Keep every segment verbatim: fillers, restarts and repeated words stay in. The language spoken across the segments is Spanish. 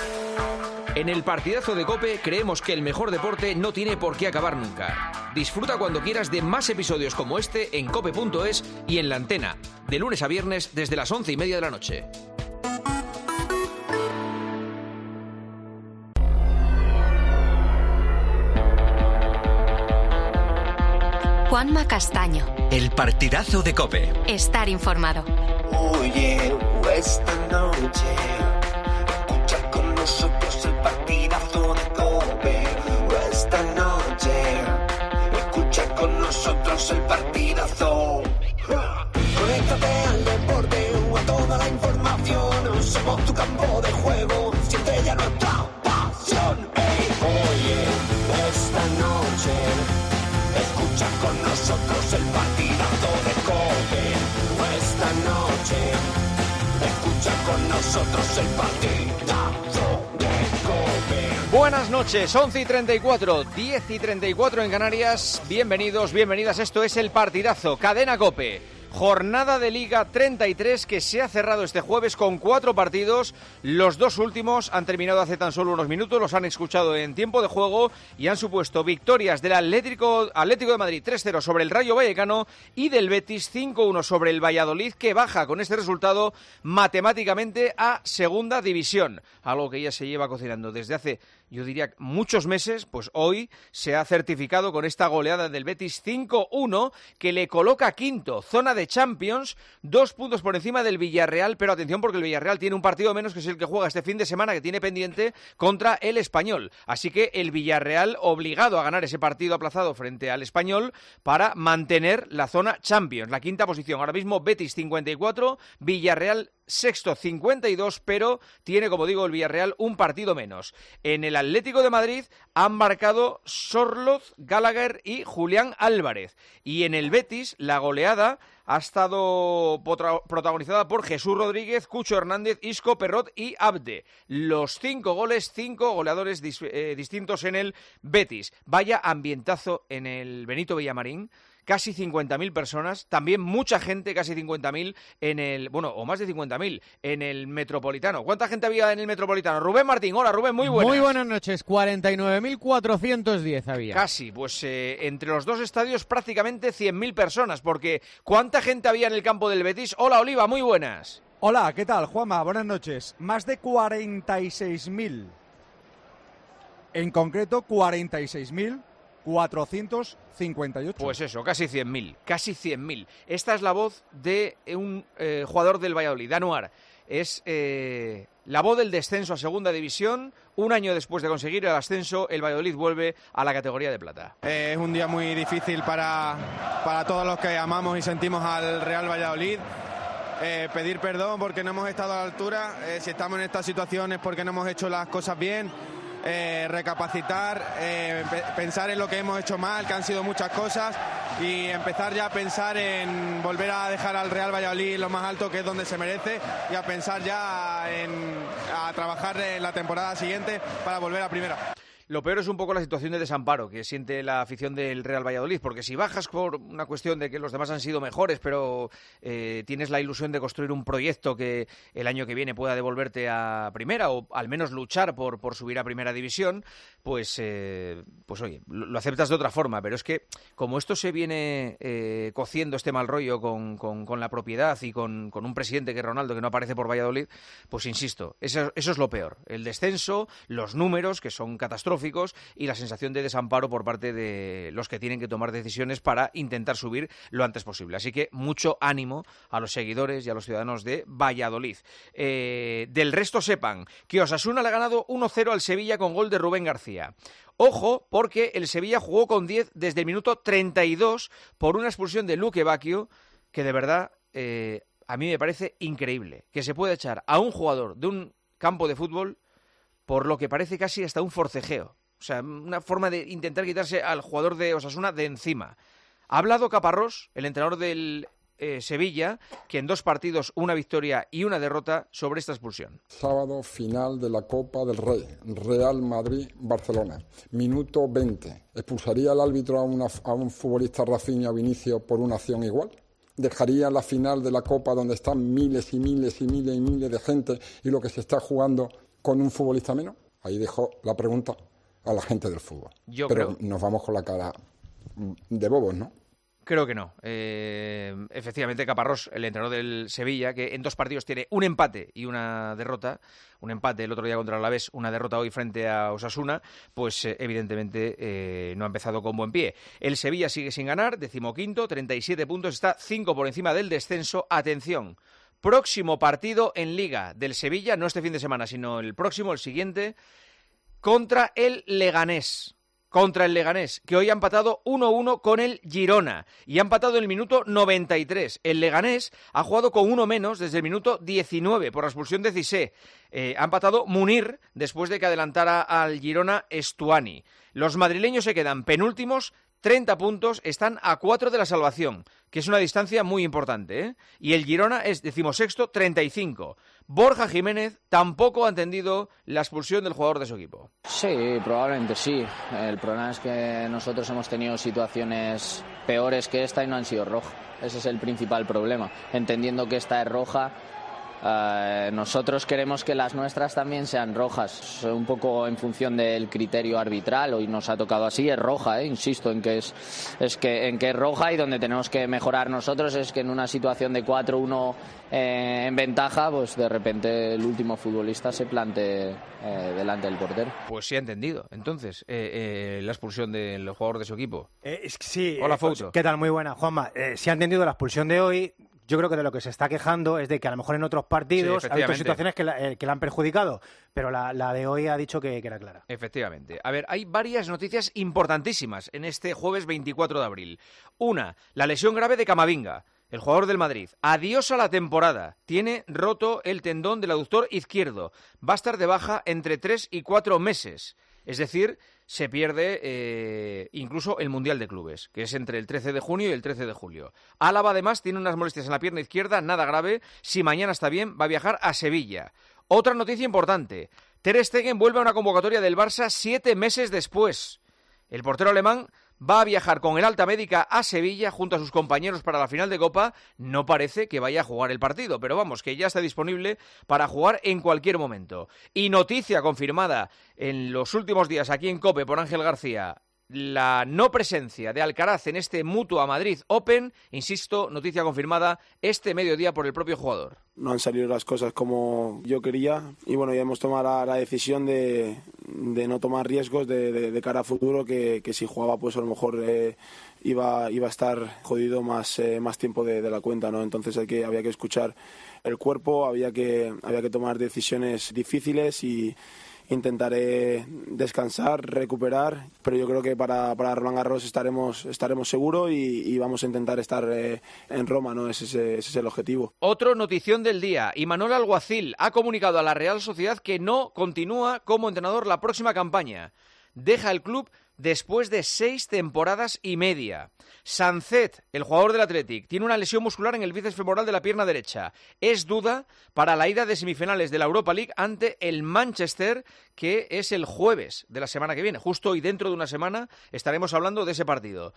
En el partidazo de COPE creemos que el mejor deporte no tiene por qué acabar nunca. Disfruta cuando quieras de más episodios como este en cope punto es y en La Antena, de lunes a viernes desde las once y media de la noche. Juanma Castaño. El partidazo de COPE. Estar informado. Oye, esta noche escucha con nosotros el partidazo de COPE. Esta noche escucha con nosotros el partidazo. Conéctate al deporte o a toda la información. Somos tu campo de juego, siente ya nuestra pasión. Hey, oye, esta noche escucha con nosotros el partidazo de COPE. Esta noche escucha con nosotros el partidazo de COPE. Buenas noches, once y treinta y cuatro, diez y treinta y cuatro en Canarias. Bienvenidos, bienvenidas, esto es el partidazo, Cadena COPE. Jornada de Liga treinta y tres que se ha cerrado este jueves con cuatro partidos. Los dos últimos han terminado hace tan solo unos minutos, los han escuchado en tiempo de juego y han supuesto victorias del Atlético, Atlético de Madrid tres cero sobre el Rayo Vallecano y del Betis cinco uno sobre el Valladolid, que baja con este resultado matemáticamente a segunda división. Algo que ya se lleva cocinando desde hace, yo diría, muchos meses. Pues hoy se ha certificado con esta goleada del Betis cinco uno que le coloca quinto, zona de Champions, dos puntos por encima del Villarreal, pero atención porque el Villarreal tiene un partido menos, que es el que juega este fin de semana, que tiene pendiente contra el Español. Así que el Villarreal obligado a ganar ese partido aplazado frente al Español para mantener la zona Champions, la quinta posición. Ahora mismo Betis cincuenta y cuatro, Villarreal sexto cincuenta y dos, pero tiene, como digo, el Villarreal un partido menos. En el Atlético de Madrid han marcado Sorloz, Gallagher y Julián Álvarez. Y en el Betis la goleada ha estado protagonizada por Jesús Rodríguez, Cucho Hernández, Isco, Perrot y Abde. Los cinco goles, cinco goleadores dis- eh, distintos en el Betis. Vaya ambientazo en el Benito Villamarín. Casi cincuenta mil personas, también mucha gente, casi cincuenta mil en el, bueno, o más de cincuenta mil en el Metropolitano. ¿Cuánta gente había en el Metropolitano? Rubén Martín, hola Rubén, muy buenas. Muy buenas noches, cuarenta y nueve mil cuatrocientos diez había. Casi, pues eh, entre los dos estadios prácticamente cien mil personas, porque ¿cuánta gente había en el campo del Betis? Hola Oliva, muy buenas. Hola, ¿qué tal, Juanma? Buenas noches. Más de cuarenta y seis mil. En concreto, cuarenta y seis mil cuatrocientos cincuenta y ocho. Pues eso, casi cien mil, casi cien mil. Esta es la voz de un eh, jugador del Valladolid, Anuar. Es eh, la voz del descenso a segunda división. Un año después de conseguir el ascenso, el Valladolid vuelve a la categoría de plata. Eh, es un día muy difícil para, para todos los que amamos y sentimos al Real Valladolid. Eh, pedir perdón porque no hemos estado a la altura. Eh, si estamos en esta situación es porque no hemos hecho las cosas bien. Eh, recapacitar, eh, pe- pensar en lo que hemos hecho mal, que han sido muchas cosas, y empezar ya a pensar en volver a dejar al Real Valladolid lo más alto, que es donde se merece, y a pensar ya en a trabajar en la temporada siguiente para volver a primera. Lo peor es un poco la situación de desamparo que siente la afición del Real Valladolid, porque si bajas por una cuestión de que los demás han sido mejores, pero eh, tienes la ilusión de construir un proyecto que el año que viene pueda devolverte a primera, o al menos luchar por, por subir a primera división, pues, eh, pues oye, lo, lo aceptas de otra forma. Pero es que como esto se viene eh, cociendo, este mal rollo con, con, con la propiedad y con, con un presidente que es Ronaldo, que no aparece por Valladolid, pues insisto, eso, eso es lo peor. El descenso, los números, que son catastróficos, y la sensación de desamparo por parte de los que tienen que tomar decisiones para intentar subir lo antes posible. Así que mucho ánimo a los seguidores y a los ciudadanos de Valladolid. Eh, del resto sepan que Osasuna le ha ganado uno cero al Sevilla con gol de Rubén García. Ojo, porque el Sevilla jugó con diez desde el minuto treinta y dos por una expulsión de Luque Bacchio, que de verdad eh, a mí me parece increíble que se pueda echar a un jugador de un campo de fútbol por lo que parece casi hasta un forcejeo. O sea, una forma de intentar quitarse al jugador de Osasuna de encima. Ha hablado Caparrós, el entrenador del eh, Sevilla, que en dos partidos, una victoria y una derrota, sobre esta expulsión. Sábado, final de la Copa del Rey, Real Madrid-Barcelona. Minuto veinte. ¿Expulsaría el árbitro a, una, a un futbolista, Rafinha, Vinicius, por una acción igual? ¿Dejaría la final de la Copa, donde están miles y miles y miles y miles de gente, y lo que se está jugando con un futbolista menos? Ahí dejo la pregunta a la gente del fútbol. Yo Pero creo... nos vamos con la cara de bobos, ¿no? Creo que no. Eh, efectivamente, Caparrós, el entrenador del Sevilla, que en dos partidos tiene un empate y una derrota, un empate el otro día contra el Alavés, una derrota hoy frente a Osasuna, pues eh, evidentemente eh, no ha empezado con buen pie. El Sevilla sigue sin ganar, decimoquinto, treinta y siete puntos, está cinco por encima del descenso. Atención, próximo partido en Liga del Sevilla, no este fin de semana, sino el próximo, el siguiente, contra el Leganés. Contra el Leganés, que hoy ha empatado uno uno con el Girona y ha empatado en el minuto noventa y tres. El Leganés ha jugado con uno menos desde el minuto diecinueve por la expulsión de Cissé. Eh, ha empatado Munir después de que adelantara al Girona Estuani. Los madrileños se quedan penúltimos, treinta puntos, están a cuatro de la salvación, que es una distancia muy importante, ¿eh? Y el Girona es decimosexto, treinta y cinco. Borja Jiménez tampoco ha entendido la expulsión del jugador de su equipo. Sí, probablemente sí. El problema es que nosotros hemos tenido situaciones peores que esta y no han sido roja. Ese es el principal problema. Entendiendo que esta es roja, Uh, nosotros queremos que las nuestras también sean rojas, un poco en función del criterio arbitral. Hoy nos ha tocado así, es roja, ¿eh? Insisto en que es, es que, en que es roja, y donde tenemos que mejorar nosotros es que en una situación de cuatro uno eh, en ventaja, pues de repente el último futbolista se plantee eh, delante del portero. Pues sí ha entendido, entonces, eh, eh, la expulsión del jugador de su equipo. Eh, es que sí. Hola, eh, Fouto. ¿Qué tal? Muy buena, Juanma. Eh, sí ha entendido la expulsión de hoy. Yo creo que de lo que se está quejando es de que a lo mejor en otros partidos sí, ha habido situaciones que la, eh, que la han perjudicado, pero la, la de hoy ha dicho que, que era clara. Efectivamente. A ver, hay varias noticias importantísimas en este jueves veinticuatro de abril. Una, la lesión grave de Camavinga, el jugador del Madrid. Adiós a la temporada. Tiene roto el tendón del aductor izquierdo. Va a estar de baja entre tres y cuatro meses. Es decir, se pierde eh, incluso el Mundial de Clubes, que es entre el trece de junio y el trece de julio. Álava, además, tiene unas molestias en la pierna izquierda, nada grave. Si mañana está bien, va a viajar a Sevilla. Otra noticia importante. Ter Stegen vuelve a una convocatoria del Barça siete meses después. El portero alemán va a viajar con el alta médica a Sevilla junto a sus compañeros para la final de Copa. No parece que vaya a jugar el partido, pero vamos, que ya está disponible para jugar en cualquier momento. Y noticia confirmada en los últimos días aquí en COPE por Ángel García, la no presencia de Alcaraz en este Mutua Madrid Open. Insisto, noticia confirmada este mediodía por el propio jugador. No han salido las cosas como yo quería y bueno, ya hemos tomado la, la decisión de, de no tomar riesgos de, de, de cara a futuro, que, que si jugaba pues a lo mejor eh, iba, iba a estar jodido más, eh, más tiempo de, de la cuenta, ¿no? Entonces hay que, había que escuchar el cuerpo, había que, había que tomar decisiones difíciles y intentaré descansar, recuperar, pero yo creo que para, para Roland Garros estaremos, estaremos seguros y, y vamos a intentar estar eh, en Roma, ¿no? Ese, ese, ese es el objetivo. Otro notición del día. Imanol Alguacil ha comunicado a la Real Sociedad que no continúa como entrenador la próxima campaña. Deja el club después de seis temporadas y media. Sancet, el jugador del Athletic, tiene una lesión muscular en el bíceps femoral de la pierna derecha. Es duda para la ida de semifinales de la Europa League ante el Manchester, que es el jueves de la semana que viene. Justo hoy, dentro de una semana, estaremos hablando de ese partido,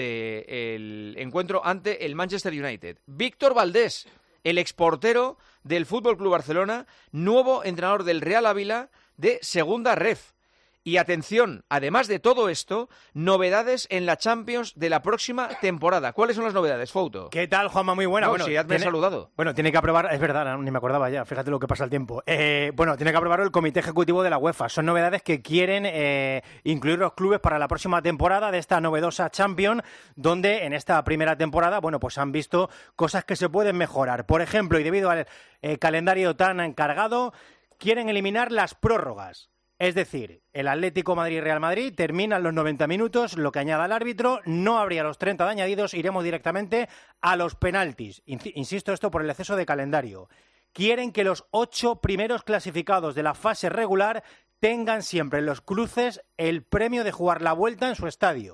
del encuentro ante el Manchester United. Víctor Valdés, el exportero del F C Barcelona, nuevo entrenador del Real Ávila de Segunda Ref. Y atención, además de todo esto, novedades en la Champions de la próxima temporada. ¿Cuáles son las novedades, Fouto? ¿Qué tal, Juanma? Muy buena. No, bueno, sí, ya me he saludado. Bueno, tiene que aprobar, es verdad, ni me acordaba ya, fíjate lo que pasa el tiempo. Eh, bueno, tiene que aprobar el Comité Ejecutivo de la UEFA. Son novedades que quieren eh, incluir los clubes para la próxima temporada de esta novedosa Champions, donde en esta primera temporada, bueno, pues han visto cosas que se pueden mejorar. Por ejemplo, y debido al eh, calendario tan encargado, quieren eliminar las prórrogas. Es decir, el Atlético Madrid-Real Madrid terminan los noventa minutos, lo que añada el árbitro, no habría los treinta de añadidos, iremos directamente a los penaltis. Insisto, esto por el exceso de calendario. Quieren que los ocho primeros clasificados de la fase regular tengan siempre en los cruces el premio de jugar la vuelta en su estadio.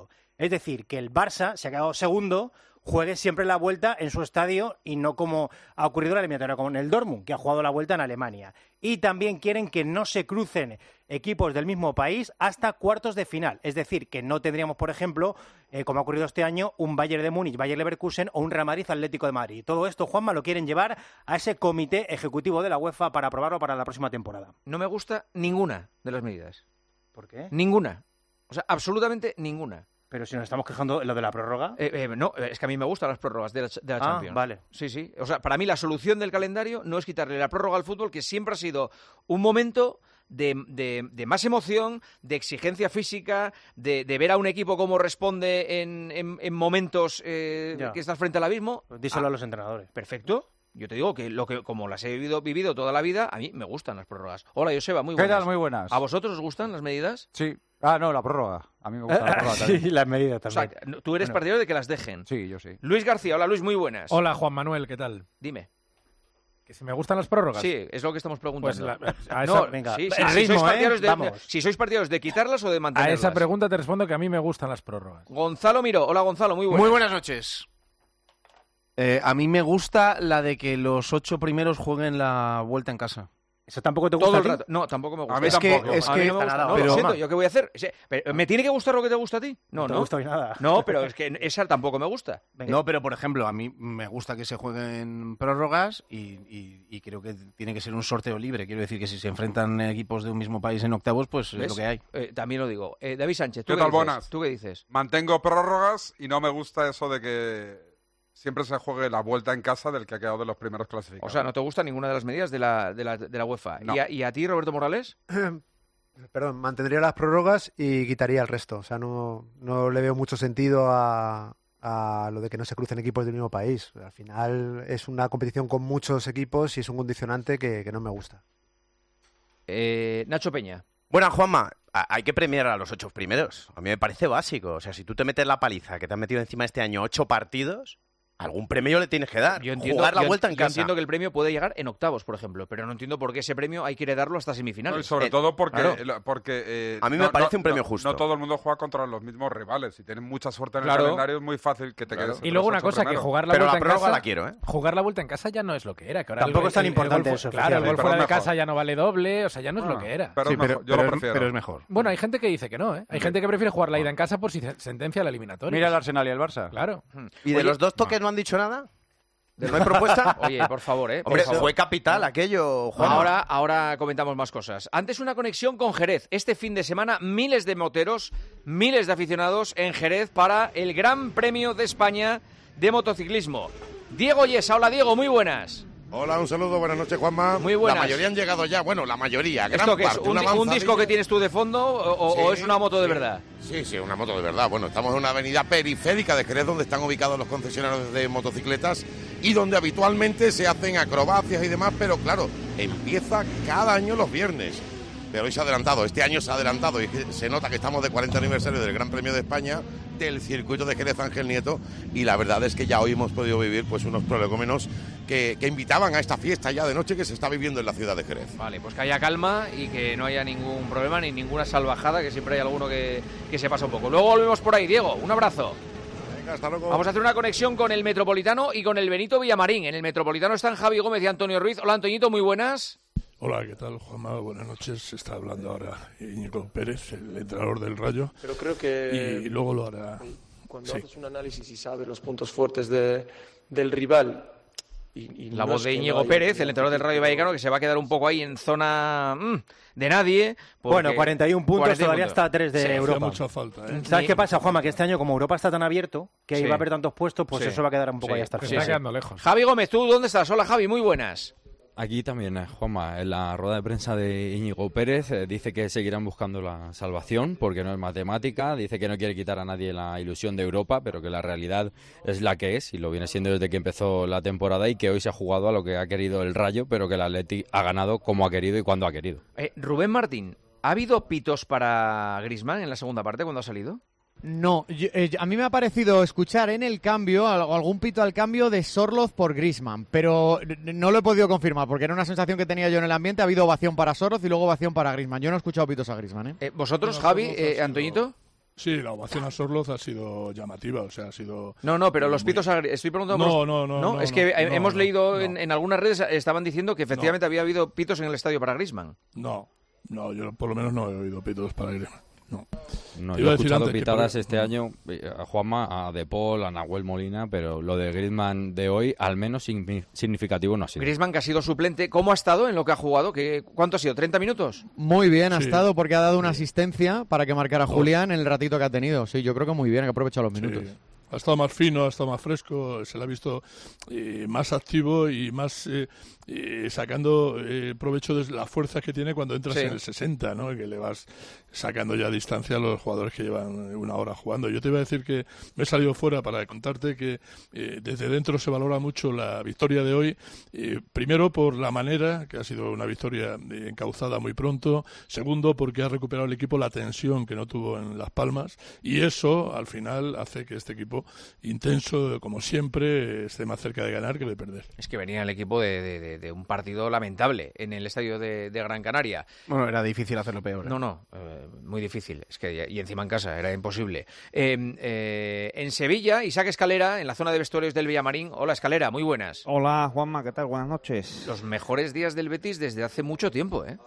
Es decir, que el Barça se ha quedado segundo, juegue siempre la vuelta en su estadio y no como ha ocurrido en la eliminatoria, como en el Dortmund, que ha jugado la vuelta en Alemania. Y también quieren que no se crucen equipos del mismo país hasta cuartos de final. Es decir, que no tendríamos, por ejemplo, eh, como ha ocurrido este año, un Bayern de Múnich, Bayern Leverkusen o un Real Madrid Atlético de Madrid. Todo esto, Juanma, lo quieren llevar a ese comité ejecutivo de la UEFA para aprobarlo para la próxima temporada. No me gusta ninguna de las medidas. ¿Por qué? Ninguna. O sea, absolutamente ninguna. Pero si nos estamos quejando de lo de la prórroga. Eh, eh, no, es que a mí me gustan las prórrogas de la, de la ah, Champions. Vale. Sí, sí. O sea, para mí la solución del calendario no es quitarle la prórroga al fútbol, que siempre ha sido un momento de, de, de más emoción, de exigencia física, de, de ver a un equipo cómo responde en, en, en momentos eh, que estás frente al abismo. Pues díselo ah, a los entrenadores. Perfecto. Yo te digo que, lo que como las he vivido, vivido toda la vida, a mí me gustan las prórrogas. Hola, Joseba, muy buenas. ¿Qué tal? Muy buenas. ¿A vosotros os gustan las medidas? Sí. Ah, no, la prórroga. A mí me gusta la prórroga también. Sí, las medidas también. O sea, tú eres Bueno. partidario de que las dejen. Sí, yo sí. Luis García, hola Luis, muy buenas. Hola Juan Manuel, ¿qué tal? Dime. ¿Que si me gustan las prórrogas? Sí, es lo que estamos preguntando. Pues la, a esa, no, venga, sí, el sí, ritmo, si, sois ¿eh? partidarios de, Vamos. si sois partidarios de quitarlas o de A mantenerlas. esa pregunta te respondo que a mí me gustan las prórrogas. Gonzalo Miró, hola Gonzalo, muy buenas. Muy buenas noches. Eh, a mí me gusta la de que los ocho primeros jueguen la vuelta en casa. ¿Eso tampoco te gusta Todo a el ti? rato. No, tampoco me gusta. A mí es tampoco. Que, es a mí que, no me gusta. No, pero, lo siento, ¿yo qué voy a hacer? O sea, pero, ¿me tiene que gustar lo que te gusta a ti? No, no. No te gusta hoy nada. No, pero es que esa tampoco me gusta. Venga. No, pero por ejemplo, a mí me gusta que se jueguen prórrogas y, y, y creo que tiene que ser un sorteo libre. Quiero decir que si se enfrentan equipos de un mismo país en octavos, pues ¿Ves? es lo que hay. Eh, también lo digo. Eh, David Sánchez, ¿tú ¿Qué qué, tal, dices? buenas? ¿Tú qué dices? Mantengo prórrogas y no me gusta eso de que siempre se juegue la vuelta en casa del que ha quedado de los primeros clasificados. O sea, ¿no te gusta ninguna de las medidas de la, de la, de la UEFA? No. ¿Y, a, ¿Y a ti, Roberto Morales? Perdón, mantendría las prórrogas y quitaría el resto. O sea, no, no le veo mucho sentido a, a lo de que no se crucen equipos del mismo país. Al final es una competición con muchos equipos y es un condicionante que, que no me gusta. Eh, Nacho Peña. Bueno, Juanma, hay que premiar a los ocho primeros. A mí me parece básico. O sea, si tú te metes la paliza que te han metido encima este año ocho partidos, algún premio le tienes que dar. Yo entiendo, Jugar la yo, vuelta en yo casa. entiendo que el premio puede llegar en octavos, por ejemplo, pero no entiendo por qué ese premio hay que heredarlo hasta semifinales. No, y sobre Eh, todo porque, claro. porque eh, A mí me no, parece no, un premio no, justo. No todo el mundo juega contra los mismos rivales. Si tienen mucha suerte en Claro. el calendario es muy fácil que te Claro. quedes. entre Y luego los una ocho cosa, que primeros. jugar la Pero vuelta la en prórroga casa... la quiero, ¿eh? Jugar la vuelta en casa ya no es lo que era. Que ahora Tampoco el, es tan el- el importante gol fu- eso, Claro, el gol pero fuera de es mejor. casa ya no vale doble, o sea, ya no es lo que era. Pero Sí, es mejor, pero, yo pero lo es- prefiero. pero es mejor. Bueno, hay gente que dice que no, ¿eh? Hay gente que prefiere jugar la ida en casa por si se sentencia la eliminatoria. Mira el Arsenal y el Barça. Claro. ¿Y de Oye, los dos toques no han dicho nada? ¿No hay propuesta? Oye, por favor, ¿eh? Por Hombre, favor. fue capital aquello, Juan. Ahora, ahora comentamos más cosas. Antes una conexión con Jerez. Este fin de semana miles de moteros, miles de aficionados en Jerez para el Gran Premio de España de motociclismo. Diego Yesa, hola Diego, muy buenas. Hola, un saludo, buenas noches, Juanma. Muy buenas. La mayoría han llegado ya, bueno, la mayoría, gran ¿Esto qué es? parte, ¿Un, una un avanzadilla. disco que tienes tú de fondo o, o Sí, es una moto de sí. verdad? Sí, sí, una moto de verdad. Bueno, estamos en una avenida periférica de Jerez donde están ubicados los concesionarios de motocicletas y donde habitualmente se hacen acrobacias y demás, pero claro, empieza cada año los viernes. Pero hoy se ha adelantado, este año se ha adelantado y se nota que estamos de cuarenta aniversario del Gran Premio de España, del circuito de Jerez Ángel Nieto, y la verdad es que ya hoy hemos podido vivir pues unos prolegómenos que, que invitaban a esta fiesta ya de noche que se está viviendo en la ciudad de Jerez. Vale, pues que haya calma y que no haya ningún problema ni ninguna salvajada, que siempre hay alguno que, que se pasa un poco. Luego volvemos por ahí, Diego, un abrazo. Venga, hasta luego. Vamos a hacer una conexión con el Metropolitano y con el Benito Villamarín. En el Metropolitano están Javi Gómez y Antonio Ruiz. Hola, Antoñito, muy buenas. Hola, ¿qué tal, Juanma? Buenas noches. Se está hablando ahora Íñigo Pérez, el entrenador del Rayo. Pero creo que Y luego lo hará. cuando Sí. haces un análisis y sabes los puntos fuertes de, del rival. Y, y La no voz es de que no Íñigo haya- Pérez, el entrenador del Rayo Vallecano, que se va a quedar un poco ahí en zona mm, de nadie. porque- Bueno, cuarenta y uno puntos, cuarenta y uno todavía puntos. está a tres de Sí. Europa. Hacía mucha falta, ¿eh? ¿Sabes qué pasa, Juanma? Que este año, como Europa está tan abierto, que Sí. va a haber tantos puestos, pues Sí. eso va a quedar un poco Sí. ahí hasta el Se final. está quedando lejos. Javi Gómez, ¿tú dónde estás? Hola, Javi, muy buenas. Aquí también, eh, Juanma, en la rueda de prensa de Íñigo Pérez eh, dice que seguirán buscando la salvación porque no es matemática, dice que no quiere quitar a nadie la ilusión de Europa, pero que la realidad es la que es y lo viene siendo desde que empezó la temporada y que hoy se ha jugado a lo que ha querido el Rayo, pero que el Atleti ha ganado como ha querido y cuando ha querido. Eh, Rubén Martín, ¿ha habido pitos para Griezmann en la segunda parte cuando ha salido? No, yo- eh, a mí me ha parecido escuchar en el cambio al- algún pito al cambio de Sorloz por Griezmann, pero n- no lo he podido confirmar porque era una sensación que tenía yo en el ambiente. Ha habido ovación para Sorloz y luego ovación para Griezmann. Yo no he escuchado pitos a Griezmann, ¿eh? Eh, ¿Vosotros, No, Javi, Sorloz ha eh, sido- Antoñito? Sí, la ovación a Sorloz ha sido llamativa, o sea, ha sido... No, no, pero los muy... pitos... agri- Estoy preguntando... No, por- no, no, no. no, Es que no, he- hemos no, leído no. En, en algunas redes, estaban diciendo que efectivamente había habido pitos en el estadio para Griezmann. No, no, yo por lo menos no he oído pitos para Griezmann. No. No, Te yo iba he a decir escuchado antes que pitadas por- este año eh, a Juanma, a De Paul, a Nahuel Molina, pero lo de Griezmann de hoy, al menos signi- significativo no ha sido. Griezmann, que ha sido suplente, ¿cómo ha estado en lo que ha jugado? ¿Qué, ¿Cuánto ha sido? ¿treinta minutos? Muy bien ha Sí. estado porque ha dado una asistencia para que marcara Julián en el ratito que ha tenido. Sí, yo creo que muy bien, que ha aprovechado los minutos. Sí. Ha estado más fino, ha estado más fresco, se le ha visto eh, más activo y más eh, eh, sacando eh, provecho de las fuerzas que tiene cuando entras Sí. en el sesenta, ¿no? Que le vas sacando ya distancia a los jugadores que llevan una hora jugando. Yo te iba a decir que me he salido fuera para contarte que eh, desde dentro se valora mucho la victoria de hoy, eh, primero por la manera, que ha sido una victoria eh, encauzada muy pronto, segundo porque ha recuperado el equipo la tensión que no tuvo en Las Palmas, y eso al final hace que este equipo intenso, como siempre, esté más cerca de ganar que de perder. Es que venía el equipo de, de- de- de un partido lamentable en el estadio de, de Gran Canaria. Bueno, era difícil hacerlo peor. ¿eh? No, no, eh, muy difícil. Es que y encima en casa era imposible. Eh, eh, en Sevilla, Isaac Escalera, en la zona de vestuarios del Villamarín. Hola, Escalera, muy buenas. Hola, Juanma, ¿qué tal? Buenas noches. Los mejores días del Betis desde hace mucho tiempo, ¿eh?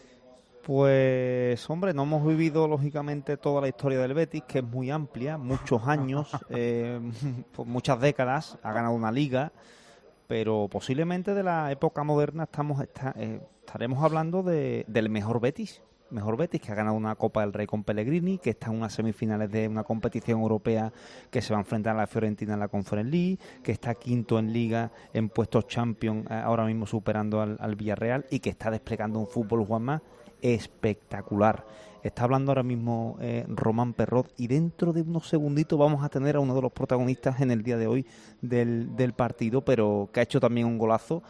Pues, hombre, no hemos vivido, lógicamente, toda la historia del Betis, que es muy amplia, muchos años, eh, pues muchas décadas, ha ganado una liga, pero posiblemente de la época moderna estamos está- eh, estaremos hablando de, del mejor Betis. Mejor Betis, que ha ganado una Copa del Rey con Pellegrini, que está en unas semifinales de una competición europea que se va a enfrentar a la Fiorentina en la Conference League, que está quinto en Liga, en puestos Champions, eh, ahora mismo superando al, al Villarreal, y que está desplegando un fútbol, Juanma, espectacular. Está hablando ahora mismo eh, Román Perrot, y dentro de unos segunditos vamos a tener a uno de los protagonistas en el día de hoy del, del partido, pero que ha hecho también un golazo.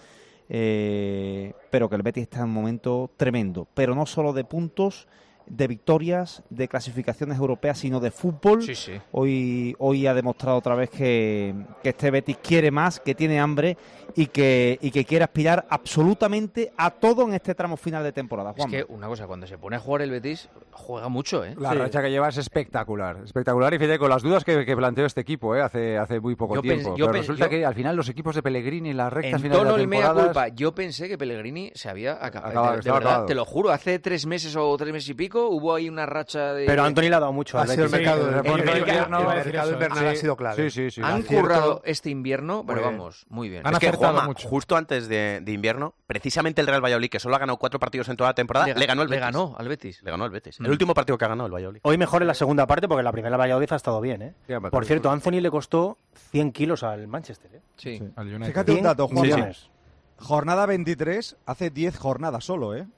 Eh, pero que el Betis está en un momento tremendo, pero no solo de puntos, de victorias, de clasificaciones europeas, sino de fútbol. Sí, sí. Hoy, hoy ha demostrado otra vez que, que este Betis quiere más, que tiene hambre y que, y que quiere aspirar absolutamente a todo en este tramo final de temporada. Es Juanma. que una cosa, cuando se pone a jugar el Betis, juega mucho, ¿eh? La Sí. racha que lleva es espectacular, espectacular, y fíjate, con las dudas que, que planteó este equipo ¿eh? hace, hace muy poco Yo tiempo. pens- yo Pero pens- resulta yo- que al final los equipos de Pellegrini en las rectas En finales de tono la el mea temporada... culpa, yo pensé que Pellegrini se había acabado. Acabado, de, de estaba verdad, acabado. te lo juro, hace tres meses o tres meses y pico hubo ahí una racha de... Pero Anthony le ha dado mucho al Ha sido el Betis. mercado, Sí, el el mercado mercado- invierno, el el mercado mercado invernal sí. ha sido clave. Sí, sí, sí. Han Acierto. currado este invierno, pero Muy bien. vamos, muy bien. Es que Juanma, justo antes de, de invierno, precisamente el Real Valladolid, que solo ha ganado cuatro partidos en toda la temporada, Le le, ga- ganó el le Betis. ganó al Betis. Le ganó al Betis. Mm. El último partido que ha ganado el Valladolid. Hoy mejor en la segunda parte, porque la primera Valladolid ha estado bien, ¿eh? Sí, Por cierto, Anthony le costó cien kilos al Manchester, ¿eh? Sí. Fíjate un dato, Juan. Juan. Jornada veintitrés, hace diez jornadas solo, ¿eh?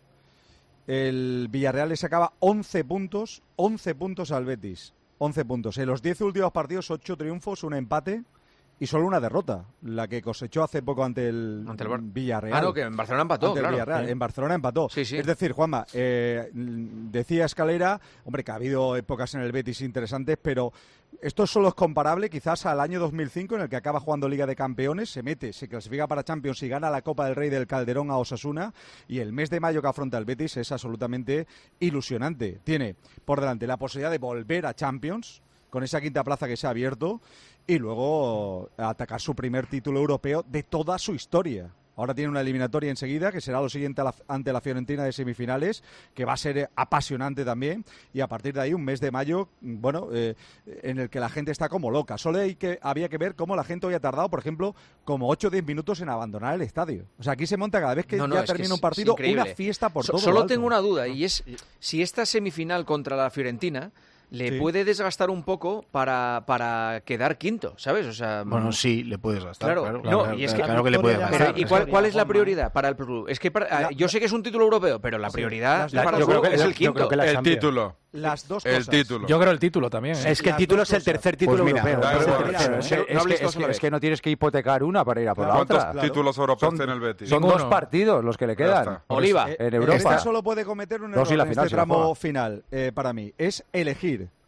El Villarreal le sacaba once puntos, once puntos al Betis. once puntos. En los diez últimos partidos, ocho triunfos, un empate y solo una derrota. La que cosechó hace poco ante el, Ante el Bar- Villarreal. Ah, no, que en Barcelona empató, Ante el claro. Villarreal. Sí. En Barcelona empató. Sí, sí. Es decir, Juanma, eh, decía Escalera, hombre, que ha habido épocas en el Betis interesantes, pero esto solo es comparable quizás al año dos mil cinco, en el que acaba jugando Liga de Campeones, se mete, se clasifica para Champions y gana la Copa del Rey del Calderón a Osasuna, y el mes de mayo que afronta el Betis es absolutamente ilusionante. Tiene por delante la posibilidad de volver a Champions, con esa quinta plaza que se ha abierto, y luego atacar su primer título europeo de toda su historia. Ahora tiene una eliminatoria enseguida, que será lo siguiente a la- ante la Fiorentina de semifinales, que va a ser eh, apasionante también, y a partir de ahí un mes de mayo, mm, bueno, eh, en el que la gente está como loca. Solo hay que, había que ver cómo la gente hoy ha tardado, por ejemplo, como ocho o diez minutos en abandonar el estadio. O sea, aquí se monta cada vez que No, no, ya es que termina es- un es partido, increíble. una fiesta por So- todo Solo lo alto. tengo una duda, y es si esta semifinal contra la Fiorentina le Sí. puede desgastar un poco para, para quedar quinto, ¿sabes? O sea, Bueno, sí, le puedes gastar. Claro, Claro, no, claro, y es claro, que, claro que le puedes pero, gastar. ¿y cuál, cuál es la prioridad para el club? Es que para- La- yo sé que es un título europeo, pero la prioridad las- para yo el creo club que es la- el yo quinto. creo que la El Champions. título. Las dos El cosas. título. Yo creo el título también. ¿eh? Es que el Las título dos es el cosas. tercer título Pues mira, europeo. da Es el igual. tercero. Claro, Es no que- habléis es que- todos es a la que- vez. es que no tienes que hipotecar una para ir a por la ¿Cuántos otra. títulos europeos Son- tiene el Betis? Son Ninguno. dos partidos los que le Ya quedan. está. Oliva, Eh, en el Europa. Betis solo puede cometer un No, error sí, la en final este sí la tramo juega. final, eh, para mí, es elegir. O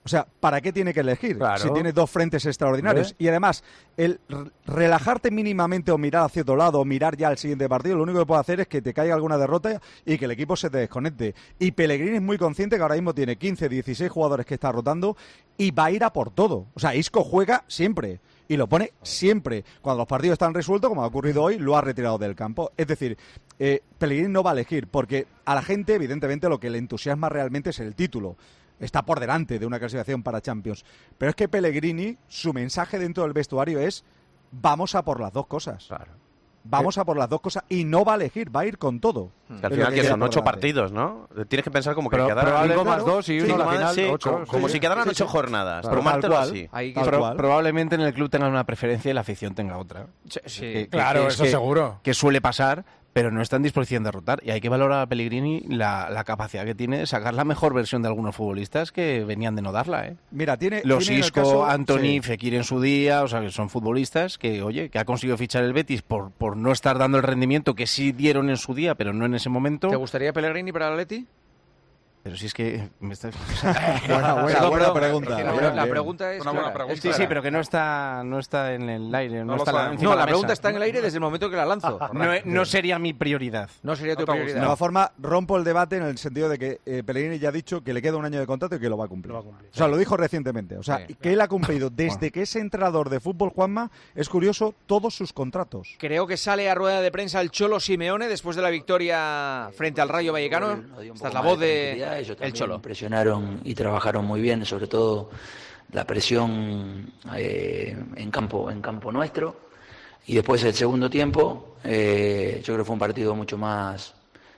O sea, ¿para qué tiene que elegir? Claro. Si tiene dos frentes extraordinarios. ¿Ve? Y además, el r- relajarte mínimamente o mirar hacia otro lado o mirar ya al siguiente partido, lo único que puede hacer es que te caiga alguna derrota y que el equipo se te desconecte. Y Pellegrini es muy consciente que ahora mismo tiene quince, dieciséis jugadores que está rotando y va a ir a por todo. O sea, Isco juega siempre y lo pone siempre. Cuando los partidos están resueltos, como ha ocurrido hoy, lo ha retirado del campo. Es decir, eh, Pellegrini no va a elegir porque a la gente, evidentemente, lo que le entusiasma realmente es el título. Está por delante de una clasificación para Champions. Pero es que Pellegrini, su mensaje dentro del vestuario es vamos a por las dos cosas. Claro. Vamos a por las dos cosas y no va a elegir, va a ir con todo. Que al final que son ocho partidos, ¿no? Tienes que pensar como que Pero quedaran probable- cinco más dos y uno sí, a la como- final, sí, ocho, como, sí. como si quedaran Sí, ocho sí. jornadas. Claro. Tomártelo Tal cual. así. Ahí- Tal Pro- cual. probablemente en el club tengan una preferencia y la afición tenga otra. Sí, sí. Que- que- Claro, que es eso que- seguro. Que suele pasar, pero no está en disposición de rotar. Y hay que valorar a Pellegrini la, la capacidad que tiene de sacar la mejor versión de algunos futbolistas que venían de no darla, ¿eh? Mira, tiene Los tiene en el Isco, caso- Antony, sí. Fekir en su día, o sea, que son futbolistas que, oye, que ha conseguido fichar el Betis por, por no estar dando el rendimiento que sí dieron en su día, pero no en ese momento. ¿Te gustaría Pellegrini para el Atleti? Pero si es que me está... Buena, buena, Perdón, buena perdón, pregunta. es que no, Bien, la bien. pregunta es Una buena clara. pregunta. Sí, sí, pero que no está, no está en el aire. No, No lo está la, sabemos. encima No, de la mesa. pregunta está en el aire desde el momento que la lanzo. No, eh, no sería mi prioridad. No sería tu No te prioridad. De todas formas, rompo el debate en el sentido de que eh, Pellegrini ya ha dicho que le queda un año de contrato y que lo va a cumplir. Lo va a cumplir. O sea, lo dijo recientemente. O sea, Sí. que él ha cumplido desde que es entrenador de fútbol, Juanma, es curioso, todos sus contratos. Creo que sale a rueda de prensa el Cholo Simeone después de la victoria frente al Rayo Vallecano. Esta es la voz de Ellos el también Cholo. presionaron y trabajaron muy bien, sobre todo la presión eh, en campo en campo nuestro. Y después el segundo tiempo, eh, yo creo que fue un partido mucho más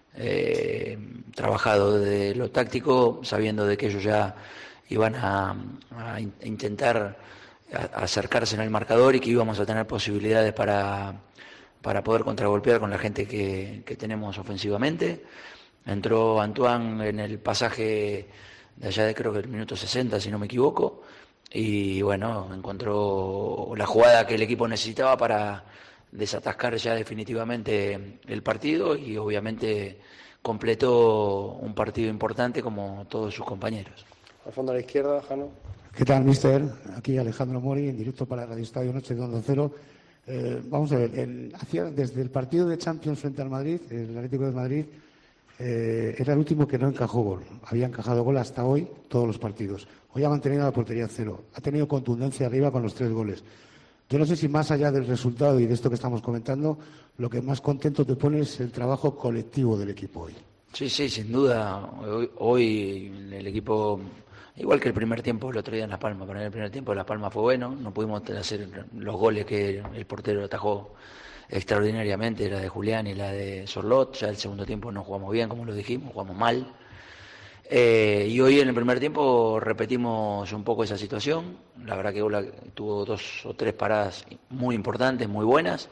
eh, trabajado de lo táctico, sabiendo de que ellos ya iban a, a in- intentar a- acercarse en el marcador y que íbamos a tener posibilidades para, para poder contragolpear con la gente que, que tenemos ofensivamente. Entró Antoine en el pasaje de allá de creo que el minuto sesenta, si no me equivoco, y bueno, encontró la jugada que el equipo necesitaba para desatascar ya definitivamente el partido y obviamente completó un partido importante como todos sus compañeros. Al fondo a la izquierda, Jano. ¿Qué tal, mister? Aquí Alejandro Mori, en directo para Radio Estadio Noche de Onda Cero. Eh, vamos a ver, el- hacía- desde el partido de Champions frente al Madrid, el Atlético de Madrid, eh, era el último que no encajó gol. Había encajado gol hasta hoy todos los partidos. Hoy ha mantenido la portería cero. Ha tenido contundencia arriba con los tres goles. Yo no sé si más allá del resultado y de esto que estamos comentando, lo que más contento te pone es el trabajo colectivo del equipo hoy. Sí, sí, sin duda. Hoy, hoy el equipo, igual que el primer tiempo el otro día en Las Palmas, para mí el primer tiempo en Las Palmas fue bueno, no pudimos hacer los goles que el portero atajó extraordinariamente, la de Julián y la de Sorlot. Ya el segundo tiempo no jugamos bien, como lo dijimos, jugamos mal. Eh, y hoy en el primer tiempo repetimos un poco esa situación. La verdad que Ola tuvo dos o tres paradas muy importantes, muy buenas.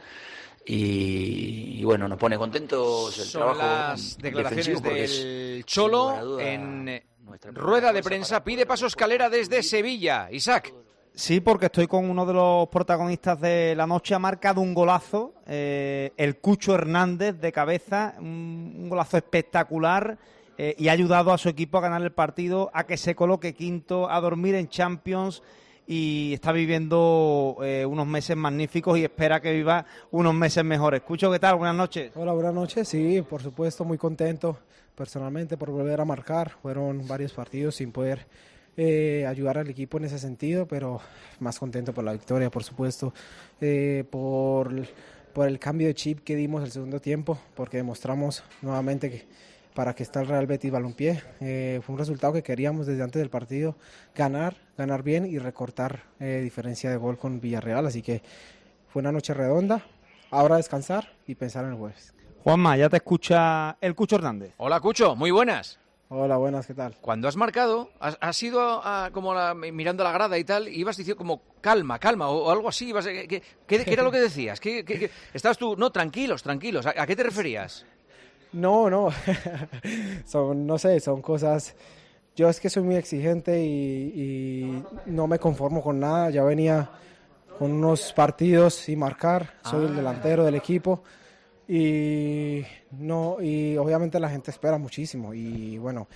Y, y bueno, nos pone contentos el Son trabajo las defensivo declaraciones porque es, del sin Cholo lugar a duda, en eh, rueda de prensa. Pide paso Escalera desde Sevilla. Isaac. Sí, porque estoy con uno de los protagonistas de la noche. Ha marcado un golazo, eh, el Cucho Hernández de cabeza, un, un golazo espectacular eh, y ha ayudado a su equipo a ganar el partido, a que se coloque quinto, a dormir en Champions y está viviendo eh, unos meses magníficos y espera que viva unos meses mejores. Cucho, ¿qué tal? Buenas noches. Hola, buenas noches. Sí, por supuesto, muy contento personalmente por volver a marcar. Fueron varios partidos sin poder eh, ayudar al equipo en ese sentido, pero más contento por la victoria, por supuesto, eh, por, por el cambio de chip que dimos el segundo tiempo, porque demostramos nuevamente que para que está el Real Betis Balompié. Eh, fue un resultado que queríamos desde antes del partido, ganar, ganar bien y recortar eh, diferencia de gol con Villarreal, así que fue una noche redonda. Ahora descansar y pensar en el jueves. Juanma, ya te escucha el Cucho Hernández. Hola, Cucho. Muy buenas. Hola, buenas, ¿qué tal? Cuando has marcado, has, has ido a, como la- mirando la grada y tal, y ibas diciendo como calma, calma, o, o algo así. Ibas, ¿qué, qué, qué era lo que decías? ¿Qué, qué- qué- estabas tú, no, tranquilos, tranquilos. ¿A, a qué te referías? No, no, son, no sé, son cosas, yo es que soy muy exigente y, y no me conformo con nada, ya venía con unos partidos sin marcar, soy el delantero del equipo y, no, y obviamente la gente espera muchísimo y bueno,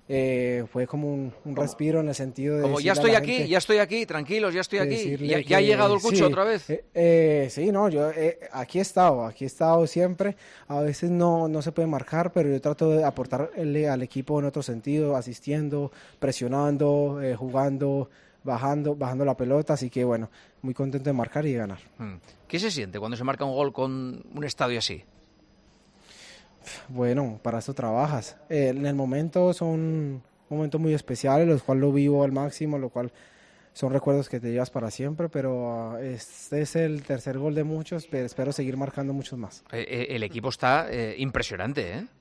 eh, fue como un, un respiro en el sentido de... Como ya estoy aquí, gente, ya estoy aquí, tranquilos, ya estoy aquí, ya, ya ha llegado el Cucho sí, otra vez. Eh, eh, sí, no, yo eh, aquí he estado, aquí he estado siempre, a veces no, no se puede marcar, pero yo trato de aportarle al equipo en otro sentido, asistiendo, presionando, eh, jugando, bajando, bajando la pelota, así que bueno, muy contento de marcar y de ganar. ¿Qué se siente cuando se marca un gol con un estadio así? Bueno, para eso trabajas. Eh, en el momento son momentos muy especiales, los cuales lo vivo al máximo, lo cual son recuerdos que te llevas para siempre, pero uh, este es el tercer gol de muchos, pero espero seguir marcando muchos más. Eh, el equipo está eh, impresionante, ¿eh?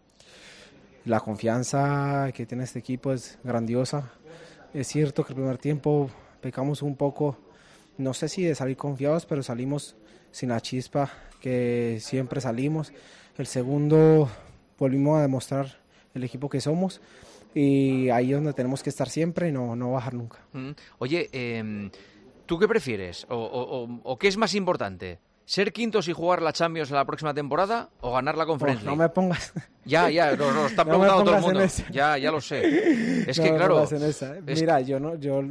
La confianza que tiene este equipo es grandiosa. Es cierto que el primer tiempo pecamos un poco, no sé si de salir confiados, pero salimos sin la chispa que siempre salimos. El segundo volvimos a demostrar el equipo que somos y ahí es donde tenemos que estar siempre y no, no bajar nunca. Mm. Oye, eh, ¿tú qué prefieres? ¿O, o, o, ¿O qué es más importante? ¿Ser quintos y jugar la Champions la próxima temporada o ganar la Conference oh, League? No me pongas... Ya, ya, nos lo está preguntando no todo el mundo. Ya, ya lo sé. Es no que, me claro... En esa. Es... Mira, yo no... yo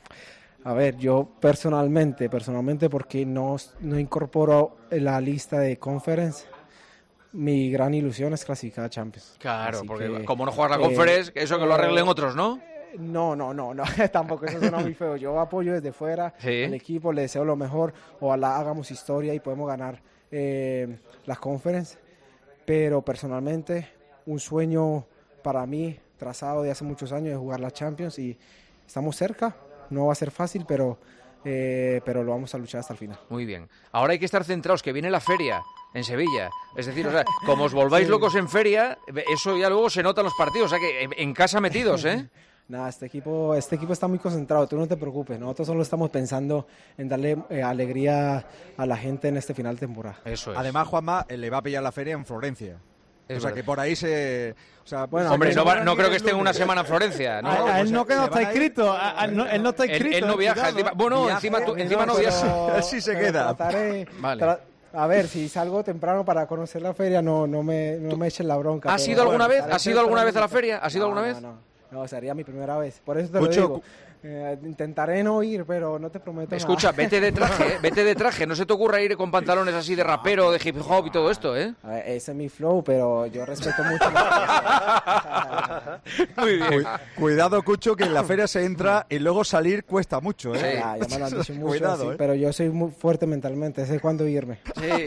A ver, yo personalmente, personalmente porque no, no incorporo la lista de Conference, mi gran ilusión es clasificar a Champions. Claro, Así porque que, como no juegas la eh, Conference, eso que lo arreglen eh, otros, ¿no? No, no, no, no, tampoco, eso suena muy feo. Yo apoyo desde fuera ¿Sí? al equipo, le deseo lo mejor, ojalá hagamos historia y podemos ganar eh, la Conference, pero personalmente un sueño para mí trazado de hace muchos años de jugar la Champions y estamos cerca, no va a ser fácil, pero, eh, pero lo vamos a luchar hasta el final. Muy bien, ahora hay que estar centrados, que viene la feria en Sevilla, es decir, o sea, como os volváis Sí. locos en feria, eso ya luego se nota en los partidos, o sea que en casa metidos, ¿eh? Nada, este equipo, este equipo está muy concentrado, tú no te preocupes, nosotros solo estamos pensando en darle eh, alegría a la gente en este final de temporada. Eso es. Además, Juanma, eh, le va a pillar la feria en Florencia. Es o sea, verdad. que por ahí se... O sea, Bueno, Hombre, no, va- van a no ir creo el que esté en una lunes. semana en Florencia. ¿no? No, A él no que no se está van a ir- inscrito, a- a- no- él no está Él, inscrito. él no viaja, cuidado. encima- bueno, Viaje, encima, tú, eh, encima no pero- viaja. Así se pero queda. trataré- Vale. tra- a ver, si salgo temprano para conocer la feria, no, no, me, no me echen la bronca. ¿Has pero ido alguna bueno, vez? estaré ¿Has ido alguna vez a la esperando. feria? ¿Has ido No, alguna no, vez? No, no, sería mi primera vez. Por eso te Mucho- lo digo. Eh, intentaré no ir, pero no te prometo Escucha, nada. vete de traje, ¿eh? Vete de traje. No se te ocurra ir con pantalones así de rapero, de hip hop y todo esto, ¿eh? A ver, ese es mi flow, pero yo respeto mucho la Muy bien. Cu- Cuidado, Cucho, que en la feria se entra y luego salir cuesta mucho, ¿eh? Ya, ya me lo han dicho mucho, Cuidado, sí, ¿eh? pero yo soy muy fuerte mentalmente, sé cuándo irme. Sí.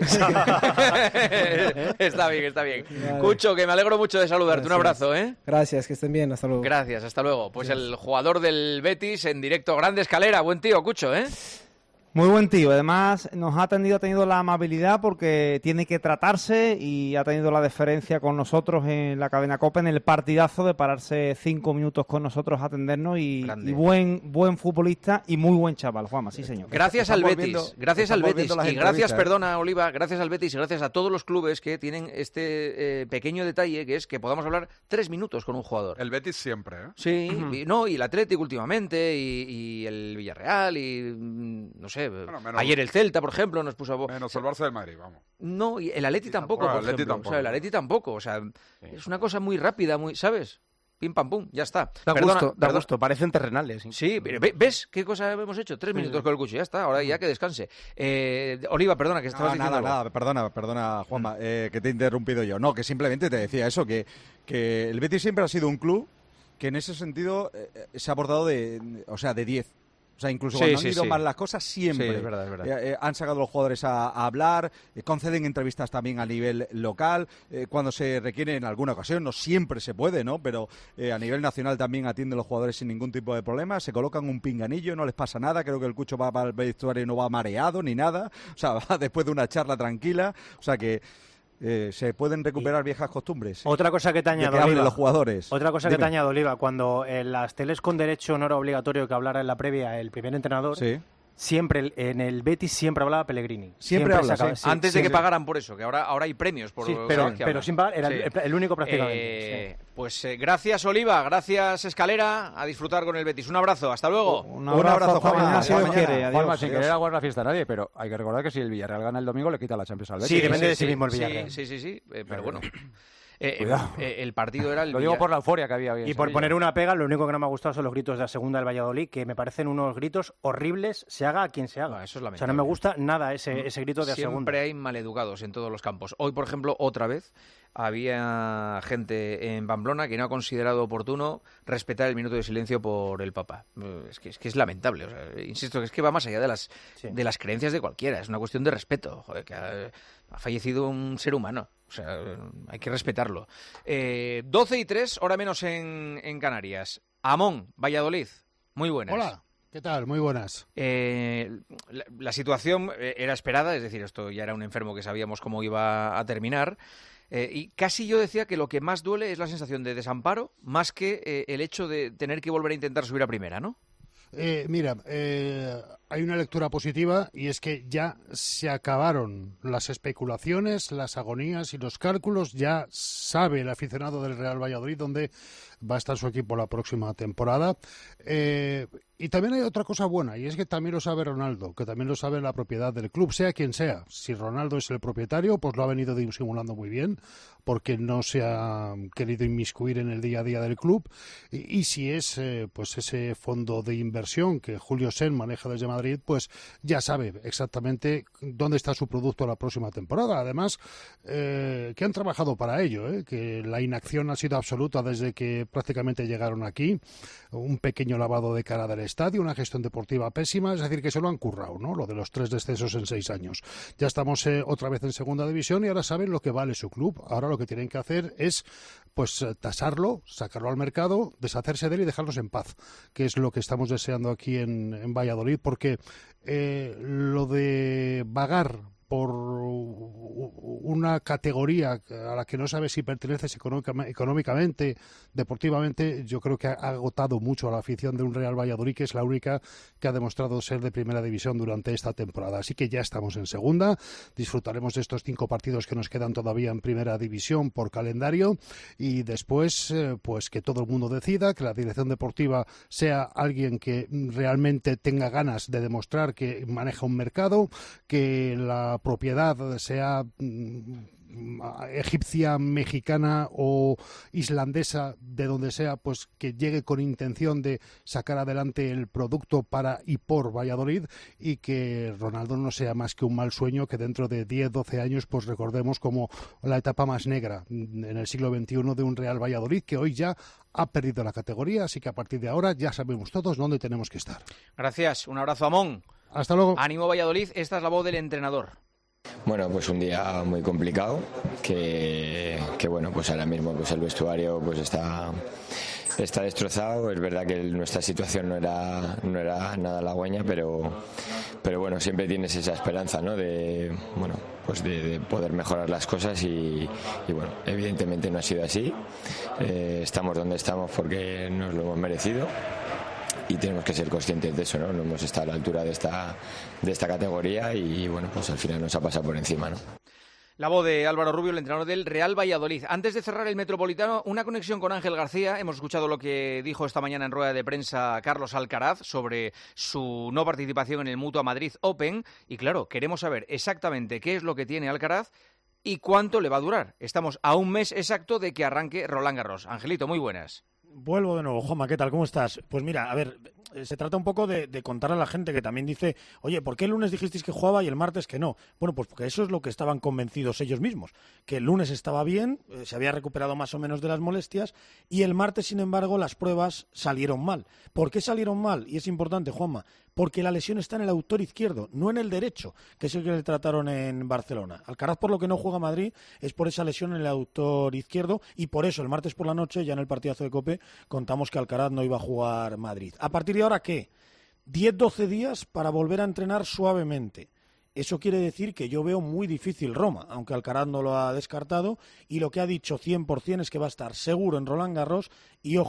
Está bien, está bien. Vale. Cucho, que me alegro mucho de saludarte. Un Gracias. abrazo, ¿eh? Gracias, que estén bien, hasta luego. Gracias, hasta luego. Pues el jugador del Betis en directo, Grande Escalera. Buen tío, Cucho, ¿eh? Muy buen tío, además nos ha atendido, ha tenido la amabilidad porque tiene que tratarse y ha tenido la deferencia con nosotros en la cadena COPE en el partidazo de pararse cinco minutos con nosotros a atendernos y, Grande. y buen buen futbolista y muy buen chaval, Juanma, sí señor. Gracias Están al volviendo- Betis, gracias están al Betis volviendo las y gracias, entrevistas, ¿eh? perdona Oliva, gracias al Betis y gracias a todos los clubes que tienen este eh, pequeño detalle que es que podamos hablar tres minutos con un jugador. El Betis siempre, ¿eh? Sí, y, no, y el Atlético últimamente, y, y el Villarreal, y mm, no sé, menos- ayer el Celta, por ejemplo, nos puso a... Menos el Barça del Madrid, vamos. No, y el Atleti tampoco, tampoco, por el Atleti ejemplo. tampoco. O sea, el Atleti tampoco, o sea, es una cosa muy rápida, muy, ¿sabes? Pim, pam, pum, ya está. Da Perdona, gusto, da perdona. gusto, parecen terrenales. Sí, pero ve- ¿ves qué cosa hemos hecho? Tres minutos con el Cucho, ya está, ahora ya que descanse. Eh, Oliva, perdona, que estabas No, diciendo nada, algo. nada, perdona, perdona, Juanma, eh, que te he interrumpido yo. No, que simplemente te decía eso, que, que el Betis siempre ha sido un club que en ese sentido eh, se ha abordado de, o sea, de diez. O sea, incluso Sí, cuando sí, han ido sí. mal las cosas, siempre. Sí, es verdad, es verdad. Eh, eh, han sacado a los jugadores a, a hablar, eh, conceden entrevistas también a nivel local, eh, cuando se requiere en alguna ocasión, no siempre se puede, ¿no? Pero eh, a nivel nacional también atienden a los jugadores sin ningún tipo de problema, se colocan un pinganillo, no les pasa nada, creo que el Cucho va para el vestuario y no va mareado ni nada, o sea, va después de una charla tranquila, o sea que eh, se pueden recuperar viejas costumbres. Otra cosa que te De añado, que hablen Oliva. los jugadores. Otra cosa que Dime. te añado, Oliva, cuando en las teles con derecho no era obligatorio que hablara en la previa el primer entrenador, Sí. siempre el- en el Betis siempre hablaba Pellegrini. Siempre habla, sacaba- sí. sí, Antes de que siempre. pagaran por eso, que ahora, ahora hay premios por Sí, cada pero, vez que pero hablan. sin pagar, era Sí. el, el único prácticamente. Eh, Pues eh, gracias Oliva, gracias Escalera, a disfrutar con el Betis. Un abrazo, hasta luego. Un abrazo, Juanma. Juanma, si Hasta Dios mañana. quiere, adiós. Juanma, sin Adiós. querer aguar la fiesta a nadie, pero hay que recordar que si el Villarreal gana el domingo le quita la Champions al Betis. Sí, depende de sí mismo el Villarreal. Sí, sí, sí, sí, eh, pero bueno. Eh, Cuidado. eh, el partido era el Lo digo Villa- por la euforia que había hoy en Y por Sevilla. poner una pega, lo único que no me ha gustado son los gritos de la segunda del Valladolid, que me parecen unos gritos horribles, se haga a quien se haga. Eso es o sea, lamentable. no me gusta nada ese, ese grito de la segunda. Siempre hay maleducados en todos los campos. Hoy, por ejemplo, otra vez había gente en Pamplona que no ha considerado oportuno respetar el minuto de silencio por el Papa. Eh, Es que es, que es lamentable. O sea, insisto, que es que va más allá de las, Sí. de las creencias de cualquiera. Es una cuestión de respeto. Joder, que ha, ha fallecido un ser humano. O sea, eh, hay que respetarlo. Eh, doce y tres, hora menos en, en Canarias. Amón, Valladolid. Muy buenas. Hola, ¿qué tal? Muy buenas. Eh, la, la situación eh, era esperada, es decir, esto ya era un enfermo que sabíamos cómo iba a terminar. Eh, y casi yo decía que lo que más duele es la sensación de desamparo, más que eh, el hecho de tener que volver a intentar subir a primera, ¿no? Eh, mira, eh, hay una lectura positiva y es que ya se acabaron las especulaciones, las agonías y los cálculos. Ya sabe el aficionado del Real Valladolid dónde va a estar su equipo la próxima temporada. Eh, y también hay otra cosa buena, y es que también lo sabe Ronaldo, que también lo sabe la propiedad del club, sea quien sea. Si Ronaldo es el propietario, pues lo ha venido disimulando muy bien, porque no se ha querido inmiscuir en el día a día del club. Y, y si es eh, pues ese fondo de inversión que Julio Sen maneja desde Madrid, pues ya sabe exactamente dónde está su producto la próxima temporada. Además, eh, que han trabajado para ello, ¿eh? Que la inacción ha sido absoluta desde que prácticamente llegaron aquí. Un pequeño lavado de cara del estadio, una gestión deportiva pésima, es decir, que se lo han currado, ¿no? Lo de los tres descensos en seis años. Ya estamos eh, otra vez en segunda división y ahora saben lo que vale su club. Ahora lo que tienen que hacer es pues tasarlo, sacarlo al mercado, deshacerse de él y dejarlos en paz, que es lo que estamos deseando aquí en, en Valladolid, porque eh, lo de vagar por una categoría a la que no sabes si perteneces económicamente, deportivamente, yo creo que ha agotado mucho a la afición de un Real Valladolid, que es la única que ha demostrado ser de primera división durante esta temporada. Así que ya estamos en segunda, disfrutaremos de estos cinco partidos que nos quedan todavía en primera división por calendario y después eh, pues que todo el mundo decida, que la dirección deportiva sea alguien que realmente tenga ganas de demostrar que maneja un mercado, que la propiedad sea egipcia, mexicana o islandesa, de donde sea, pues que llegue con intención de sacar adelante el producto para y por Valladolid, y que Ronaldo no sea más que un mal sueño que dentro de diez, doce años pues recordemos como la etapa más negra en el siglo veintiuno de un Real Valladolid que hoy ya ha perdido la categoría, así que a partir de ahora ya sabemos todos dónde tenemos que estar. Gracias, un abrazo, Amón. Hasta luego. Ánimo Valladolid, esta es la voz del entrenador. Bueno, pues un día muy complicado, que, que bueno, pues ahora mismo pues el vestuario pues está, está destrozado. Es verdad que nuestra situación no era, no era nada halagüeña, pero, pero bueno, siempre tienes esa esperanza, ¿no? De, bueno, pues de, de poder mejorar las cosas y, y bueno, evidentemente no ha sido así. Eh, estamos donde estamos porque nos lo hemos merecido. Y tenemos que ser conscientes de eso, ¿no? No hemos estado a la altura de esta, de esta categoría y, bueno, pues al final nos ha pasado por encima, ¿no? La voz de Álvaro Rubio, el entrenador del Real Valladolid. Antes de cerrar el Metropolitano, una conexión con Ángel García. Hemos escuchado lo que dijo esta mañana en rueda de prensa Carlos Alcaraz sobre su no participación en el Mutua Madrid Open. Y claro, queremos saber exactamente qué es lo que tiene Alcaraz y cuánto le va a durar. Estamos a un mes exacto de que arranque Roland Garros. Angelito, muy buenas. Vuelvo de nuevo, Juanma, ¿qué tal? ¿Cómo estás? Pues mira, a ver, se trata un poco de, de contar a la gente que también dice, oye, ¿por qué el lunes dijisteis que jugaba y el martes que no? Bueno, pues porque eso es lo que estaban convencidos ellos mismos, que el lunes estaba bien, eh, se había recuperado más o menos de las molestias, y el martes, sin embargo, las pruebas salieron mal. ¿Por qué salieron mal? Y es importante, Juanma, porque la lesión está en el autor izquierdo, no en el derecho, que es el que le trataron en Barcelona. Alcaraz, por lo que no juega Madrid, es por esa lesión en el autor izquierdo, y por eso el martes por la noche, ya en el partidazo de COPE, contamos que Alcaraz no iba a jugar Madrid. A partir de ahora, ¿qué? diez doce días para volver a entrenar suavemente. Eso quiere decir que yo veo muy difícil Roma, aunque Alcaraz no lo ha descartado, y lo que ha dicho cien por ciento es que va a estar seguro en Roland Garros, y ojo,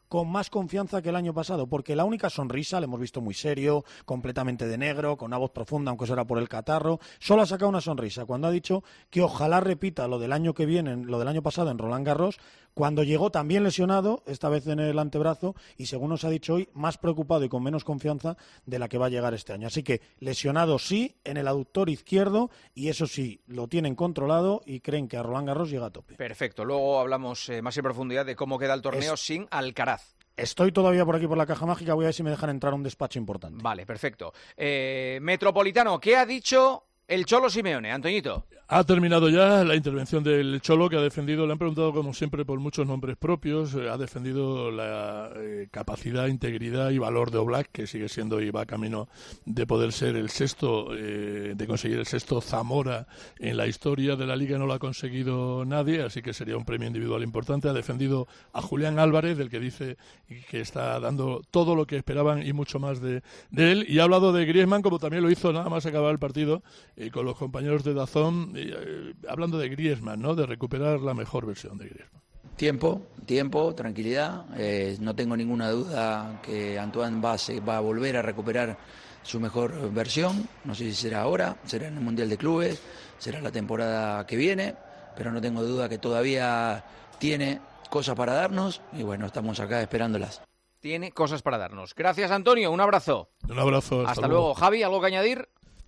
con más confianza que el año pasado, porque la única sonrisa, le hemos visto muy serio, completamente de negro, con una voz profunda, aunque eso era por el catarro, solo ha sacado una sonrisa cuando ha dicho que ojalá repita lo del año que viene, lo del año pasado en Roland Garros, cuando llegó también lesionado, esta vez en el antebrazo, y según nos ha dicho hoy, más preocupado y con menos confianza de la que va a llegar este año. Así que lesionado sí, en el aductor izquierdo, y eso sí, lo tienen controlado y creen que a Roland Garros llega a tope. Perfecto, luego hablamos eh, más en profundidad de cómo queda el torneo Es... sin Alcaraz. Estoy todavía por aquí por la caja mágica, voy a ver si me dejan entrar a un despacho importante. Vale, perfecto. Eh, Metropolitano, ¿qué ha dicho el Cholo Simeone, Antoñito? Ha terminado ya la intervención del Cholo, que ha defendido, le han preguntado como siempre por muchos nombres propios, eh, ha defendido la eh, capacidad, integridad y valor de Oblak, que sigue siendo y va camino de poder ser el sexto, eh, de conseguir el sexto Zamora en la historia de la Liga, no lo ha conseguido nadie, así que sería un premio individual importante. Ha defendido a Julián Álvarez, del que dice que está dando todo lo que esperaban y mucho más de, de él, y ha hablado de Griezmann, como también lo hizo nada más acabar el partido, eh, con los compañeros de DAZN, Eh, hablando de Griezmann, ¿no? De recuperar la mejor versión de Griezmann. Tiempo, tiempo, tranquilidad. Eh, no tengo ninguna duda que Antoine va a, se, va a volver a recuperar su mejor versión. No sé si será ahora, será en el Mundial de Clubes, será la temporada que viene, pero no tengo duda que todavía tiene cosas para darnos y bueno, estamos acá esperándolas. Tiene cosas para darnos. Gracias, Antonio. Un abrazo. Un abrazo. Hasta, hasta luego. luego. Javi, ¿algo que añadir?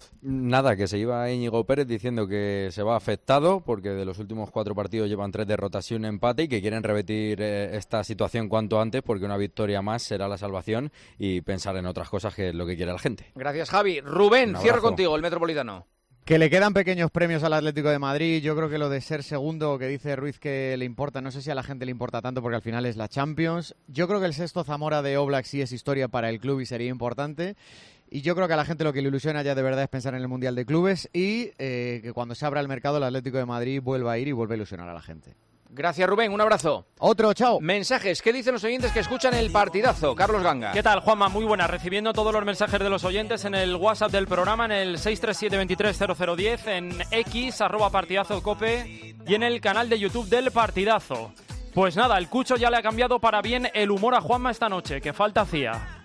Nada, que se iba Íñigo Pérez diciendo que se va afectado porque de los últimos cuatro partidos llevan tres derrotas y un empate y que quieren repetir eh, esta situación cuanto antes porque una victoria más será la salvación y pensar en otras cosas que es lo que quiere la gente. Gracias, Javi. Rubén, cierro contigo, el Metropolitano. Que le quedan pequeños premios al Atlético de Madrid. Yo creo que lo de ser segundo, que dice Ruiz que le importa, no sé si a la gente le importa tanto porque al final es la Champions. Yo creo que el sexto Zamora de Oblak sí es historia para el club y sería importante. Y yo creo que a la gente lo que le ilusiona ya de verdad es pensar en el Mundial de Clubes y eh, que cuando se abra el mercado el Atlético de Madrid vuelva a ir y vuelva a ilusionar a la gente. Gracias, Rubén. Un abrazo. Otro, chao. Mensajes. ¿Qué dicen los oyentes que escuchan el partidazo? Carlos Ganga. ¿Qué tal, Juanma? Muy buenas. Recibiendo todos los mensajes de los oyentes en el WhatsApp del programa, en el seis tres siete, veintitrés cero cero diez, en X, arroba partidazo cope y en el canal de YouTube del partidazo. Pues nada, el Cucho ya le ha cambiado para bien el humor a Juanma esta noche, que falta hacía.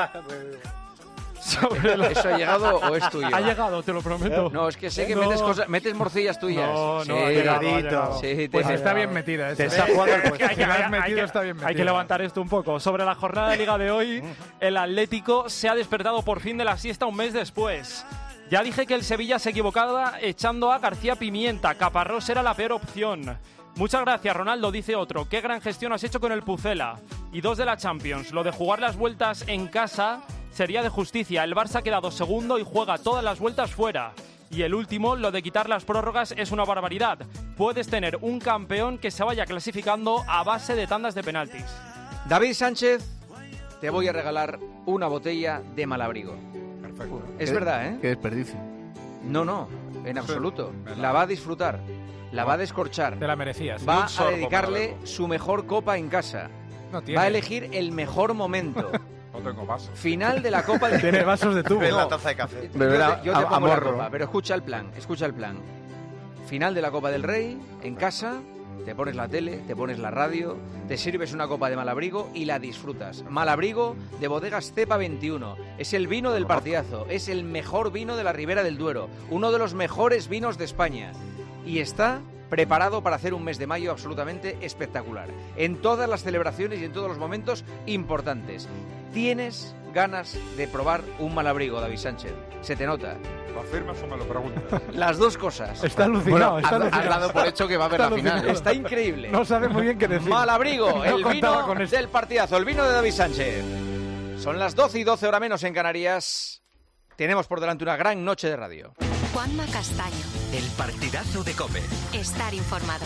Sobre la... ¿Eso ha llegado o es tuyo? Ha llegado, te lo prometo. No, es que sé que no. metes, cosas, metes morcillas tuyas. No, no, sí, ha llegado, ha llegado. Sí, pues te... está bien metida. Te está jugando el puesto. Hay que, hay, hay, que, está bien metida. Hay que levantar esto un poco. Sobre la jornada de Liga de hoy, el Atlético se ha despertado por fin de la siesta un mes después. Ya dije que el Sevilla se equivocaba echando a García Pimienta. Caparrós era la peor opción. Muchas gracias, Ronaldo, dice otro. Qué gran gestión has hecho con el Pucela. Y dos de la Champions. Lo de jugar las vueltas en casa sería de justicia. El Barça ha quedado segundo y juega todas las vueltas fuera. Y el último, lo de quitar las prórrogas es una barbaridad. Puedes tener un campeón que se vaya clasificando a base de tandas de penaltis. David Sánchez, te voy a regalar una botella de Malabrigo. Perfecto. Es verdad, ¿eh? Qué desperdicio. No, no, en absoluto. La va a disfrutar. La va a descorchar. Te la merecías. Va a dedicarle su mejor copa en casa. No tiene. Va a elegir el mejor momento. No tengo vasos. Final de la Copa del Tiene vasos de tubo. En la No. taza de café. Yo te, yo te pongo la copa, pero escucha el plan, escucha el plan. Final de la Copa del Rey, en casa, te pones la tele, te pones la radio, te sirves una copa de Malabrigo y la disfrutas. Malabrigo de Bodegas Cepa veintiuno. Es el vino del partidazo, es el mejor vino de la Ribera del Duero, uno de los mejores vinos de España. Y está preparado para hacer un mes de mayo absolutamente espectacular. En todas las celebraciones y en todos los momentos importantes. ¿Tienes ganas de probar un Malabrigo, David Sánchez? Se te nota. ¿Lo afirmas o me lo preguntas? Las dos cosas. Está alucinado. Bueno, está has, alucinado. has dado por hecho que va a haber Está la final. alucinado. Está increíble. No sabe muy bien qué decir. Malabrigo, No el contaba vino con esto. del partidazo, el vino de David Sánchez. Son las doce y doce, hora menos en Canarias. Tenemos por delante una gran noche de radio. Juanma Castaño. El partidazo de COPE. Estar informado.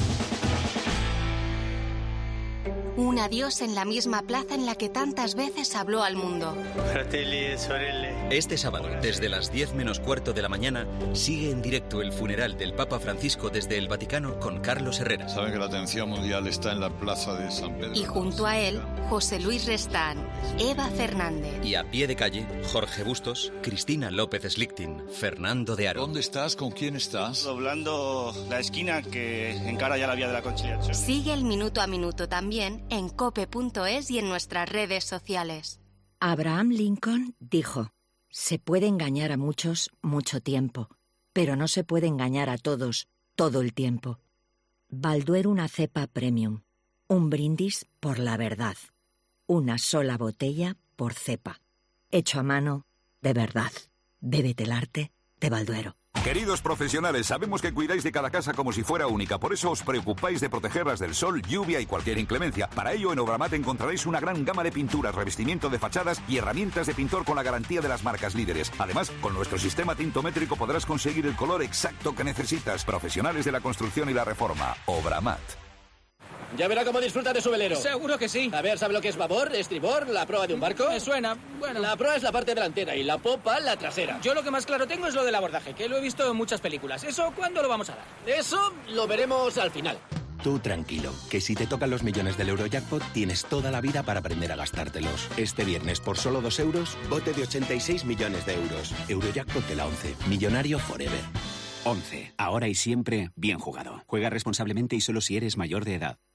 Un adiós en la misma plaza en la que tantas veces habló al mundo. Fratelli sorelle. Este sábado, desde las diez menos cuarto de la mañana, sigue en directo el funeral del Papa Francisco desde el Vaticano con Carlos Herrera. Saben que la atención mundial está en la plaza de San Pedro. Y junto a él, José Luis Restán, Eva Fernández. Y a pie de calle, Jorge Bustos, Cristina López Slichting, Fernando de Aro. ¿Dónde estás? ¿Con quién estás? Doblando la esquina que encara ya la vía de la Conciliación. Sigue el minuto a minuto también en cope punto es y en nuestras redes sociales. Abraham Lincoln dijo: se puede engañar a muchos mucho tiempo, pero no se puede engañar a todos todo el tiempo. Balduero una cepa premium. Un brindis por la verdad. Una sola botella por cepa. Hecho a mano de verdad. Bébete el arte de Balduero. Queridos profesionales, sabemos que cuidáis de cada casa como si fuera única, por eso os preocupáis de protegerlas del sol, lluvia y cualquier inclemencia. Para ello, en Obramat encontraréis una gran gama de pinturas, revestimiento de fachadas y herramientas de pintor con la garantía de las marcas líderes. Además, con nuestro sistema tintométrico podrás conseguir el color exacto que necesitas. Profesionales de la construcción y la reforma. Obramat. Ya verá cómo disfruta de su velero. Seguro que sí. A ver, ¿sabe lo que es babor, estribor, la proa de un barco? Me suena. Bueno. La proa es la parte delantera y la popa la trasera. Yo lo que más claro tengo es lo del abordaje, que lo he visto en muchas películas. ¿Eso cuándo lo vamos a dar? Eso lo veremos al final. Tú tranquilo, que si te tocan los millones del Eurojackpot, tienes toda la vida para aprender a gastártelos. Este viernes, por solo dos euros, bote de ochenta y seis millones de euros. Eurojackpot de la once. Millonario forever. once. Ahora y siempre, bien jugado. Juega responsablemente y solo si eres mayor de edad.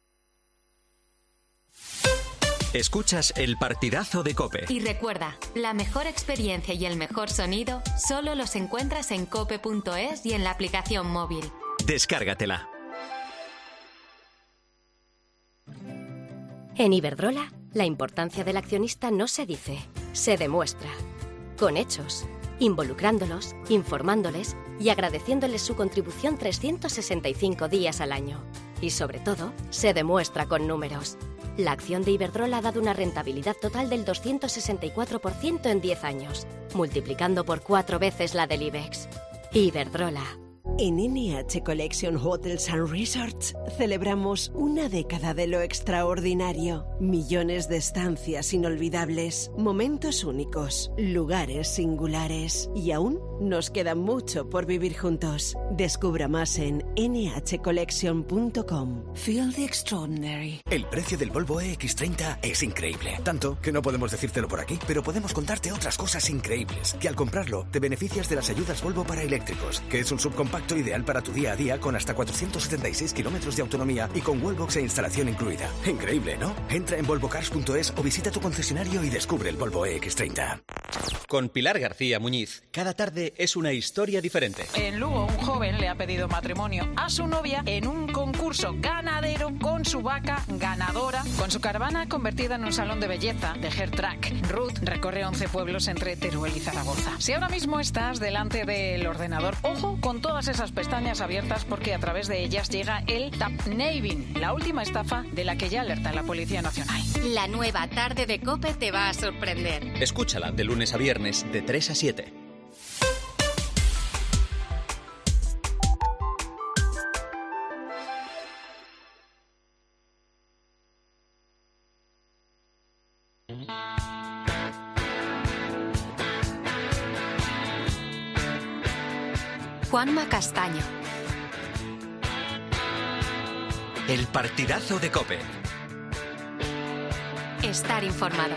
Escuchas el partidazo de COPE. Y recuerda, la mejor experiencia y el mejor sonido solo los encuentras en cope punto es y en la aplicación móvil. Descárgatela. En Iberdrola, la importancia del accionista no se dice, se demuestra. Con hechos, involucrándolos, informándoles y agradeciéndoles su contribución trescientos sesenta y cinco días al año. Y sobre todo, se demuestra con números. La acción de Iberdrola ha dado una rentabilidad total del doscientos sesenta y cuatro por ciento en diez años, multiplicando por cuatro veces la del IBEX. Iberdrola. En N H Collection Hotels and Resorts celebramos una década de lo extraordinario. Millones de estancias inolvidables, momentos únicos, lugares singulares. Y aún nos queda mucho por vivir juntos. Descubra más en ene hache collection punto com. Feel the extraordinary. El precio del Volvo E X treinta es increíble. Tanto que no podemos decírtelo por aquí, pero podemos contarte otras cosas increíbles. Que al comprarlo te beneficias de las ayudas Volvo para eléctricos, que es un subcompacto ideal para tu día a día con hasta cuatrocientos setenta y seis kilómetros de autonomía y con wallbox e instalación incluida. Increíble, ¿no? Entra en volvo cars punto es o visita tu concesionario y descubre el Volvo E X treinta. Con Pilar García Muñiz, cada tarde es una historia diferente. En Lugo, un joven le ha pedido matrimonio a su novia en un concurso ganadero con su vaca ganadora, con su caravana convertida en un salón de belleza de Hair Track. Ruth recorre once pueblos entre Teruel y Zaragoza. Si ahora mismo estás delante del ordenador, ojo con todas esas pestañas abiertas porque a través de ellas llega el tapnaving, la última estafa de la que ya alerta la Policía Nacional. La nueva tarde de COPE te va a sorprender. Escúchala de lunes a viernes de tres a siete. Juanma Castaño. El partidazo de COPE. Estar informado.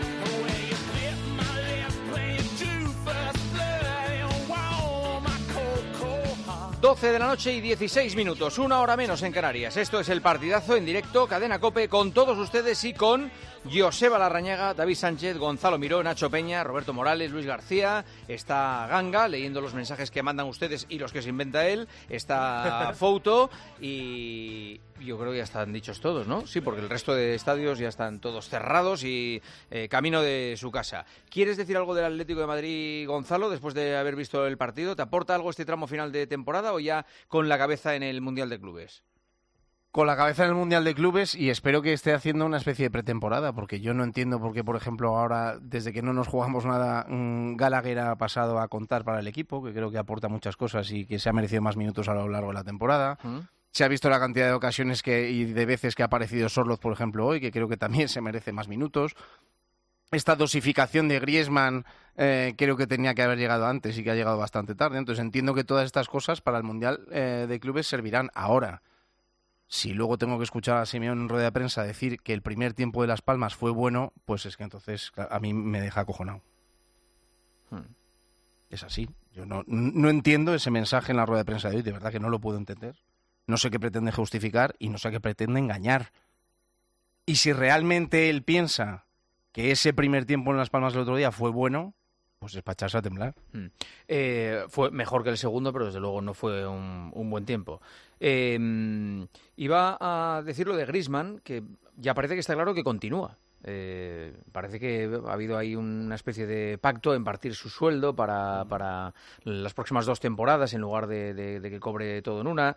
doce de la noche y dieciséis minutos, una hora menos en Canarias. Esto es el partidazo en directo, Cadena COPE, con todos ustedes y con Joseba Larrañaga, David Sánchez, Gonzalo Miró, Nacho Peña, Roberto Morales, Luis García. Está Ganga leyendo los mensajes que mandan ustedes y los que se inventa él. Está Fouto y yo creo que ya están dichos todos, ¿no? Sí, porque el resto de estadios ya están todos cerrados y eh, camino de su casa. ¿Quieres decir algo del Atlético de Madrid, Gonzalo, después de haber visto el partido? ¿Te aporta algo este tramo final de temporada o ya con la cabeza en el Mundial de Clubes? Con la cabeza en el Mundial de Clubes y espero que esté haciendo una especie de pretemporada, porque yo no entiendo por qué, por ejemplo, ahora, desde que no nos jugamos nada, mmm, Gallagher ha pasado a contar para el equipo, que creo que aporta muchas cosas y que se ha merecido más minutos a lo largo de la temporada. ¿Mm? Se ha visto la cantidad de ocasiones que, y de veces que ha aparecido Sorloth, por ejemplo, hoy, que creo que también se merece más minutos. Esta dosificación de Griezmann eh, creo que tenía que haber llegado antes y que ha llegado bastante tarde. Entonces entiendo que todas estas cosas para el Mundial eh, de Clubes servirán ahora. Si luego tengo que escuchar a Simeone en rueda de prensa decir que el primer tiempo de Las Palmas fue bueno, pues es que entonces a mí me deja acojonado. Hmm. Es así. Yo no, no entiendo ese mensaje en la rueda de prensa de hoy, de verdad que no lo puedo entender. No sé qué pretende justificar y no sé qué pretende engañar. Y si realmente él piensa que ese primer tiempo en Las Palmas el otro día fue bueno, pues es para echarse a temblar. Mm. Eh, fue mejor que el segundo, pero desde luego no fue un, un buen tiempo. Eh, iba a decir lo de Griezmann, que ya parece que está claro que continúa. Eh, parece que ha habido ahí una especie de pacto en partir su sueldo para, para las próximas dos temporadas en lugar de, de, de que cobre todo en una.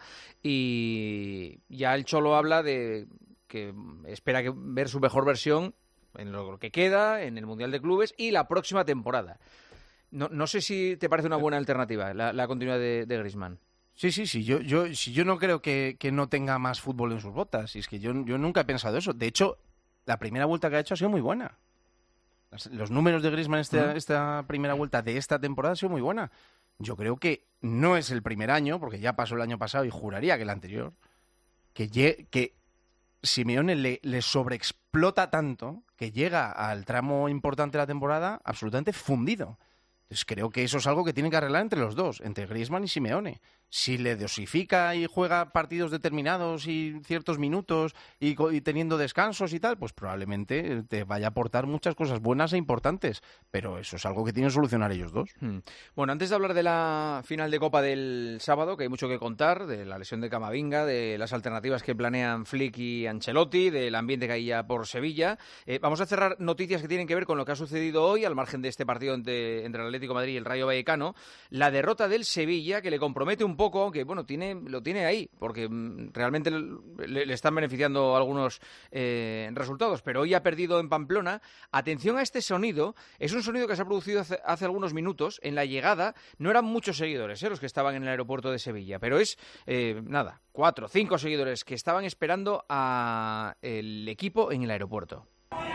Y ya el Cholo habla de que espera que ver su mejor versión en lo que queda, en el Mundial de Clubes y la próxima temporada. No, no sé si te parece una buena alternativa la, la continuidad de, de Griezmann. Sí, sí, sí. Yo, yo, si yo no creo que, que no tenga más fútbol en sus botas. Y es que yo, yo nunca he pensado eso. De hecho, la primera vuelta que ha hecho ha sido muy buena. Las, los números de Griezmann esta, uh-huh. esta primera vuelta de esta temporada ha sido muy buena. Yo creo que no es el primer año, porque ya pasó el año pasado y juraría que el anterior, que, lle- que Simeone le, le sobreexplota tanto que llega al tramo importante de la temporada absolutamente fundido. Entonces creo que eso es algo que tienen que arreglar entre los dos, entre Griezmann y Simeone. Si le dosifica y juega partidos determinados y ciertos minutos y, y teniendo descansos y tal, pues probablemente te vaya a aportar muchas cosas buenas e importantes. Pero eso es algo que tienen que solucionar ellos dos. Hmm. Bueno, antes de hablar de la final de Copa del sábado, que hay mucho que contar, de la lesión de Camavinga, de las alternativas que planean Flick y Ancelotti, del ambiente que hay ya por Sevilla, eh, vamos a cerrar noticias que tienen que ver con lo que ha sucedido hoy, al margen de este partido entre, entre el Atlético de Madrid y el Rayo Vallecano, la derrota del Sevilla, que le compromete un poco, aunque bueno, tiene, lo tiene ahí, porque mm, realmente le, le están beneficiando algunos eh, resultados, pero hoy ha perdido en Pamplona. Atención a este sonido, es un sonido que se ha producido hace, hace algunos minutos. En la llegada no eran muchos seguidores eh, los que estaban en el aeropuerto de Sevilla, pero es, eh, nada, cuatro, cinco seguidores que estaban esperando a el equipo en el aeropuerto.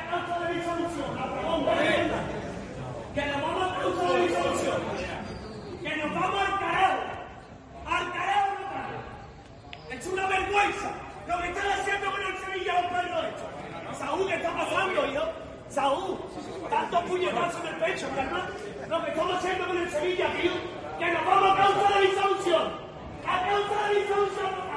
Lo que están haciendo con el Sevilla, los perros estos. Saúl, ¿qué está pasando, hijo? Saúl, tantos puñetazos en el pecho, ¿verdad? Lo que estamos haciendo con el Sevilla, tío, que nos vamos a causar la disolución. A causar la disolución.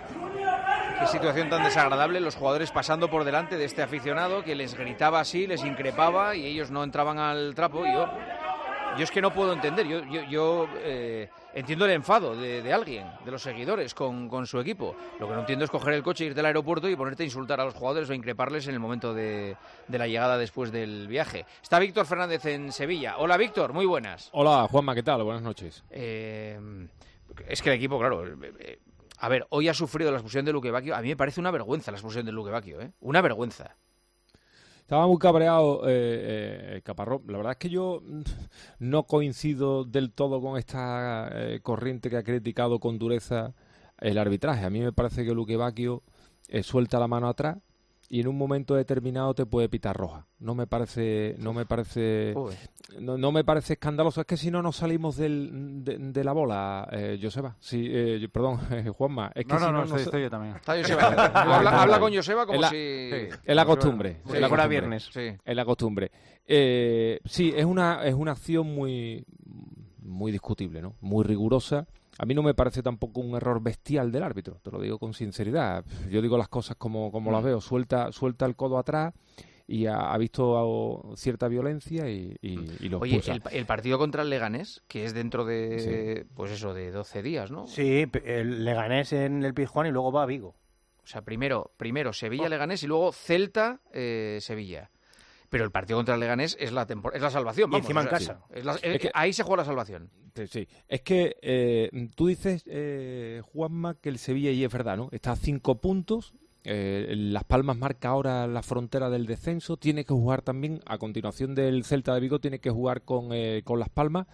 Qué situación tan desagradable, los jugadores pasando por delante de este aficionado que les gritaba así, les increpaba y ellos no entraban al trapo. Y yo, yo es que no puedo entender, yo, yo, yo eh, entiendo el enfado de, de alguien, de los seguidores con, con su equipo. Lo que no entiendo es coger el coche, irte al aeropuerto y ponerte a insultar a los jugadores o increparles en el momento de, de la llegada después del viaje. Está Víctor Fernández en Sevilla. Hola Víctor, muy buenas. Hola Juanma, ¿qué tal? Buenas noches. Eh, es que el equipo, claro... Eh, A ver, hoy ha sufrido la expulsión de Luque Bacchio. A mí me parece una vergüenza la expulsión de Luque Bacchio, ¿eh? Una vergüenza. Estaba muy cabreado eh, eh, Caparrós. La verdad es que yo no coincido del todo con esta eh, corriente que ha criticado con dureza el arbitraje. A mí me parece que Luque Bacchio eh, suelta la mano atrás y en un momento determinado te puede pitar roja. No me parece, no me parece, no, no me parece escandaloso. Es que si no nos salimos del, de, de la bola, eh, Joseba. Sí, eh, perdón, eh, Juanma. Es que no, si no, no, no, no estoy, estoy yo también. Está Joseba. habla, habla con Joseba como es la, si... Sí. Es la costumbre. Sí, es la fuera costumbre. viernes. Sí. Es la costumbre. Eh, sí, es una, es una acción muy, muy discutible, ¿no? Muy rigurosa. A mí no me parece tampoco un error bestial del árbitro, te lo digo con sinceridad. Yo digo las cosas como, como las veo. Suelta, suelta el codo atrás y ha, ha visto cierta violencia y, y, y lo Oye, expulsa. el, el partido contra el Leganés, que es dentro de, Sí. pues eso, de doce días, ¿no? Sí, el Leganés en el Pizjuán y luego va a Vigo. O sea, primero, primero Sevilla-Leganés y luego Celta-Sevilla. Pero el partido contra el Leganés es la tempor- es la salvación, Y vamos. encima o en sea, casa. sí. Es la- Es eh, que- ahí se juega la salvación. Sí, sí. Es que eh, tú dices, eh, Juanma, que el Sevilla, y es verdad, ¿no? Está a cinco puntos. Eh, Las Palmas marca ahora la frontera del descenso. Tiene que jugar también, a continuación del Celta de Vigo, tiene que jugar con, eh, con Las Palmas.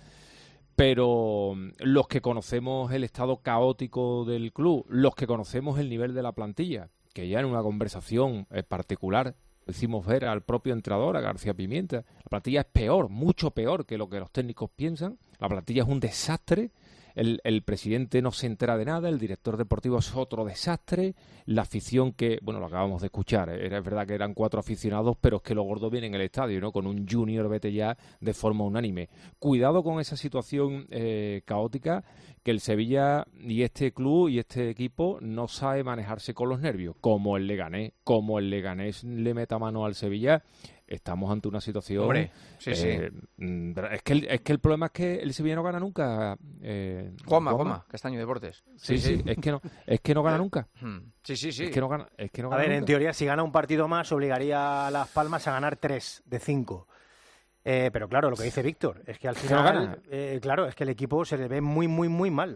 Pero los que conocemos el estado caótico del club, los que conocemos el nivel de la plantilla, que ya en una conversación eh, particular hicimos ver al propio entrenador, a García Pimienta, la plantilla es peor, mucho peor que lo que los técnicos piensan. La plantilla es un desastre. El, el presidente no se entera de nada, el director deportivo es otro desastre, la afición que, bueno, lo acabamos de escuchar, era es verdad que eran cuatro aficionados, pero es que lo gordo viene en el estadio, ¿no? Con un Junior vete ya de forma unánime. Cuidado con esa situación eh, caótica que el Sevilla y este club y este equipo no sabe manejarse con los nervios, como el Leganés, como el Leganés le meta mano al Sevilla. Estamos ante una situación... Hombre, sí, eh, sí. Es que, el, es que el problema es que el Sevilla no gana nunca. Eh, Juanma, Juanma, Castaño Deportes. Sí, sí, sí, es que no, es que no gana nunca. Sí, sí, sí. Es que no gana, es que no A gana ver, nunca. en teoría, si gana un partido más, obligaría a Las Palmas a ganar tres de cinco. Eh, pero claro, lo que dice Víctor, es que al que no final, gana. eh, claro, es que el equipo se le ve muy, muy, muy mal.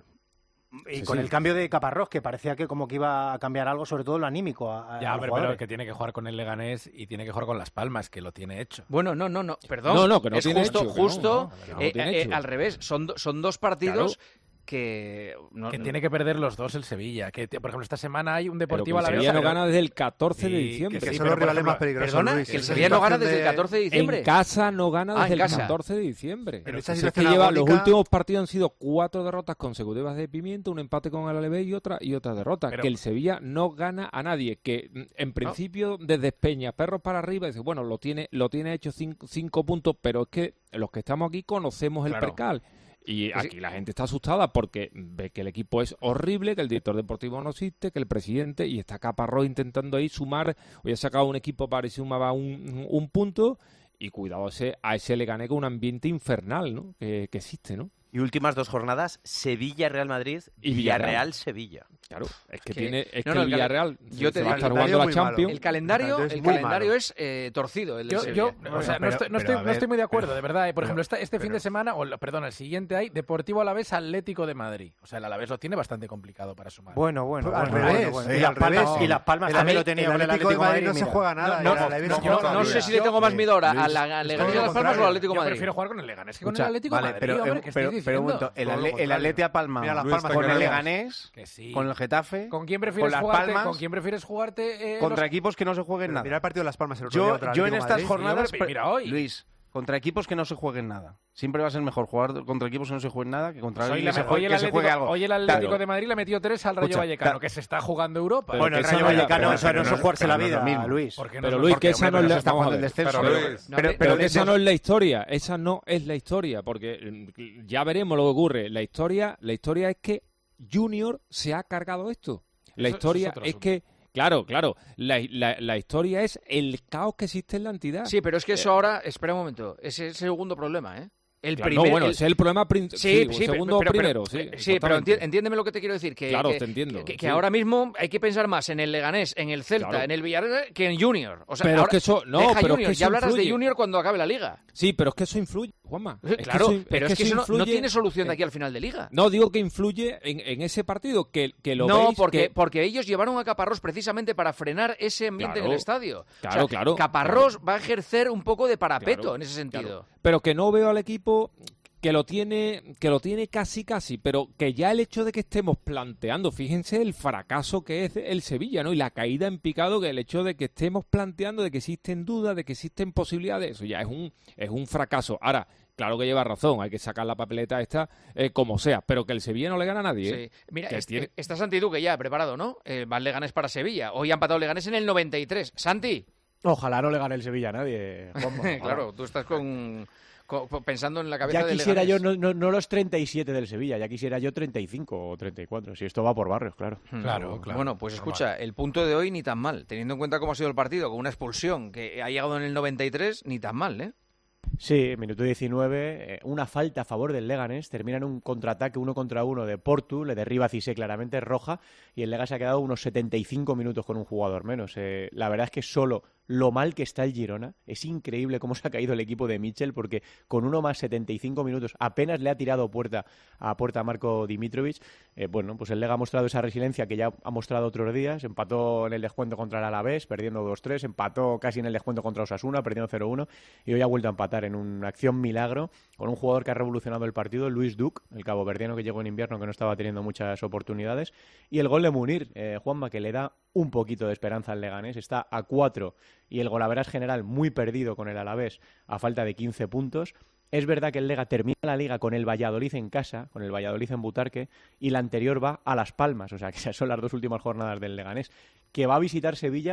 Y Sí, con sí. el cambio de Caparrós, que parecía que como que iba a cambiar algo, sobre todo lo anímico. A, a Ya, los pero, jugadores. pero que tiene que jugar con el Leganés y tiene que jugar con Las Palmas, que lo tiene hecho. Bueno, no, no, no, perdón. No, no, que no es tiene justo, hecho, que no, justo no, que no eh, tiene eh, hecho. al revés. Son, do- son dos partidos que... No, Que tiene que perder los dos el Sevilla. Que, por ejemplo, esta semana hay un Pero que Deportivo el a la vez. Sevilla no gana desde el catorce de Y- diciembre. que sí, son pero, los por rivales ejemplo, más peligrosos, Perdona, Luis. que el En Sevilla esa no gana situación desde el de- catorce de diciembre. En casa no gana Ah, desde en el casa. catorce de diciembre. En esa Si es que situación lleva, los agónica- últimos partidos han sido cuatro derrotas consecutivas de Pimiento, un empate con el Alavés y otra y otra derrota. Pero- que el Sevilla no gana a nadie. Que mm, en principio desde Peña, perros para arriba, dice, bueno, lo tiene, lo tiene hecho cinco, cinco puntos, pero es que los que estamos aquí conocemos el Claro. percal. Y Que sí. aquí la gente está asustada porque ve que el equipo es horrible, que el director deportivo no existe, que el presidente, y está Caparrós intentando ahí sumar, hoy ha sacado un equipo para que sumaba un, un punto, y cuidado ese, a ese le gané con un ambiente infernal, ¿no? Que, que existe, ¿no? Y últimas dos jornadas, Sevilla-Real Madrid Y Villarreal. Villarreal-Sevilla. Claro, es que Que- tiene, es no, que no, el el cal- Villarreal yo te se va a digo, estar el jugando la calendario es muy Champions. El calendario, Es el muy calendario malo. es eh, torcido, el de Yo, Sevilla. yo, Pero- o sea, no pero- estoy, no pero, estoy, a no ver, estoy muy de acuerdo, pero- de verdad. eh. Por pero- ejemplo, esta- este fin pero- de semana, o lo- perdón, el siguiente hay Deportivo Alavés Atlético de Madrid. O sea, el Alavés lo tiene bastante complicado para sumar. Bueno, bueno, Al bueno, revés, bueno, bueno. eh, Y Las al revés. Palmas, y Las Palmas El también Ale- lo tenía el con el Atlético de Atlético de Madrid Madrid. no se mira. juega nada. No, y el no, Alavés no, sí yo juega no bien. sé si le tengo más miedo ahora a la a Leganés de Las Palmas o al Atlético de Yo Madrid. prefiero jugar con el Leganés que con Escucha, el Atlético vale, de Madrid, pero, hombre, eh, ¿qué pero, estáis pero un diciendo? momento, el, Todo lo Ale- el contrario. Atleti a Palma Mira, Las Luis, Palmas te con el queremos. Leganés, Que sí. con el Getafe, ¿Con quién prefieres Las jugarte? Palmas, ¿Con quién prefieres jugarte? eh, contra los- equipos que no se jueguen Pero nada. Mira el partido de Las Palmas el otro día Yo, contra el yo en Atlético de estas Madrid. jornadas, hombre, mira hoy. Luis, contra equipos que no se jueguen nada. Siempre va a ser mejor jugar contra equipos que no se jueguen nada que contra Hoy, alguien la- que, se hoy juegue, el que se juegue Atlético, algo. hoy el Atlético Claro. de Madrid le metió tres al Rayo Escucha, Vallecano, claro. que se está jugando Europa. Pero Bueno, el que Rayo esa no es la- Vallecano, pero- eso no pero es no- jugarse pero la no es lo vida, mismo. Luis. ¿Por qué no Pero es- Luis, porque, que esa hombre, no es pero la- se está vamos a jugando el ver. descenso. Pero, Pero- Luis, no, pero- pero- Pero pero que esa de- no es la historia, esa no es la historia, porque mm, ya veremos lo que ocurre. La historia, la historia es que Junior se ha cargado esto. La Eso- historia eso es otro es asunto. que, claro, claro, la, la, la historia es el caos que existe en la entidad. Sí, pero es que eso ahora, espera un momento, ese es el segundo problema, ¿eh? El Claro, primer, no, bueno, el- ese es el problema prin- Sí, sí, sí, segundo pero- pero- primero, pero- sí. sí, pero exactamente. enti- entiéndeme lo que te quiero decir, que, Claro, que, te entiendo, que, que sí. ahora mismo hay que pensar más en el Leganés, en el Celta, Claro. en el Villarreal que en Junior. O sea, Pero es ahora- que eso- no, deja pero es Junior, que ya eso hablarás de influye. Junior cuando acabe la liga. Sí, pero es que eso influye, Juanma. Es que claro, eso- pero es que, eso no- no, influye- tiene solución de eh, aquí al final de liga. No, digo que influye en, en ese partido, que, que lo No, veis porque, que- porque ellos llevaron a Caparrós precisamente para frenar ese ambiente en Claro, el estadio. claro, O sea, claro, Caparrós va a ejercer un poco de parapeto Claro, en ese sentido. claro. Pero que no veo al equipo que lo tiene que lo tiene casi casi, pero que ya el hecho de que estemos planteando, fíjense el fracaso que es el Sevilla, ¿no? Y la caída en picado, que el hecho de que estemos planteando de que existen dudas, de que existen posibilidades, eso ya es un es un fracaso. Ahora, claro que lleva razón, hay que sacar la papeleta esta eh, como sea, pero que el Sevilla no le gana a nadie. ¿eh? Sí. Mira, Que este- tiene- está Santi Duque ya preparado, ¿no? Eh, va el Leganés para Sevilla. Hoy ha empatado Leganés en el noventa y tres. Santi. Ojalá no le gane el Sevilla a nadie, Juanma, ojalá. Claro, tú estás con, con- pensando en la cabeza Ya del quisiera yo Leganés. no, no, no los treinta y siete del Sevilla, ya quisiera yo treinta y cinco o treinta y cuatro. Si esto va por barrios, claro. Hmm. Bueno, pues escucha, el punto de hoy ni tan mal. Teniendo en cuenta cómo ha sido el partido, con una expulsión que ha llegado en el noventa y tres, ni tan mal, ¿eh? Sí, minuto diecinueve, eh, una falta a favor del Leganés, termina en un contraataque uno contra uno de Portu, le derriba a Cissé claramente, roja, y el Leganés se ha quedado unos setenta y cinco minutos con un jugador menos. Eh, la verdad es que solo lo mal que está el Girona, es increíble cómo se ha caído el equipo de Mitchell, porque con uno más setenta y cinco minutos apenas le ha tirado puerta a puerta a Marco Dimitrovic. Eh, bueno, pues el Lega ha mostrado esa resiliencia que ya ha mostrado otros días, empató en el descuento contra el Alavés, perdiendo dos tres, empató casi en el descuento contra Osasuna, perdiendo cero uno, y hoy ha vuelto a empatar en una acción milagro con un jugador que ha revolucionado el partido, Luis Duc, el caboverdiano que llegó en invierno, que no estaba teniendo muchas oportunidades, y el gol de Munir, eh, Juanma, que le da un poquito de esperanza al Leganés, está a cuatro, y el golaveras general muy perdido con el Alavés a falta de quince puntos. Es verdad que el Lega termina la liga con el Valladolid en casa, con el Valladolid en Butarque, y la anterior va a Las Palmas, o sea que esas son las dos últimas jornadas del Leganés, que va a visitar Sevilla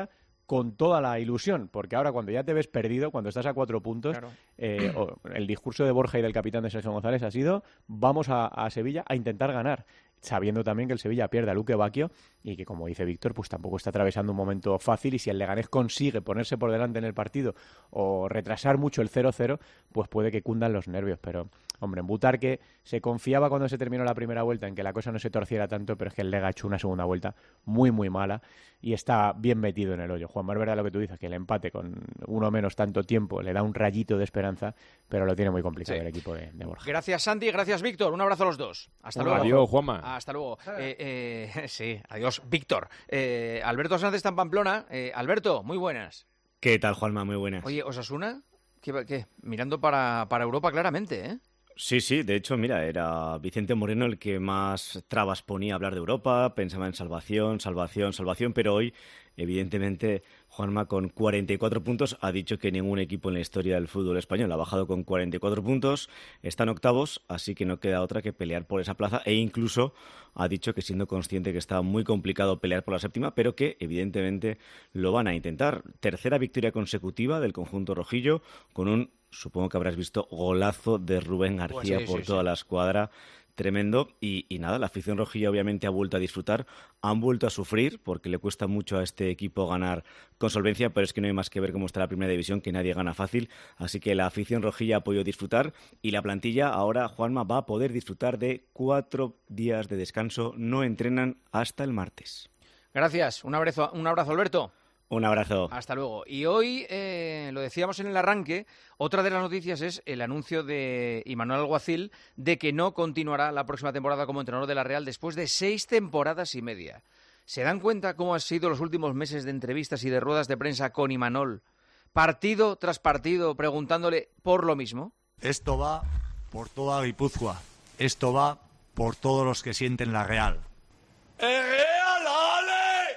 con toda la ilusión, porque ahora cuando ya te ves perdido, cuando estás a cuatro puntos, claro. eh, o, el discurso de Borja y del capitán de Sergio González ha sido: vamos a, a Sevilla a intentar ganar, sabiendo también que el Sevilla pierde a Luque Bacchio y que, como dice Víctor, pues tampoco está atravesando un momento fácil, y si el Leganés consigue ponerse por delante en el partido o retrasar mucho el cero cero, pues puede que cundan los nervios. Pero, hombre, en Butarque se confiaba cuando se terminó la primera vuelta en que la cosa no se torciera tanto, pero es que el Lega ha hecho una segunda vuelta muy, muy mala y está bien metido en el hoyo. Juanma, es verdad lo que tú dices, que el empate con uno menos tanto tiempo le da un rayito de esperanza, pero lo tiene muy complicado sí. el equipo de, de Borja. Gracias, Santi, gracias, Víctor. Un abrazo a los dos. Hasta luego. Adiós, Juanma. Hasta luego. Eh, eh, sí, adiós, Víctor. Eh, Alberto Sánchez está en Pamplona. Eh, Alberto, muy buenas. ¿Qué tal, Juanma? Muy buenas. Oye, ¿Osasuna? ¿Qué, qué? Mirando para, para Europa claramente, ¿eh? Sí, sí, de hecho, mira, era Vicente Moreno el que más trabas ponía a hablar de Europa, pensaba en salvación, salvación, salvación, pero hoy, evidentemente, Juanma con cuarenta y cuatro puntos ha dicho que ningún equipo en la historia del fútbol español ha bajado con cuarenta y cuatro puntos, están octavos, así que no queda otra que pelear por esa plaza, e incluso ha dicho que, siendo consciente que estaba muy complicado pelear por la séptima, pero que evidentemente lo van a intentar. Tercera victoria consecutiva del conjunto rojillo, con un, supongo que habrás visto, golazo de Rubén García pues sí, por sí, toda sí. la escuadra. Tremendo, y, y nada, la afición rojilla obviamente ha vuelto a disfrutar, han vuelto a sufrir porque le cuesta mucho a este equipo ganar con solvencia, pero es que no hay más que ver cómo está la primera división, que nadie gana fácil, así que la afición rojilla ha podido disfrutar y la plantilla ahora, Juanma, va a poder disfrutar de cuatro días de descanso, no entrenan hasta el martes. Gracias, un abrazo, un abrazo Alberto. Un abrazo. Hasta luego. Y hoy, eh, lo decíamos en el arranque, otra de las noticias es el anuncio de Imanol Alguacil de que no continuará la próxima temporada como entrenador de la Real después de seis temporadas y media. ¿Se dan cuenta cómo han sido los últimos meses de entrevistas y de ruedas de prensa con Imanol, partido tras partido, preguntándole por lo mismo? Esto va por toda Guipúzcoa. Esto va por todos los que sienten la Real. ¡El Real, ale!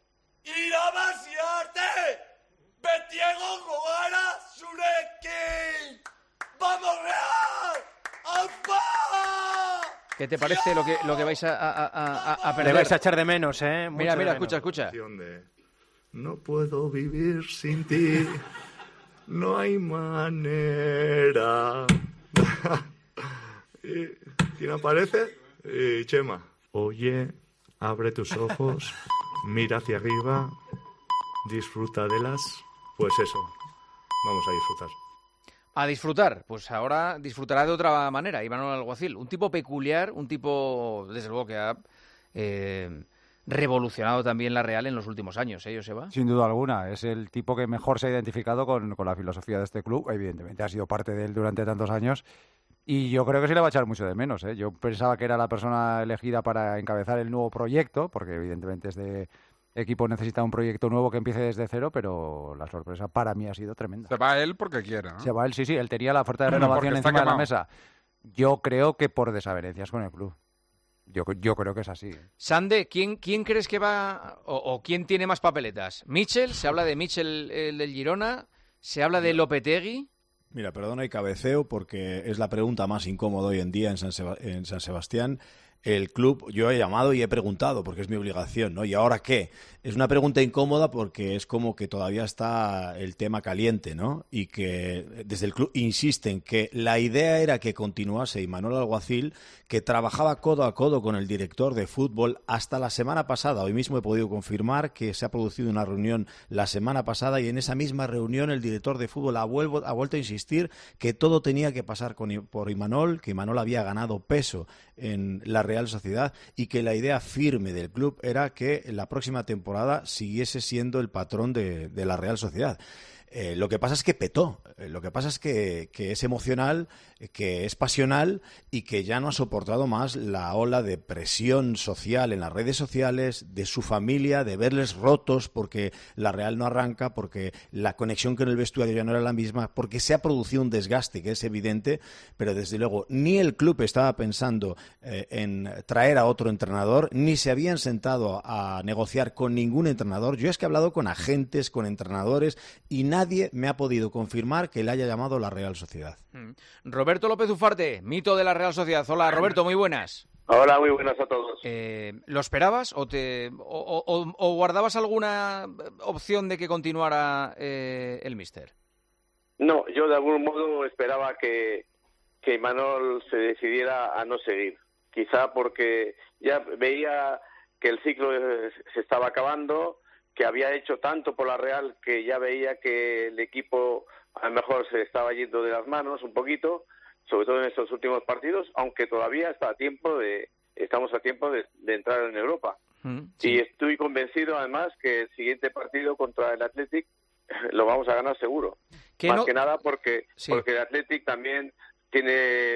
¡Ira vaciarte! ¡Betiego Gogara Sureki! ¡Vamos, Real! ¡Alfa! ¿Qué te parece lo que, lo que vais a, a, a, a perder? Le vais a echar de menos, ¿eh? Mucho mira, mira, menos. escucha, escucha. De, no puedo vivir sin ti. No hay manera. ¿Quién aparece? Eh, Chema. Oye, abre tus ojos, mira hacia arriba, disfruta de las... Pues eso, vamos a disfrutar. A disfrutar, pues ahora disfrutará de otra manera, Imanol Alguacil. Un tipo peculiar, un tipo, desde luego, que ha eh, revolucionado también la Real en los últimos años, ¿eh, Joseba? Sin duda alguna, es el tipo que mejor se ha identificado con, con la filosofía de este club. Evidentemente ha sido parte de él durante tantos años y yo creo que se le va a echar mucho de menos, ¿eh? Yo pensaba que era la persona elegida para encabezar el nuevo proyecto, porque evidentemente este equipo necesita un proyecto nuevo que empiece desde cero, pero la sorpresa para mí ha sido tremenda. Se va él porque quiere, ¿no? Se va él, sí, sí, él tenía la oferta de renovación encima de la mesa. Yo creo que por desavenencias con el club. Yo, yo creo que es así. Sande, ¿quién, quién crees que va o, o quién tiene más papeletas? ¿Mitchell? ¿Se habla de Mitchell, el del Girona? ¿Se habla de Lopetegui? Mira, perdona y cabeceo porque es la pregunta más incómoda hoy en día en San, Seba- en San Sebastián. El club, yo he llamado y he preguntado porque es mi obligación, ¿no? ¿Y ahora qué? Es una pregunta incómoda porque es como que todavía está el tema caliente, ¿no? Y que desde el club insisten que la idea era que continuase Imanol Alguacil, que trabajaba codo a codo con el director de fútbol hasta la semana pasada. Hoy mismo he podido confirmar que se ha producido una reunión la semana pasada y en esa misma reunión el director de fútbol ha, vuelvo, ha vuelto a insistir que todo tenía que pasar con, por Imanol, que Imanol había ganado peso en la Real Sociedad y que la idea firme del club era que la próxima temporada siguiese siendo el patrón de, de la Real Sociedad. Eh, lo que pasa es que petó, eh, lo que pasa es que, que es emocional, eh, que es pasional y que ya no ha soportado más la ola de presión social en las redes sociales, de su familia, de verles rotos porque la Real no arranca, porque la conexión con el vestuario ya no era la misma, porque se ha producido un desgaste que es evidente, pero desde luego ni el club estaba pensando eh, en traer a otro entrenador, ni se habían sentado a negociar con ningún entrenador. Yo es que he hablado con agentes, con entrenadores y nada Nadie me ha podido confirmar que le haya llamado la Real Sociedad. Roberto López Ufarte, mito de la Real Sociedad. Hola, Roberto, muy buenas. Hola, muy buenas a todos. Eh, ¿Lo esperabas o, te, o, o, o guardabas alguna opción de que continuara eh, el míster? No, yo de algún modo esperaba que, que Imanol se decidiera a no seguir. Quizá porque ya veía que el ciclo se estaba acabando, que había hecho tanto por la Real que ya veía que el equipo a lo mejor se estaba yendo de las manos un poquito, sobre todo en estos últimos partidos, aunque todavía está a tiempo de, estamos a tiempo de, de entrar en Europa. Mm, sí. Y estoy convencido además que el siguiente partido contra el Athletic lo vamos a ganar seguro. Más no... que nada porque, sí. porque el Athletic también tiene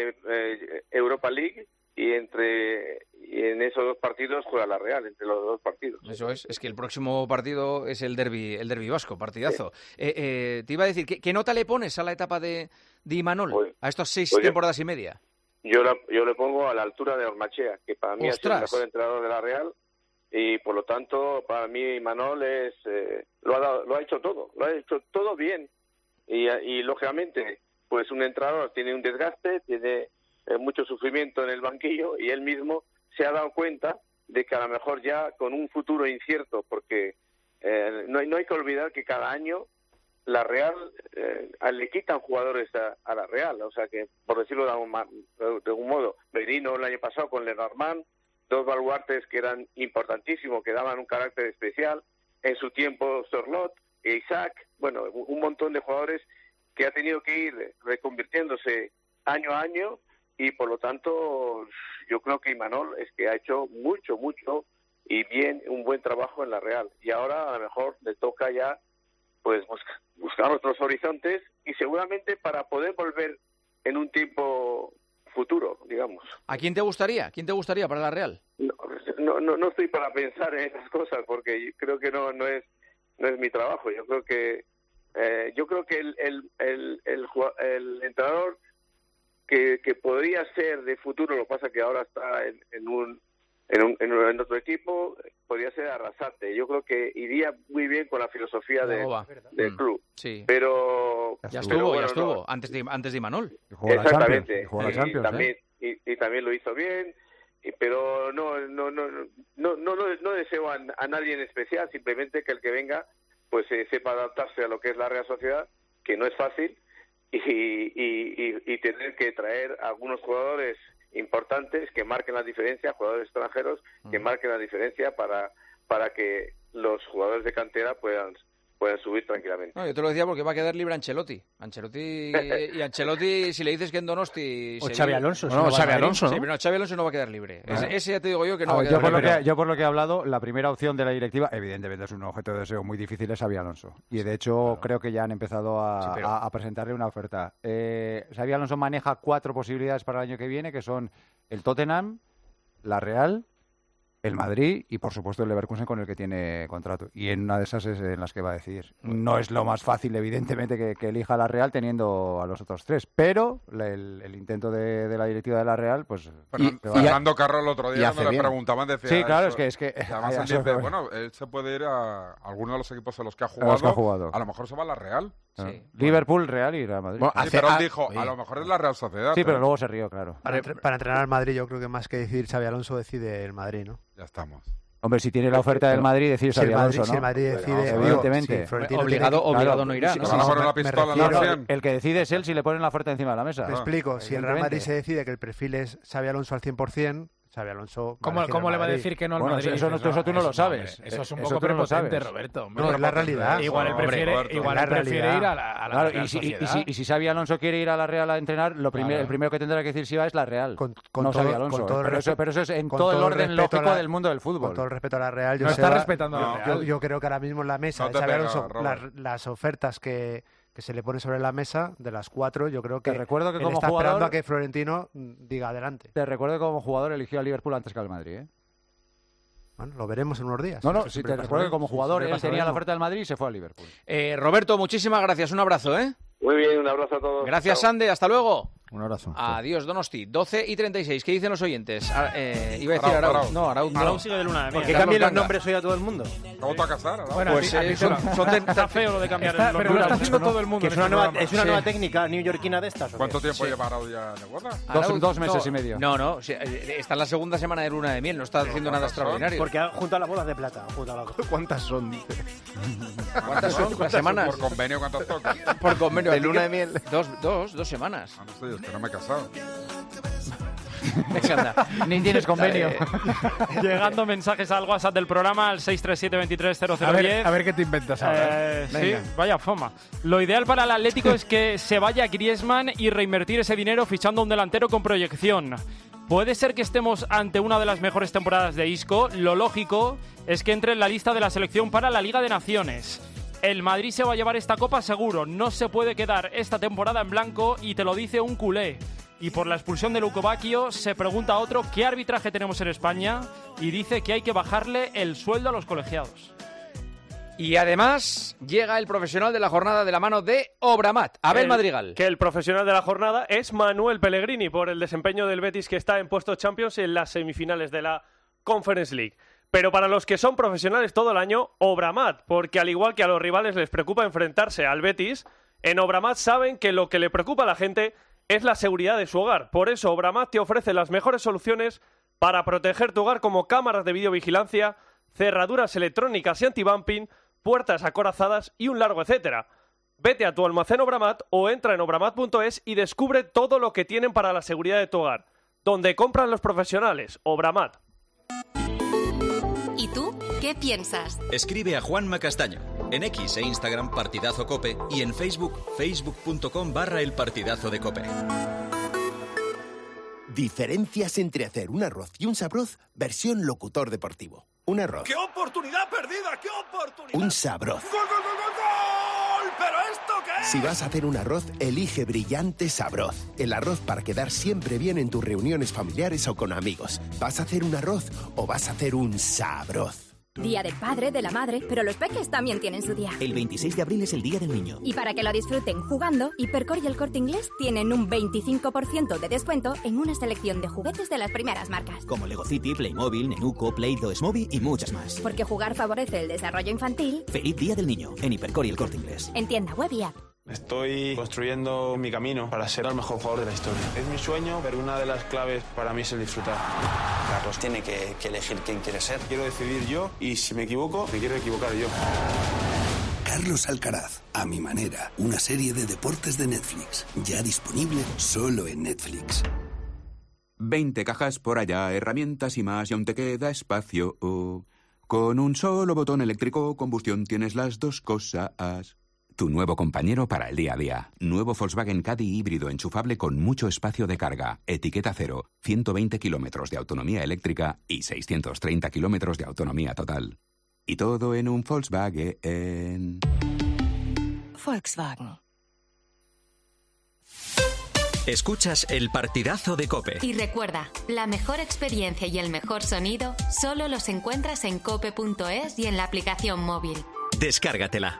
eh, Europa League y entre y en esos dos partidos juega la Real, entre los dos partidos. Eso es, es que el próximo partido es el derbi el derbi vasco, partidazo. Sí. Eh, eh, te iba a decir, ¿qué, ¿qué nota le pones a la etapa de, de Imanol, pues, a estos seis pues temporadas yo, y media? Yo, la, yo le pongo a la altura de Ormachea, que para mí ¡ostras! Ha sido el mejor entrenador de la Real, y por lo tanto, para mí Imanol es, eh, lo, ha dado, lo ha hecho todo, lo ha hecho todo bien. Y, y lógicamente, pues un entrenador tiene un desgaste, tiene eh, mucho sufrimiento en el banquillo, y él mismo se ha dado cuenta de que a lo mejor ya con un futuro incierto, porque eh, no, hay, no hay que olvidar que cada año la Real eh, le quitan jugadores a, a la Real, o sea que, por decirlo de algún, de algún modo, Merino el año pasado con Lenormand, dos baluartes que eran importantísimos, que daban un carácter especial, en su tiempo Sorlot e Isaac, bueno, un montón de jugadores que ha tenido que ir reconvirtiéndose año a año, y por lo tanto yo creo que Imanol es que ha hecho mucho, mucho y bien, un buen trabajo en la Real, y ahora a lo mejor le toca ya pues buscar, buscar otros horizontes, y seguramente para poder volver en un tiempo futuro, digamos. ¿A quién te gustaría? ¿Quién te gustaría para la Real? No, no, no estoy para pensar en esas cosas, porque creo que no, no es no es mi trabajo. Yo creo que eh, yo creo que el el, el, el, el entrenador que, que podría ser de futuro, lo que pasa que ahora está en, en un en, un, en, un, en otro equipo, podría ser Arrasate. Yo creo que iría muy bien con la filosofía de, del mm. club. Sí. Pero ya estuvo, pero bueno, ya estuvo, no. antes de antes de Imanol. Exactamente. Jugó la Champions, y, también, ¿eh? y, y también lo hizo bien. Y, pero no no no no no no, no deseo a, a nadie en especial, simplemente que el que venga pues eh, sepa adaptarse a lo que es la Real Sociedad, que no es fácil, y, y, y, y tener que traer a algunos jugadores importantes que marquen la diferencia, jugadores extranjeros que marquen la diferencia para para que los jugadores de cantera puedan puedan subir tranquilamente. No, yo te lo decía porque va a quedar libre Ancelotti. Ancelotti y Ancelotti, si le dices que en Donosti... O Xabi Alonso. No, no, Xabi Alonso, ¿no? Sí, pero no, Xabi Alonso no va a quedar libre. Ah. Ese, ese ya te digo yo que no ah, va a quedar yo por libre. Lo que, yo por lo que he hablado, la primera opción de la directiva, evidentemente es un objeto de deseo muy difícil, es Xabi Alonso. Y de hecho claro. creo que ya han empezado a, sí, pero... a, a presentarle una oferta. Eh, Xabi Alonso maneja cuatro posibilidades para el año que viene, que son el Tottenham, la Real, el Madrid y, por supuesto, el Leverkusen con el que tiene contrato. Y en una de esas es en las que va a decidir. No es lo más fácil, evidentemente, que, que elija la Real teniendo a los otros tres. Pero el, el intento de, de la directiva de la Real, pues... Fernando, y, Fernando Carro el otro día, cuando le preguntaban, decía... Sí, claro, eso, es que... Es que además, él dice, bueno, él se puede ir a alguno de los equipos en los que ha jugado. A, los que ha jugado. A lo mejor se va a la Real. Sí. Liverpool, Real y Real Madrid. Bueno, sí, pero él dijo, a lo mejor es la Real Sociedad. Sí, pero luego se rió, claro. Para, entre, para entrenar al Madrid, yo creo que más que decidir Xabi Alonso, decide el Madrid, ¿no? Ya estamos. Hombre, si tiene la oferta del Madrid, decide Xabi Alonso, ¿no? Si el Madrid decide... No, evidentemente. Sí, obligado que, obligado claro, no irá, ¿no? Si, no, no, la pistola, no, no, el que decide es él si le ponen la oferta encima de la mesa. Me explico. Si el Real Madrid se decide que el perfil es Xabi Alonso al cien por ciento... Xabi Alonso... ¿Cómo, ¿cómo le va a decir que no al bueno, Madrid? Eso, eso, eso tú no lo sabes. Eso es un poco prepotente, Roberto. No, es la realidad. Igual él prefiere, igual él prefiere ir a la, a la claro, Real y si, Sociedad. Y si, y si Xabi Alonso quiere ir a la Real a entrenar, lo primer, claro. el primero que tendrá que decir si va es la Real, con, con no todo, Xabi Alonso. Con todo pero, respeto, eso, pero eso es en todo, todo el todo orden lógico la, del mundo del fútbol. Con todo el respeto a la Real, yo no sé, está respetando no, a la Real. Yo, yo creo que ahora mismo en la mesa no de Xabi pega, Alonso, las, las ofertas que... que se le pone sobre la mesa, de las cuatro, yo creo que, te recuerdo que él como está jugador, esperando a que Florentino diga adelante. Te recuerdo que como jugador eligió a Liverpool antes que al Madrid, ¿eh? Bueno, lo veremos en unos días. No, no, si te recuerdo que como jugador él tenía la oferta del Madrid y se fue a Liverpool. Eh, Roberto, muchísimas gracias, un abrazo, ¿eh? Muy bien, un abrazo a todos. Gracias, Chao. Sande, hasta luego. Un abrazo. Adiós, Donosti. doce y treinta y seis. ¿Qué dicen los oyentes? Ah, eh, iba a decir Arauz. Arauz. No, Arauz no. Arauz sigue de luna de miel. ¿Por qué cambian los nombres hoy a todo el mundo? ¿Cómo te vas a casar? Arauz? Bueno, Pues a mí- a eh, mí son, suena- son de- Está feo lo de cambiar Está- el pero nombre. lo está haciendo ¿no? todo el mundo Que en es una este nueva, programa. es una Sí. nueva técnica neoyorquina de estas. ¿o qué? ¿Cuánto tiempo Sí. lleva Arauz ya de boda? Arauz, dos meses no, y medio. No, no. o sea, eh, está en la segunda semana de luna de miel. No está haciendo nada extraordinario. Porque ha junto a las bodas de plata. junto a las- ¿Cuántas son? Dice. ¿Cuántas son? ¿Las semanas? Por convenio, ¿cuántas tocan? Por convenio. De Así luna que- de miel. Dos, dos, dos semanas. Ah, no sé, es que no me he casado. Venga, anda. Ni tienes convenio. Dale. Llegando mensajes al WhatsApp del programa al seis tres siete, veintitrés cero cero A diez. ver, a ver qué te inventas ahora. Eh, sí, Venga. vaya fama. Lo ideal para el Atlético es que se vaya Griezmann y reinvertir ese dinero fichando un delantero con proyección. Puede ser que estemos ante una de las mejores temporadas de Isco. Lo lógico es que entre en la lista de la selección para la Liga de Naciones. El Madrid se va a llevar esta copa seguro. No se puede quedar esta temporada en blanco y te lo dice un culé. Y por la expulsión de Luco Bacchio se pregunta a otro qué arbitraje tenemos en España y dice que hay que bajarle el sueldo a los colegiados. Y además llega el profesional de la jornada de la mano de Obramat, Abel El- Madrigal. Que el profesional de la jornada es Manuel Pellegrini por el desempeño del Betis, que está en puestos Champions en las semifinales de la Conference League. Pero para los que son profesionales todo el año, Obramat, porque al igual que a los rivales les preocupa enfrentarse al Betis, en Obramat saben que lo que le preocupa a la gente es la seguridad de su hogar. Por eso Obramat te ofrece las mejores soluciones para proteger tu hogar, como cámaras de videovigilancia, cerraduras electrónicas y antibumping, puertas acorazadas y un largo etcétera. Vete a tu almacén Obramat o entra en obramat punto es y descubre todo lo que tienen para la seguridad de tu hogar. Donde compran los profesionales, Obramat. ¿Y tú qué piensas? Escribe a Juanma Castaño. En X e Instagram Partidazo Cope y en Facebook facebook.com barra el Partidazo de Cope. Diferencias entre hacer un arroz y un sabroz versión locutor deportivo. Un arroz, ¡Qué oportunidad perdida! ¡Qué oportunidad! un sabroz. ¡Gol, gol, gol, gol, gol! ¿Pero esto qué es? Si vas a hacer un arroz, elige Brillante Sabroz. El arroz para quedar siempre bien en tus reuniones familiares o con amigos. ¿Vas a hacer un arroz o vas a hacer un sabroz? Día del padre, de la madre, pero los peques también tienen su día. El veintiséis de abril es el Día del Niño. Y para que lo disfruten jugando, Hipercor y El Corte Inglés tienen un veinticinco por ciento de descuento en una selección de juguetes de las primeras marcas. Como Lego City, Playmobil, Nenuco, Play-Doh, Smoby y muchas más. Porque jugar favorece el desarrollo infantil. Feliz Día del Niño en Hipercor y El Corte Inglés. En tienda web y app. Estoy construyendo mi camino para ser el mejor jugador de la historia. Es mi sueño, pero una de las claves para mí es el disfrutar. Carlos tiene que, que elegir quién quiere ser. Quiero decidir yo y si me equivoco, me quiero equivocar yo. Carlos Alcaraz, a mi manera, una serie de deportes de Netflix, ya disponible solo en Netflix. veinte cajas por allá, herramientas y más, y aún te queda espacio. Oh. Con un solo botón eléctrico, combustión, tienes las dos cosas. Tu nuevo compañero para el día a día. Nuevo Volkswagen Caddy híbrido enchufable con mucho espacio de carga. Etiqueta cero. ciento veinte kilómetros de autonomía eléctrica y seiscientos treinta kilómetros de autonomía total. Y todo en un Volkswagen. Volkswagen. Escuchas el Partidazo de Cope. Y recuerda, la mejor experiencia y el mejor sonido solo los encuentras en cope punto es y en la aplicación móvil. Descárgatela.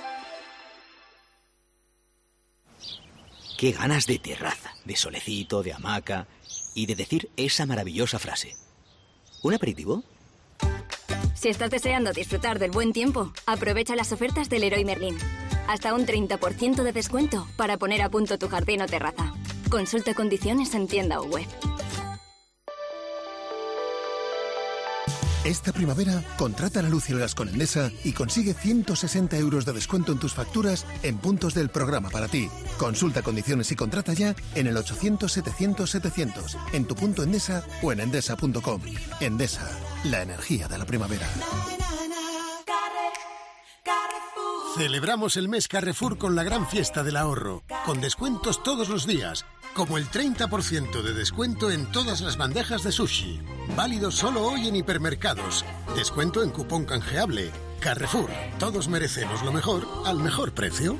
Qué ganas de terraza, de solecito, de hamaca y de decir esa maravillosa frase. ¿Un aperitivo? Si estás deseando disfrutar del buen tiempo, aprovecha las ofertas del Leroy Merlin. Hasta un treinta por ciento de descuento para poner a punto tu jardín o terraza. Consulta condiciones en tienda o web. Esta primavera, contrata la luz y el gas con Endesa y consigue ciento sesenta euros de descuento en tus facturas en puntos del programa para ti. Consulta condiciones y contrata ya en el ochocientos setecientos setecientos, en tu punto Endesa o en endesa punto com. Endesa, la energía de la primavera. Celebramos el mes Carrefour con la gran fiesta del ahorro, con descuentos todos los días, como el treinta por ciento de descuento en todas las bandejas de sushi. Válido solo hoy en hipermercados. Descuento en cupón canjeable. Carrefour, todos merecemos lo mejor al mejor precio.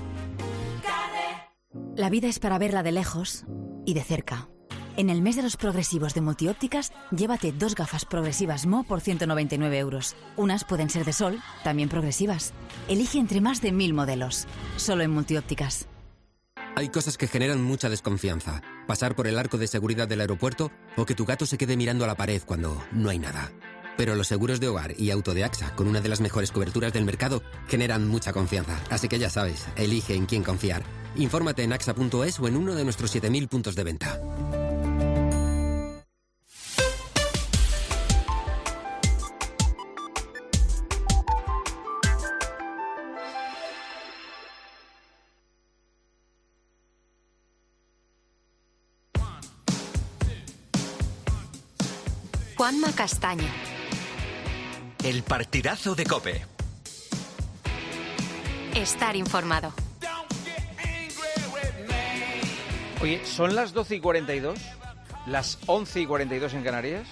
La vida es para verla de lejos y de cerca. En el mes de los progresivos de Multiópticas, llévate dos gafas progresivas M O por ciento noventa y nueve euros. Unas pueden ser de sol, también progresivas. Elige entre más de mil modelos. Solo en Multiópticas. Hay cosas que generan mucha desconfianza. Pasar por el arco de seguridad del aeropuerto o que tu gato se quede mirando a la pared cuando no hay nada. Pero los seguros de hogar y auto de AXA, con una de las mejores coberturas del mercado, generan mucha confianza. Así que ya sabes, elige en quién confiar. Infórmate en axa punto es o en uno de nuestros siete mil puntos de venta. Juanma Castaño. El partidazo de COPE. Estar informado. Oye, son las doce y cuarenta y dos, las once y cuarenta y dos en Canarias,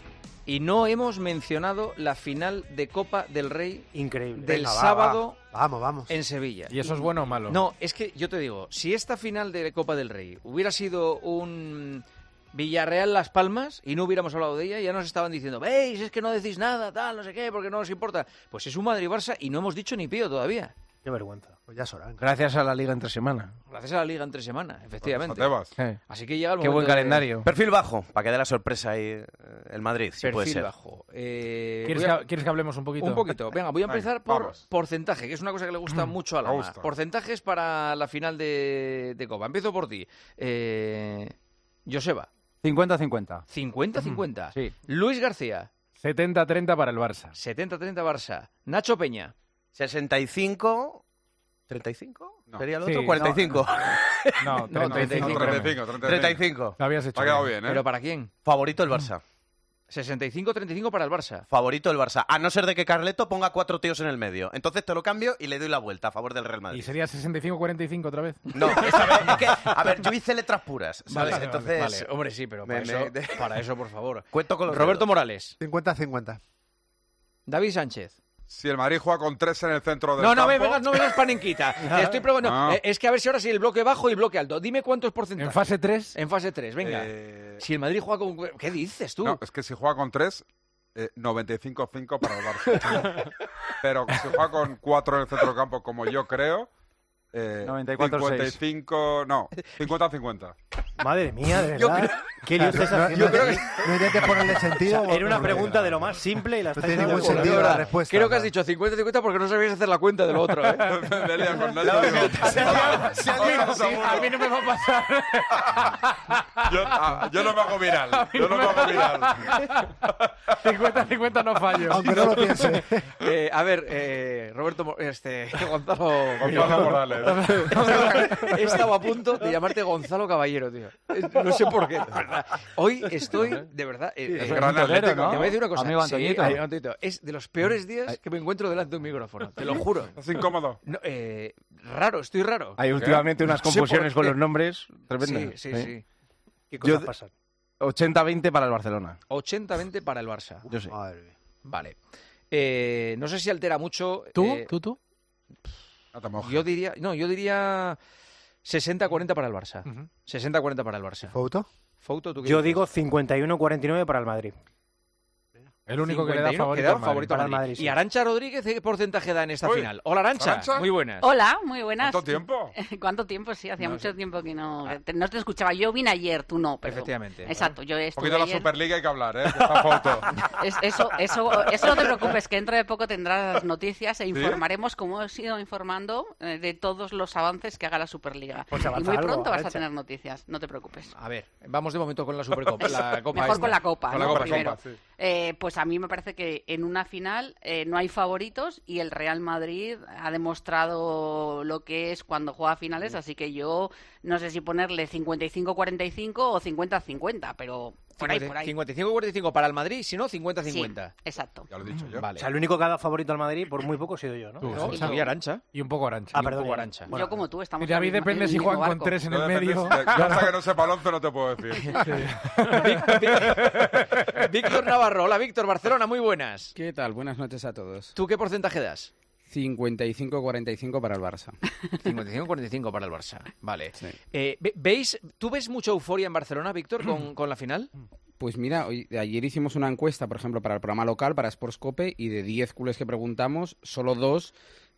y no hemos mencionado la final de Copa del Rey Increíble. del Venga, va, sábado va. Vamos, vamos. en Sevilla. ¿Y eso es bueno o malo? No, es que yo te digo, si esta final de Copa del Rey hubiera sido un Villarreal-Las Palmas y no hubiéramos hablado de ella, ya nos estaban diciendo, veis, es que no decís nada, tal, no sé qué, porque no nos importa. Pues es un Madrid-Barça y no hemos dicho ni pío todavía. Qué vergüenza. Pues ya es hora. Gracias a la Liga entre semana. Gracias a la Liga entre semana, efectivamente. Pues Eh. Así que llega el Qué momento buen de- calendario. Perfil bajo, para que dé la sorpresa ahí eh, el Madrid, si puede Perfil ser. bajo. Eh, ¿Quieres, voy a- que, ¿Quieres que hablemos un poquito? Un poquito. Venga, voy a Venga, empezar por vamos. porcentaje, que es una cosa que le gusta mucho a me la gusta. Porcentajes para la final de, de Copa. Empiezo por ti. Eh, Joseba. cincuenta cincuenta. cincuenta cincuenta. Sí. Luis García. setenta treinta para el Barça. setenta treinta Barça. Nacho Peña. sesenta y cinco... ¿treinta y cinco? No. ¿Sería el Sí, otro? ¿cuarenta y cinco? No, No, treinta y cinco. treinta y cinco, treinta y cinco. Lo habías hecho Te ha quedado bien. bien, ¿eh? ¿Pero para quién? Favorito el Barça. sesenta y cinco treinta y cinco para el Barça. Favorito el Barça. A no ser de que Carleto ponga cuatro tíos en el medio. Entonces te lo cambio y le doy la vuelta a favor del Real ¿Y Madrid. sería sesenta y cinco cuarenta y cinco otra vez? No, esa vez es que, a ver, yo hice letras puras, ¿sabes? Vale, vale, Entonces, vale. Hombre, sí, pero para, me- eso, me- para eso, por favor. cuento con los Roberto dedos. Morales. cincuenta cincuenta. David Sánchez. Si el Madrid juega con tres en el centro del No, no campo... me vengas, no me vengas panenquita. Te estoy probando. No. Eh, es que a ver si ahora sí el bloque bajo y el bloque alto. Dime cuántos porcentajes. ¿En fase tres? En fase tres, venga. Eh, Si el Madrid juega con... ¿Qué dices tú? No, es que si juega con tres, eh, noventa y cinco cinco para el Barça. Pero si juega con cuatro en el centro del campo, como yo creo, eh, noventa y cuatro cincuenta y cinco... No, cincuenta cincuenta. Madre mía, de Yo verdad. ¿Qué No, lío estás no, haciendo yo creo aquí? No intentes ponerle sentido. Era una porque- pregunta de lo más simple y la No estáis tiene ningún dando por sentido hora. la respuesta. Creo que has dicho cincuenta cincuenta porque no sabías hacer la cuenta de lo otro, ¿eh? Me lía con Nacho, digo, Si alguien- vamos a Sí, uno. a mí no me va a pasar. Yo, ah, yo no me hago viral. Yo no me hago viral. cincuenta cincuenta no fallo. Aunque no lo piense. Eh, a ver, eh, Roberto... Mo- Este, Gonzalo... Gonzalo Morales. He estado a punto de llamarte Gonzalo Caballero, tío. Eh, No sé por qué, de verdad. Hoy estoy, de verdad... eh, Es eh, gran te atlético, voy a ¿no? decir una cosa. Amigo Sí, Antoñito. amigo Antoñito. Es de los peores días que me encuentro delante de un micrófono. Te lo juro. ¿Es incómodo? No, eh, raro, estoy raro. Hay últimamente unas No sé confusiones por con qué. los nombres tremendas. Sí, sí, sí. ¿Qué Yo- cosas pasan? ochenta veinte para el Barcelona. ochenta veinte para el Barça. Yo sí. Madre mía. Vale. Eh, no sé si altera mucho. ¿Tú? eh, ¿Tú, tú? No te mojes. Yo diría, no, yo diría sesenta cuarenta para el Barça. Ujú. sesenta cuarenta para el Barça. ¿Foto? Fouto, ¿tú qué Yo dices? digo cincuenta y uno cuarenta y nueve para el Madrid. El único que le da cincuenta y uno favorito, que da al Madrid. favorito al Para el Madrid. Madrid, sí. Y Arantxa Rodríguez, ¿qué porcentaje da en esta Uy, final? Hola, Arantxa. Arantxa. Muy buenas. Hola, muy buenas. ¿Cuánto tiempo? ¿Cuánto tiempo? Sí, hacía No mucho sé. tiempo que no, te- no te escuchaba. Yo vine ayer, tú no. Pero... Efectivamente. Exacto, yo Un estuve poquito de la ayer. Superliga hay que hablar, ¿eh? Que está foto. Es- eso, eso, eso no te preocupes, que dentro de poco tendrás las noticias e informaremos, como hemos ido informando, eh, de todos los avances que haga la Superliga. Pues y avanza muy algo, pronto vas a Arantxa. tener noticias, no te preocupes. A ver, vamos de momento con la Supercopa. La Copa Mejor esta. con la Copa, Con ¿no? la Copa, Primero. Copa, sí. Eh, pues a mí me parece que en una final eh, no hay favoritos y el Real Madrid ha demostrado lo que es cuando juega finales, así que yo no sé si ponerle cincuenta y cinco cuarenta y cinco o cincuenta cincuenta, pero por ahí, por ahí. cincuenta y cinco cuarenta y cinco para el Madrid, si no, cincuenta cincuenta. Sí, exacto. Ya lo he dicho yo. Vale. O sea, el único que ha dado favorito al Madrid, por muy poco, he sido yo, ¿no? Tú, No, sí. y Arantxa. Y un poco Arancha. Ah, Y un perdón. poco Arantxa. Bueno, Yo como tú, estamos Y de a mí en el mismo- depende en si el juegan mismo con barco. tres en el No medio. depende- Yo hasta que no sepa el once no te puedo decir. Vic- Vic- Víctor Navarro. Hola, Víctor. Barcelona, muy buenas. ¿Qué tal? Buenas noches a todos. ¿Tú qué porcentaje das? cincuenta y cinco cuarenta y cinco para el Barça. cincuenta y cinco cuarenta y cinco para el Barça. Vale. Sí. Eh, ve- ¿veis, ¿Tú ves mucha euforia en Barcelona, Víctor, con, con la final? Pues mira, hoy, ayer hicimos una encuesta, por ejemplo, para el programa local, para Sportscope, y de diez culés que preguntamos, solo dos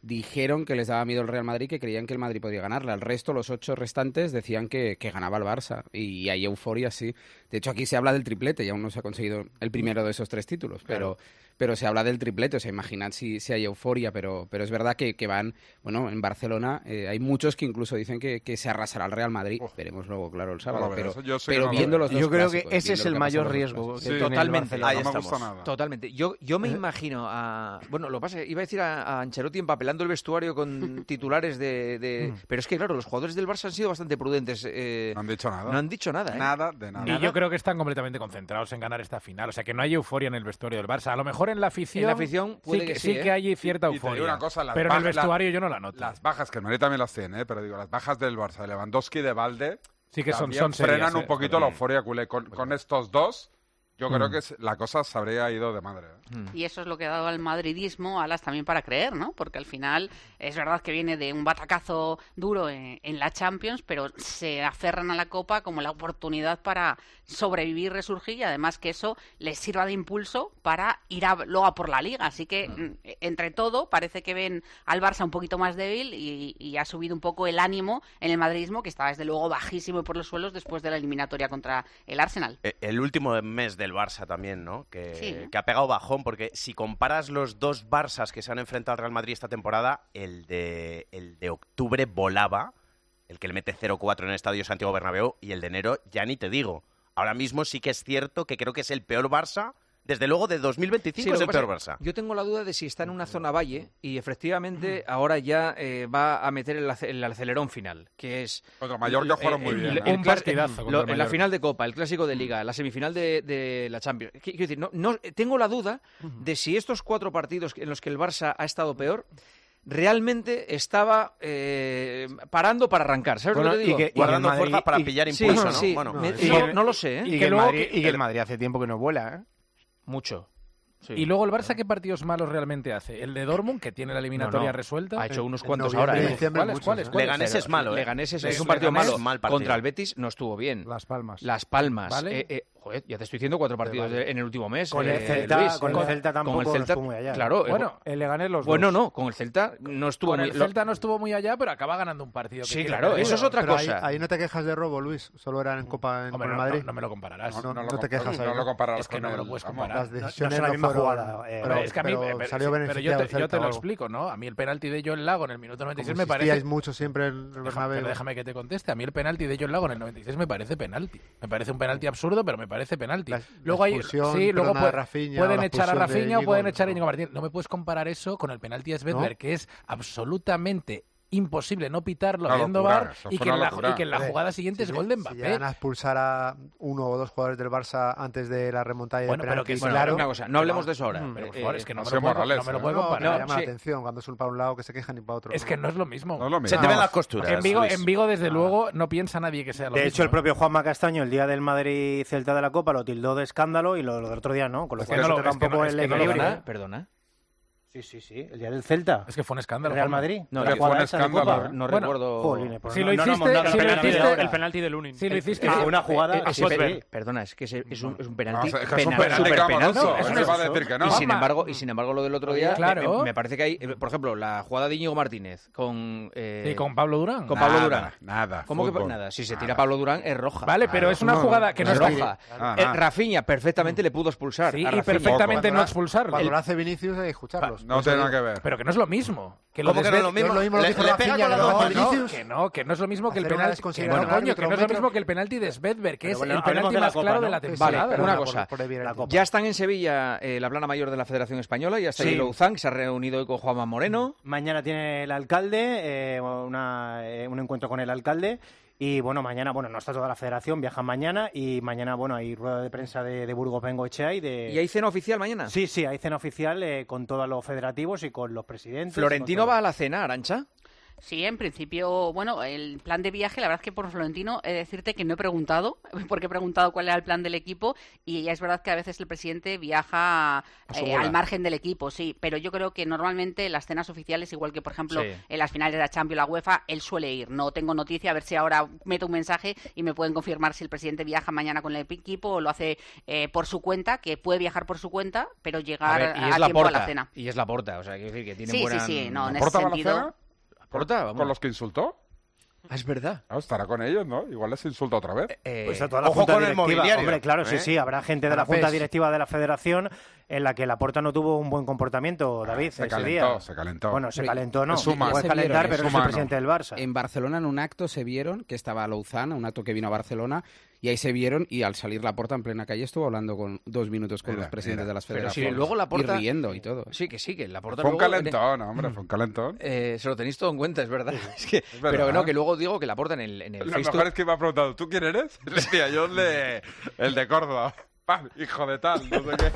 dijeron que les daba miedo el Real Madrid, que creían que el Madrid podía ganarla. El resto, los ocho restantes, decían que, que ganaba el Barça. Y hay euforia, sí. De hecho, aquí se habla del triplete y aún no se ha conseguido el primero de esos tres títulos. Pero, pero se habla del triplete. O sea, imaginad si, si hay euforia. Pero, pero es verdad que, que van... Bueno, en Barcelona eh, hay muchos que incluso dicen que, que se arrasará el Real Madrid. Oh. Veremos luego, claro, el sábado. Bueno, pero eso yo sé pero que no viendo los dos Yo creo clásicos, que ese es el mayor riesgo. Sí, Totalmente. no, Ahí no me estamos. gusta nada. Totalmente. Yo, yo me imagino a... Bueno, lo que pasa es que iba a decir a, a Ancelotti empapelando el vestuario con titulares de... de... Mm. Pero es que, claro, los jugadores del Barça han sido bastante prudentes. Eh... No han dicho nada. No han dicho nada, ¿eh? Nada de nada. Y yo creo que están completamente concentrados en ganar esta final. O sea, que no hay euforia en el vestuario del Barça. A lo mejor en la afición, En la afición puede sí que, que sí, sí, ¿eh? que hay cierta Y- y te euforia. digo una cosa, las pero en el bajas- vestuario la- yo no la noto. Las bajas, que el Madrid también las tiene, ¿eh? Pero digo, las bajas del Barça, de Lewandowski y de Valde, Sí que son, también son serias, frenan ¿eh? un poquito la euforia culé. Con, con estos dos, yo creo que es- la cosa se habría ido de madre. ¿eh? Y eso es lo que ha dado al madridismo alas también para creer, ¿no? Porque al final es verdad que viene de un batacazo duro en, en la Champions, pero se aferran a la Copa como la oportunidad para sobrevivir, resurgir y además que eso les sirva de impulso para ir a, luego a por la Liga. Así que, mm, entre todo, parece que ven al Barça un poquito más débil y, y ha subido un poco el ánimo en el madridismo, que está desde luego bajísimo y por los suelos después de la eliminatoria contra el Arsenal. Eh, El último mes del Barça también, ¿no? Que, Sí. que ha pegado bajón, porque si comparas los dos Barças que se han enfrentado al Real Madrid esta temporada, el de, el de octubre volaba, el que le mete cero cuatro en el Estadio Santiago Bernabéu, y el de enero ya ni te digo. Ahora mismo sí que es cierto que creo que es el peor Barça, desde luego de dos mil veinticinco Sí, lo es que el pasa peor es Barça. que yo tengo la duda de si está en una zona valle y efectivamente ahora ya eh, va a meter el, ace- el acelerón final, que es... Contra Mallorca jugaron muy el- bien. el Un clas- partidazo contra lo- el en la Mallorca. final de Copa, el Clásico de Liga, la semifinal de, de la Champions. Qu- Quiero decir, no, no, tengo la duda de si estos cuatro partidos en los que el Barça ha estado peor realmente estaba eh, parando para arrancar. ¿Sabes Bueno, lo que te y digo? que- y Guardando el Madrid- fuerzas para y- pillar Sí, impulso, ¿no? sí, Bueno, me- y no, que- no lo sé, ¿eh? Y, Y que, que el luego Madrid, que- y que el el- Madrid hace tiempo que no vuela, ¿eh? Mucho. Sí. Y luego el Barça, ¿qué partidos malos realmente hace? El de Dortmund, que tiene la eliminatoria No, no. resuelta. Ha hecho unos en cuantos noviembre ahora, y ¿eh? diciembre ¿Cuáles, muchos, cuáles, ¿eh? cuáles? Leganés es malo, ¿eh? Leganés es, Es es un partido Leganés malo. es mal partido. Contra el Betis no estuvo bien. Las Palmas. Las Palmas. ¿Vale? Eh, eh, joder, ya te estoy diciendo cuatro partidos de- en el último mes. Con el eh, Celta- Luis. con el Celta tampoco Con el Celta, estuvo muy allá. Claro. eh, Bueno, el Leganés los bueno, dos. no, con el Celta no estuvo Con muy... el lo- Celta no estuvo muy allá, pero acaba ganando un partido. que Sí, tiene claro, perdido. eso es otra Pero ahí, cosa. ahí no te quejas de robo, Luis. Solo eran en Copa en, Hombre, con el no, Madrid. no, no me lo compararás. No, no, No no lo te compa- quejas ahí. no lo compararás Es que con no me lo el- puedes vamos. comparar. Las No, no decisiones es la no misma fueron- jugada. eh, pero- Pero es que a mí, pero pero- salió sí, pero yo beneficiado te, el yo Celta te o lo algo. explico, ¿no? A mí el penalti de Joel Lago en el minuto noventa y seis Como me parece... insistíais mucho siempre en el Deja- Bernabéu. pero déjame que te conteste. A mí el penalti de Joel Lago en el noventa y seis me parece penalti. Me parece un penalti absurdo, pero me parece penalti. La- la luego hay, expulsión, sí, luego perdona, puede- de Rafinha, pueden o la echar a expulsión de Rafinha o Íñigo, pueden echar a no. Íñigo Martínez. No me puedes comparar eso con el penalti a Svedberg, ¿No? que es absolutamente imposible no pitarlo Una viendo locura, V A R eso y fue que, en una la, locura. y que en la Hombre, jugada siguiente si es gol de lle- Mbappé. Si llegan a expulsar a uno o dos jugadores del Barça antes de la remontada y Bueno, de pero penalti, que- Bueno, claro. una cosa, no hablemos de eso ahora. Pero, Eh, por favor, es eh, que no ha me sido lo puedo, Morales, no me lo ¿eh? puedo No, comparar. pero No, llama sí. la atención cuando es un para un lado que se quejan y para otro. Es que no es lo mismo. No es lo mismo. Se te ven Vamos. las costuras. En Vigo, Luis. en Vigo, desde luego, no piensa nadie que sea lo De mismo. hecho, el propio Juanma Castaño, el día del Madrid-Celta de la Copa, lo tildó de escándalo y lo, lo del otro día no. Con lo Es que cual no eso lo- toca es un que poco no- es el que no lo equilibrio. gana. Perdona, perdona. Sí, sí, sí. El día del Celta. Es que fue un escándalo. Real Juanma. Madrid. No, La que fue jugada un esa de escándalo, Copa. No Bueno, recuerdo... Jolines, pues Si no- lo no hiciste, nos hemos dado si la lo pena de hiciste, ahora. El penalti de Lunin. si lo hiciste, Ah, sí. una jugada. Eh, eh, sí, Svedberg. sí. Perdona, es que es, es un, es un No, penalti es que es un penal, penalti súper penal. clamoroso. No, es Eso una- va a decir que no. Y sin Juanma. embargo, y sin embargo lo del otro día, Claro. me, me parece que hay, eh, por ejemplo, la jugada de Íñigo Martínez con eh, Sí, con Pablo Durán. con Pablo Nada, Durán. Nada. ¿Cómo que fútbol. nada? Si se Nada. tira Pablo Durán es roja. Vale, pero es una no, jugada que no es está... roja. Ah, Eh, ah. Rafinha perfectamente le pudo expulsar. Sí, a y Rafinha. perfectamente Cuando no la- expulsarlo. Cuando El- lo hace Vinicius hay que escucharlos. No tiene nada que ver. Pero que no es lo mismo. Que lo ¿Cómo de que no es lo Svedberg- mismo? No es lo mismo lo Le- que hizo le pega Rafinha, con la que lo dos hace manos. No, Vinicius. que no, que no es lo mismo que el Hacer una penalti. Que desconsideración no, coño, que no es lo kilómetro. mismo que el penalti de Svedberg, que Pero es bueno, el hablemos penalti de la más Copa, claro ¿no? de la Sí, temporada. Vale, Pero una por- cosa. por evidencia. La Copa. Ya están en Sevilla eh, la plana mayor de la Federación Española, ya está Sí. ahí Louzán, que se ha reunido hoy con Juanma Moreno. Mañana tiene el alcalde, eh, una, eh, un encuentro con el alcalde. Y bueno, mañana, bueno, no está toda la federación, viajan mañana. Y mañana, bueno, hay rueda de prensa de, de Burgos Bengoechea y de... ¿Y hay cena oficial mañana? Sí, sí, hay cena oficial eh, con todos los federativos y con los presidentes. ¿Florentino con todo. va a la cena, Arancha? Sí, en principio, bueno, el plan de viaje, la verdad es que por Florentino he de decirte que no he preguntado, porque he preguntado cuál era el plan del equipo y ya es verdad que a veces el presidente viaja eh, al margen del equipo, sí, pero yo creo que normalmente las cenas oficiales, igual que por ejemplo sí. en las finales de la Champions, la UEFA, él suele ir. No tengo noticia, a ver si ahora meto un mensaje y me pueden confirmar si el presidente viaja mañana con el equipo o lo hace eh, por su cuenta, que puede viajar por su cuenta, pero llegar a, ver, a tiempo Porta, a la cena. Y es la Porta, o sea, quiero decir que tiene sí, buena... Sí, sí, no, en ese sentido... ¿Porta, vamos. ¿Con los que insultó? Ah, es verdad. No, estará con ellos, ¿no? Igual les insulta otra vez. Eh, pues a toda la Ojo junta con directiva. El mobiliario. Hombre, claro, ¿eh? sí, sí. Habrá gente de la junta directiva de la Federación en la que Laporta no tuvo un buen comportamiento, David, se ese calentó, día. Se calentó, Bueno, se calentó, no. Se puede calentar, pero no es el presidente del Barça. En Barcelona, en un acto, se vieron que estaba Louzán, un acto que vino a Barcelona, y ahí se vieron, y al salir Laporta en plena calle estuvo hablando con dos minutos con mira, los presidentes mira. de las federaciones. Pero si luego Laporta... Y riendo y todo. Sí, que sí, que Laporta Fue un luego... calentón, hombre, fue un calentón. Eh, se lo tenéis todo en cuenta, es verdad. Es que, es verdad. Pero no, que luego digo que Laporta en el, en el Lo mejor es que me ha preguntado, ¿tú quién eres? Le decía yo el de, el de Córdoba. ¡Pam! Hijo de tal, no sé qué.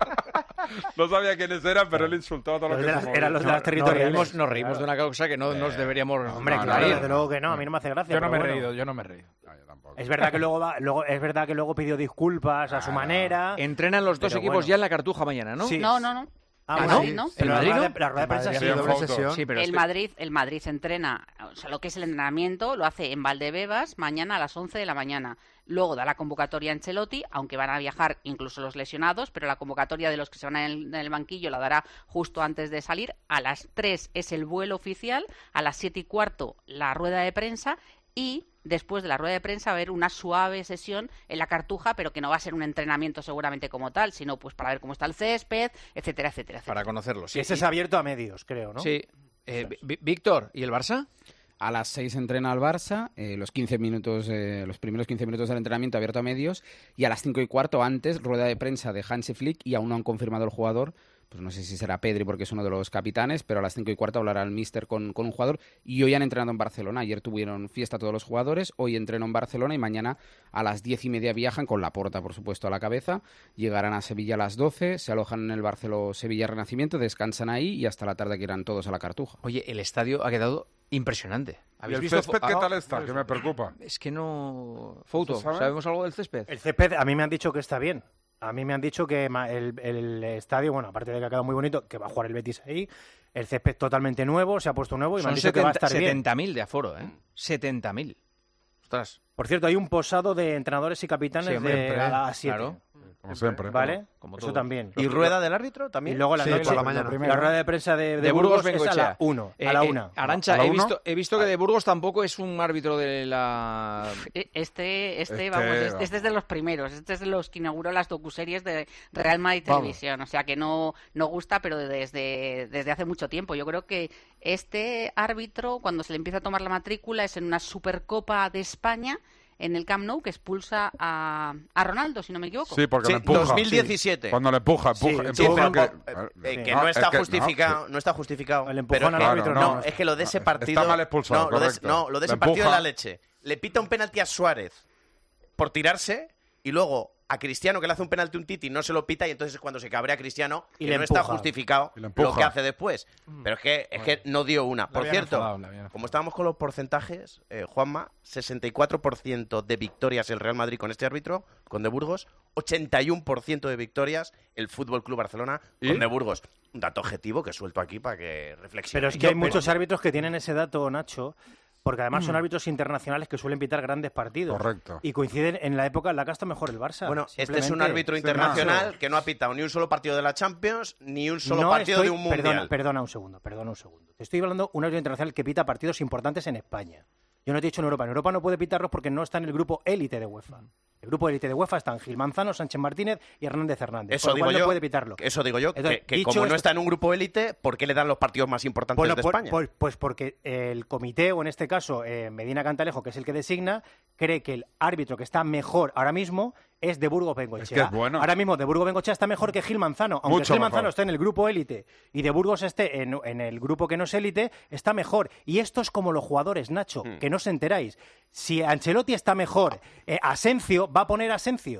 No sabía quiénes eran, pero él insultó a todos los que las, Eran los de las territoriales. Nos reímos, nos reímos claro. de una causa que no eh, nos deberíamos... Hombre, no, claro, desde luego que no, a mí no me hace gracia. Yo no me he bueno. reído, yo no me he reído. No, yo tampoco. Es verdad que luego, va, luego es verdad que luego pidió disculpas a ah, su manera. Entrenan los dos equipos bueno. ya en la Cartuja mañana, ¿no? Sí. No, no, no. Ah, ¿El ¿no? Madrid no? ¿El Madrid no? La rueda de prensa sí, doble sesión. Sí, pero el, este... Madrid, el Madrid entrena, o sea, lo que es el entrenamiento, lo hace en Valdebebas mañana a las once de la mañana. Luego da la convocatoria a Ancelotti, aunque van a viajar incluso los lesionados, pero la convocatoria de los que se van en el, en el banquillo la dará justo antes de salir. A las tres es el vuelo oficial, a las siete y cuarto la rueda de prensa y... después de la rueda de prensa va a haber una suave sesión en la Cartuja, pero que no va a ser un entrenamiento seguramente como tal, sino pues para ver cómo está el césped, etcétera, etcétera. etcétera. Para conocerlo, sí. Ese es abierto a medios, creo, ¿no? Sí. Eh, Víctor, ¿y el Barça? A las seis entrena el Barça, eh, los quince minutos, eh, los primeros quince minutos del entrenamiento abierto a medios, y a las cinco y cuarto antes, rueda de prensa de Hansi Flick, y aún no han confirmado el jugador. Pues no sé si será Pedri porque es uno de los capitanes, pero a las cinco y cuarto hablará el míster con, con un jugador. Y hoy han entrenado en Barcelona. Ayer tuvieron fiesta todos los jugadores, hoy entreno en Barcelona y mañana a las diez y media viajan con Laporta, por supuesto, a la cabeza. Llegarán a Sevilla a las doce, se alojan en el Barceló Sevilla Renacimiento, descansan ahí y hasta la tarde que irán todos a la Cartuja. Oye, el estadio ha quedado impresionante. ¿Y el césped qué tal está? Que me preocupa. Es que no... Foto, ¿sabemos algo del césped? El césped a mí me han dicho que está bien. A mí me han dicho que el, el estadio, bueno, aparte de que ha quedado muy bonito, que va a jugar el Betis ahí, el césped totalmente nuevo, se ha puesto nuevo y Son me han dicho setenta, que va a estar bien. setenta mil de aforo, ¿eh? setenta mil. Ostras. Por cierto, hay un posado de entrenadores y capitanes sí, hombre, de a las siete. Claro. Como siempre. ¿Vale? Como Eso también. ¿Y rueda del árbitro también? Y luego la sí, noche, por la mañana. La rueda de prensa de, de, de Burgos, Burgos es a la uno, eh, a la eh, una. Arancha, la he, visto, he visto que de Burgos tampoco es un árbitro de la... Este, este, Este, vamos, este, vamos. este es de los primeros. Este es de los que inauguró las docuseries de Real Madrid Vamos. Televisión. O sea que no, no gusta, pero desde, desde hace mucho tiempo. Yo creo que este árbitro, cuando se le empieza a tomar la matrícula, es en una Supercopa de España, en el Camp Nou, que expulsa a, a Ronaldo, si no me equivoco. Sí, porque sí, le empuja. dos mil diecisiete. Sí. Cuando le empuja, empuja, Sí, empuja. sí, pero, que, eh, que no, no está es que, justificado, no, no está justificado. El empujón pero al que, árbitro, no, no. es que lo de ese partido... Está mal expulsado, no, lo de, correcto. no, lo de ese Le partido empuja. es la leche. Le pita un penalti a Suárez por tirarse y luego a Cristiano, que le hace un penalti un Titi, no se lo pita y entonces es cuando se cabrea Cristiano y le no empuja. está justificado Y le empuja. lo que hace después. Pero es que, es que no dio una. Por habían cierto, enfadado, la habían como estábamos con los porcentajes, eh, Juanma, sesenta y cuatro por ciento de victorias el Real Madrid con este árbitro, con De Burgos, ochenta y uno por ciento de victorias el Fútbol Club Barcelona ¿Y? con De Burgos. Un dato objetivo que suelto aquí para que reflexione. Pero es que hay muchos árbitros que tienen ese dato, Nacho, porque además son árbitros internacionales que suelen pitar grandes partidos. Correcto. Y coinciden en la época en la que está mejor el Barça. Bueno, este es un Simplemente. árbitro internacional que no ha pitado ni un solo partido de la Champions, ni un solo No partido estoy- de un Mundial. Perdona, perdona un segundo, perdona un segundo. Te estoy hablando de un árbitro internacional que pita partidos importantes en España. Yo no te he dicho en Europa. En Europa no puede pitarlos porque no está en el grupo élite de UEFA. El grupo élite de UEFA están Gil Manzano, Sánchez Martínez y Hernández Hernández. Eso Por lo digo cual yo, no puede pitarlo. Eso digo yo, Entonces, que, que dicho como no esto- está en un grupo élite, ¿por qué le dan los partidos más importantes Bueno, de por- España? por- pues porque el comité, o en este caso eh, Medina Cantalejo, que es el que designa, cree que el árbitro que está mejor ahora mismo es de Burgos Bengoechea. Es que es bueno. Ahora mismo de Burgos Bengoechea está mejor que Gil Manzano. Aunque Mucho Gil mejor. Manzano esté en el grupo élite y de Burgos esté en, en el grupo que no es élite, está mejor. Y esto es como los jugadores, Nacho, Hmm. que no os enteráis. Si Ancelotti está mejor, eh, Asencio va a poner a Asencio.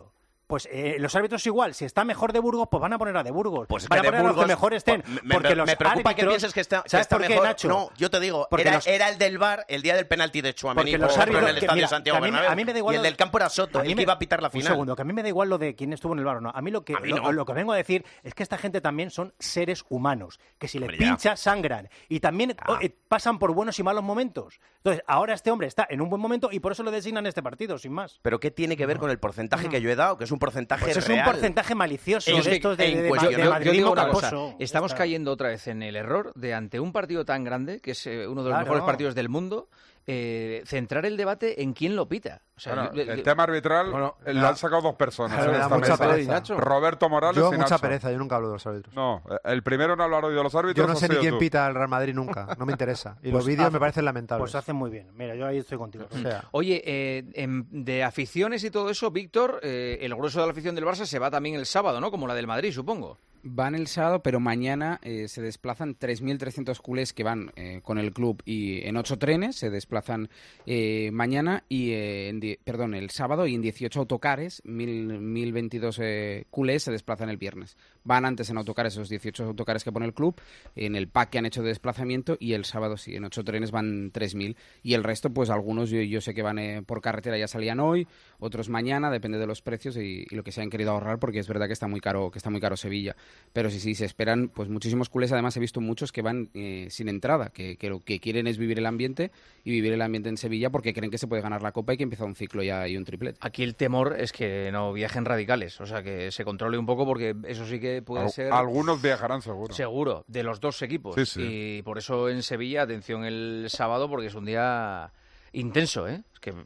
Pues eh, los árbitros igual, si está mejor de Burgos, pues van a poner a de Burgos. Pues van a que poner de a los que Burgos, mejor estén. Me, porque me, los me preocupa árbitros, que pienses que está, que ¿sabes está por qué, mejor. Nacho? No, yo te digo, era, los, era el del V A R el día del penalti de Tchouaméni, los por árbitros, en el estadio que, mira, Santiago a mí, Bernabéu. a mí me da igual y el del campo era Soto, el que me, iba a pitar la final. Un segundo, que a mí me da igual lo de quién estuvo en el V A R o no. A mí lo que, mí lo, no. lo que vengo a decir es que esta gente también son seres humanos, que si les Hombre, ya. pincha, sangran. Y también Ah. eh, pasan por buenos y malos momentos. Entonces, ahora este hombre está en un buen momento y por eso lo designan este partido, sin más. ¿Pero qué tiene que ver con el porcentaje que yo he dado? Que es un porcentaje Pues es real. un porcentaje malicioso Es de que- estos de, de, de, cuestión- de yo, yo madridismo digo una cosa, casposo. estamos Ya está. cayendo otra vez en el error de ante un partido tan grande, que es eh, uno de los Claro. mejores partidos del mundo, eh, centrar el debate en quién lo pita. O sea, Bueno, yo- yo- el tema arbitral Bueno, eh, me lo da- han sacado dos personas. Claro, en me da esta mucha mesa. pereza. Nacho. Roberto Morales Yo y mucha Nacho. pereza, yo nunca hablo de los árbitros. No, eh, el primero en hablar hoy de los árbitros Yo no has sé ni sido quién tú. pita el Real Madrid nunca, no me interesa. Y Pues los vídeos hace- me parecen lamentables. Pues hacen muy bien. Mira, yo ahí estoy contigo. O sea, Oye, eh, en- de aficiones y todo eso, Víctor, eh, el grueso de la afición del Barça se va también el sábado, ¿no? Como la del Madrid, supongo. Van el sábado, pero mañana eh, se desplazan tres mil trescientos culés que van eh, con el club y en ocho trenes se desplazan eh, mañana y eh, en die- perdón, el sábado y en dieciocho autocares, mil veintidós eh, culés se desplazan el viernes. Van antes en autocares esos dieciocho autocares que pone el club, en el pack que han hecho de desplazamiento y el sábado sí, en ocho trenes van tres mil y el resto pues algunos yo, yo sé que van eh, por carretera, ya salían hoy, otros mañana, depende de los precios y, y lo que se han querido ahorrar porque es verdad que está muy caro, que está muy caro Sevilla. Pero sí, sí, se esperan pues muchísimos culés. Además, he visto muchos que van eh, sin entrada, que, que lo que quieren es vivir el ambiente y vivir el ambiente en Sevilla porque creen que se puede ganar la Copa y que empieza un ciclo ya y un triplete. Aquí el temor es que no viajen radicales, o sea, que se controle un poco porque eso sí que puede Al- ser... Algunos viajarán seguro. Seguro, de los dos equipos. Sí, sí. Y por eso en Sevilla, atención el sábado, porque es un día intenso, ¿eh? Es que,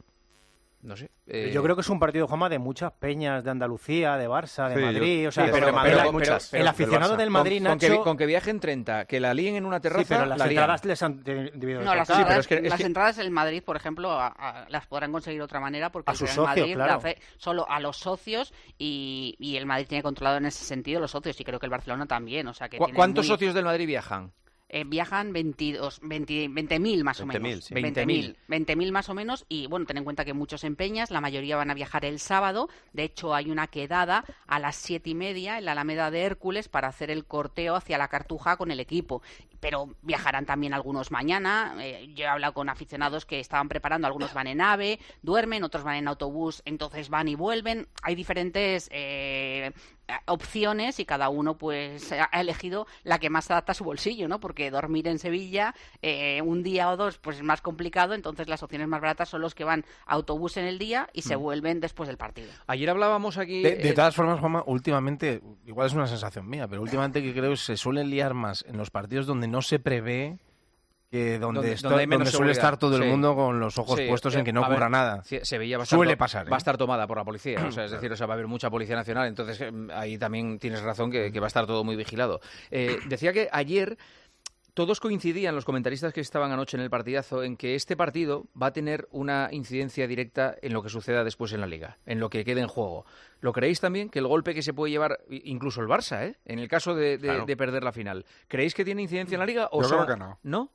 no sé. eh, Yo creo que es un partido, Juanma, de muchas peñas de Andalucía, de Barça, de Sí, Madrid. yo- O sea, sí, pero, de Madrid pero- hay pero- muchas, el del aficionado Barça. del Madrid, con, con que, Nacho... con que viajen treinta, que la líen en una terraza, Sí, pero las la lían. entradas les han de- debido No, las, tocar. entradas, pero es que- es las que- entradas en Madrid, por ejemplo, a- a- las podrán conseguir de otra manera porque A el sus Real socios, Madrid claro. la hace solo a los socios y, y el Madrid tiene controlado en ese sentido los socios y creo que el Barcelona también. O sea, que ¿Cu- tiene ¿Cuántos muy- socios del Madrid viajan? Eh, viajan veintidós, veinte, veinte mil más o veinte mil, menos. sí. veinte mil. veinte mil más o menos. Y bueno, ten en cuenta que muchos en Peñas, la mayoría van a viajar el sábado. De hecho, hay una quedada a las siete y media en la Alameda de Hércules para hacer el corteo hacia la Cartuja con el equipo. Pero viajarán también algunos mañana. Eh, yo he hablado con aficionados que estaban preparando, algunos van en AVE, duermen, otros van en autobús, entonces van y vuelven. Hay diferentes eh, opciones y cada uno pues ha elegido la que más se adapta a su bolsillo, ¿no? Porque dormir en Sevilla eh, un día o dos pues es más complicado, entonces las opciones más baratas son los que van a autobús en el día y se Mm. vuelven después del partido. Ayer hablábamos aquí... De, de eh, todas formas, Juanma, últimamente, igual es una sensación mía, pero últimamente que creo que se suelen liar más en los partidos donde no se prevé que donde, Donde- esto- donde hay menos donde suele seguridad. estar todo el Sí. mundo con los ojos Sí, puestos eh, en que no a ver, ocurra nada. sí, Sevilla va a estar Suele to- pasar. ¿eh? Va a estar tomada por la policía, o sea, es decir, o sea, va a haber mucha policía nacional, entonces eh, ahí también tienes razón que, que va a estar todo muy vigilado. Eh, decía que ayer todos coincidían, los comentaristas que estaban anoche en el partidazo, en que este partido va a tener una incidencia directa en lo que suceda después en la Liga, en lo que quede en juego. ¿Lo creéis también? Que el golpe que se puede llevar i- incluso el Barça, ¿eh? En el caso de, de- Claro. de perder la final. ¿Creéis que tiene incidencia en la Liga? O Yo sea, creo que no. ¿No?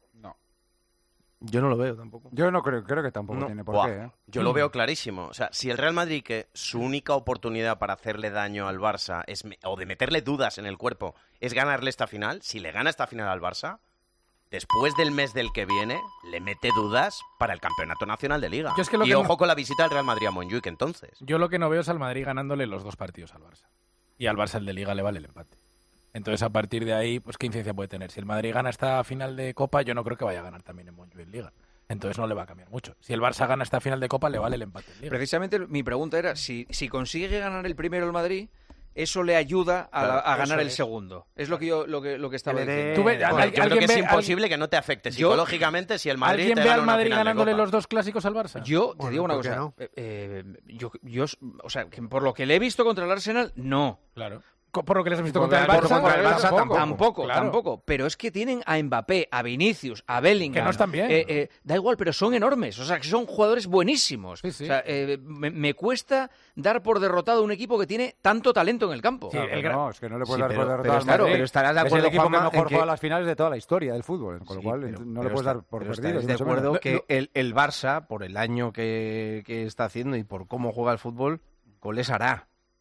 Yo no lo veo tampoco. Yo no creo, creo que tampoco No. tiene por Buah, qué. ¿eh? Yo lo veo clarísimo. O sea, si el Real Madrid, que su única oportunidad para hacerle daño al Barça es me- o de meterle dudas en el cuerpo es ganarle esta final, si le gana esta final al Barça, después del mes del que viene, le mete dudas para el Campeonato Nacional de Liga. Yo es que lo y que ojo no- con la visita del Real Madrid a Montjuic entonces. Yo lo que no veo es al Madrid ganándole los dos partidos al Barça. Y al Barça el de Liga le vale el empate. Entonces, a partir de ahí, pues ¿qué incidencia puede tener? Si el Madrid gana esta final de Copa, yo no creo que vaya a ganar también en Montjuic en Liga. Entonces no le va a cambiar mucho. Si el Barça gana esta final de Copa, le vale el empate en Liga. Precisamente mi pregunta era, si, si consigue ganar el primero el Madrid, eso le ayuda a, la- Claro, a ganar eso el es. segundo. Es lo que yo lo que, lo que estaba Que le dé- diciendo. Tú ve- Bueno, al- yo creo ¿alguien que es ve- imposible que no te afecte Yo- psicológicamente si el Madrid ¿Alguien te ve gana al una Madrid final de ganándole Copa. los dos clásicos al Barça? Yo te Bueno, digo una ¿por qué cosa. no? eh, eh, yo, yo, o sea, que por lo que le he visto contra el Arsenal, no. Claro. Co- Por lo que les has visto Contra contra el el Barça, contra el Barça tampoco. Tampoco, Claro. tampoco. Pero es que tienen a Mbappé, a Vinicius, a Bellingham. Que no están bien. Eh, eh, da igual, pero son enormes. O sea, que son jugadores buenísimos. Sí, sí. O sea, eh, me, me cuesta dar por derrotado a un equipo que tiene tanto talento en el campo. Sí, Claro que el gran- no, es que no le Sí, puedes dar pero- por derrotado pero al está- Madrid. pero estarás de Es acuerdo, el equipo Juanma, que mejor en que- juega las finales de toda la historia del fútbol, con lo Sí, cual pero- no pero le puedes está- dar por pero perdido. estaréis ni de mucho menos. acuerdo No, que no, el, el Barça, por el año que, que está haciendo y por cómo juega el fútbol, goles hará.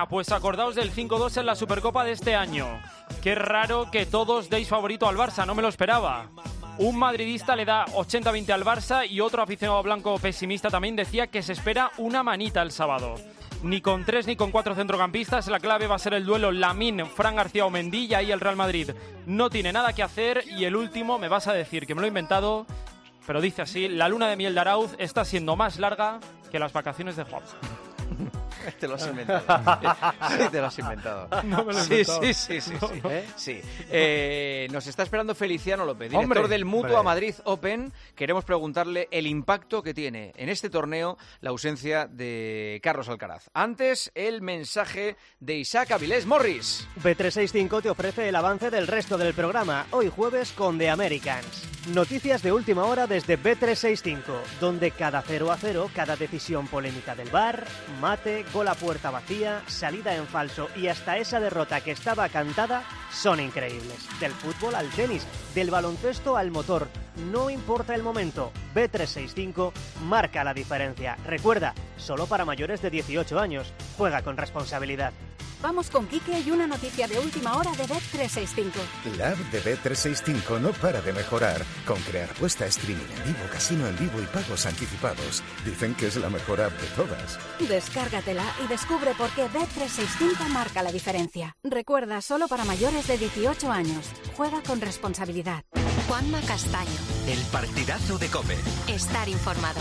gana? Pues acordaos del cinco dos en la Supercopa de este año. Qué raro que todos deis favorito al Barça, no me lo esperaba. Un madridista le da ochenta veinte al Barça y otro aficionado blanco pesimista también decía que se espera una manita el sábado. Ni con tres ni con cuatro centrocampistas, la clave va a ser el duelo Lamine, Fran García o Mendy, y ahí el Real Madrid no tiene nada que hacer. Y el último, me vas a decir que me lo he inventado, pero dice así: la luna de miel de Arauz está siendo más larga que las vacaciones de Juan. Te lo has inventado. Sí, te lo has inventado. No me lo he sí, inventado. sí, sí, sí, sí. ¿Eh? Sí. Eh, nos está esperando Feliciano López, director Hombre, del Mutua hombre. Madrid Open. Queremos preguntarle el impacto que tiene en este torneo la ausencia de Carlos Alcaraz. Antes, el mensaje de Isaac Avilés Morris. B trescientos sesenta y cinco te ofrece el avance del resto del programa, hoy jueves con The Americans. Noticias de última hora desde B trescientos sesenta y cinco, donde cada cero a cero, cada decisión polémica del V A R, mate, gol a puerta vacía, salida en falso y hasta esa derrota que estaba cantada son increíbles. Del fútbol al tenis, del baloncesto al motor, no importa el momento, B trescientos sesenta y cinco marca la diferencia. Recuerda, solo para mayores de dieciocho años. Juega con responsabilidad. Vamos con Quique y una noticia de última hora de B trescientos sesenta y cinco. La app de B trescientos sesenta y cinco no para de mejorar, con crear puesta, streaming en vivo, casino en vivo y pagos anticipados. Dicen que es la mejor app de todas. Descárgatela y descubre por qué B trescientos sesenta y cinco marca la diferencia. Recuerda, solo para mayores de dieciocho años. Juega con responsabilidad. Juanma Castaño. El partidazo de COPE. Estar informado.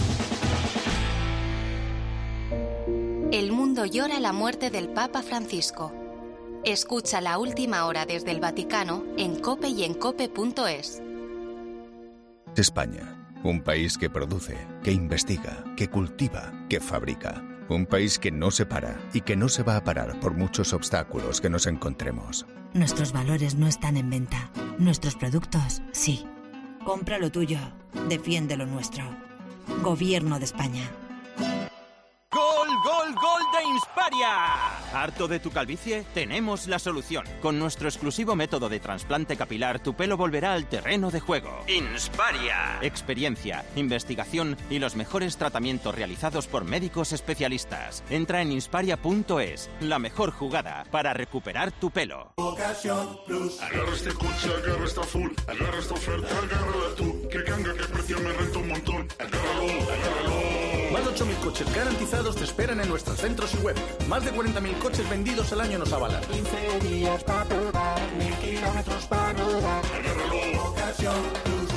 El mundo llora la muerte del Papa Francisco. Escucha la última hora desde el Vaticano en COPE y en cope punto es. España, un país que produce, que investiga, que cultiva, que fabrica. Un país que no se para y que no se va a parar por muchos obstáculos que nos encontremos. Nuestros valores no están en venta. Nuestros productos, sí. Compra lo tuyo. Defiende lo nuestro. Gobierno de España. ¡Gol, gol, gol de Insparia! ¿Harto de tu calvicie? Tenemos la solución. Con nuestro exclusivo método de trasplante capilar, tu pelo volverá al terreno de juego. Insparia. Experiencia, investigación y los mejores tratamientos realizados por médicos especialistas. Entra en insparia punto es, la mejor jugada para recuperar tu pelo. Ocasión Plus. Agarra este coche, agarra esta full, agarra esta oferta, agárrala tú. Que canga, que precio me renta un montón. Agárralo, agárralo. Más de ocho mil coches garantizados te esperan en nuestros centros y web. Más de cuarenta mil coches vendidos al año nos avalan. quince días para probar, mil kilómetros para rodar. Agárralo, Ocasión Plus.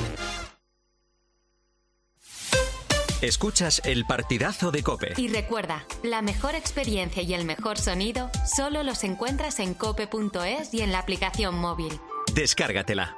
Escuchas el partidazo de COPE. Y recuerda, la mejor experiencia y el mejor sonido solo los encuentras en cope punto es y en la aplicación móvil. Descárgatela.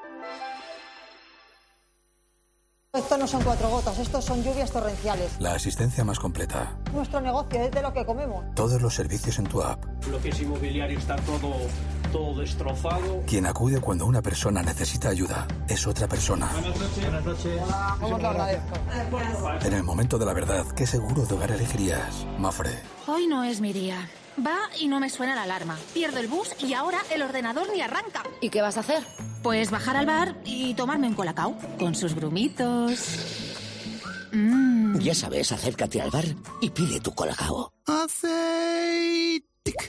Esto no son cuatro gotas, estos son lluvias torrenciales. La asistencia más completa. Nuestro negocio es de lo que comemos. Todos los servicios en tu app. Lo que es inmobiliario está todo, todo destrozado. Quien acude cuando una persona necesita ayuda es otra persona. Buenas noches. Buenas noches. Hola, ¿cómo te agradezco? En el momento de la verdad, ¿qué seguro de hogar elegirías? Mafre. Hoy no es mi día. Va y no me suena la alarma. Pierdo el bus y ahora el ordenador ni arranca. ¿Y qué vas a hacer? Pues bajar al bar y tomarme un colacao con sus grumitos. Mm. Ya sabes, acércate al bar y pide tu colacao. Aceite.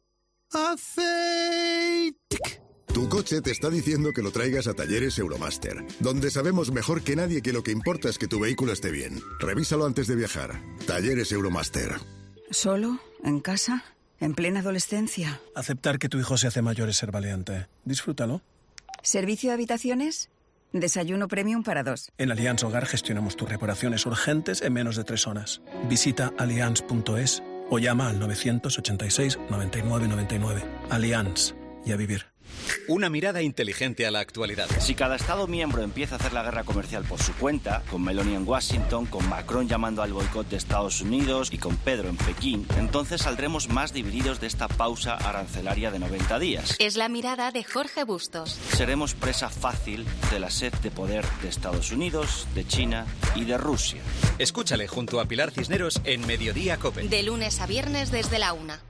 Aceite. Tu coche te está diciendo que lo traigas a Talleres Euromaster, donde sabemos mejor que nadie que lo que importa es que tu vehículo esté bien. Revísalo antes de viajar. Talleres Euromaster. ¿Solo? ¿En casa? ¿En plena adolescencia? Aceptar que tu hijo se hace mayor es ser valiente. Disfrútalo. ¿Servicio de habitaciones? Desayuno premium para dos. En Allianz Hogar gestionamos tus reparaciones urgentes en menos de tres horas. Visita allianz punto es o llama al nueve ochenta y seis, noventa y nueve noventa y nueve. Allianz. Y a vivir. Una mirada inteligente a la actualidad. Si cada Estado miembro empieza a hacer la guerra comercial por su cuenta, con Meloni en Washington, con Macron llamando al boicot de Estados Unidos y con Pedro en Pekín, entonces saldremos más divididos de esta pausa arancelaria de noventa días. Es la mirada de Jorge Bustos. Seremos presa fácil de la sed de poder de Estados Unidos, de China y de Rusia. Escúchale junto a Pilar Cisneros en Mediodía COPE. De lunes a viernes desde la una.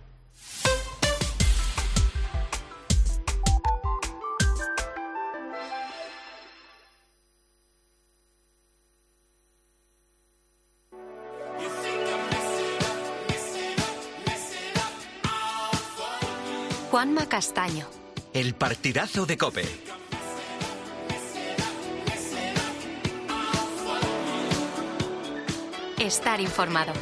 Juanma Castaño. El partidazo de COPE. Estar informado.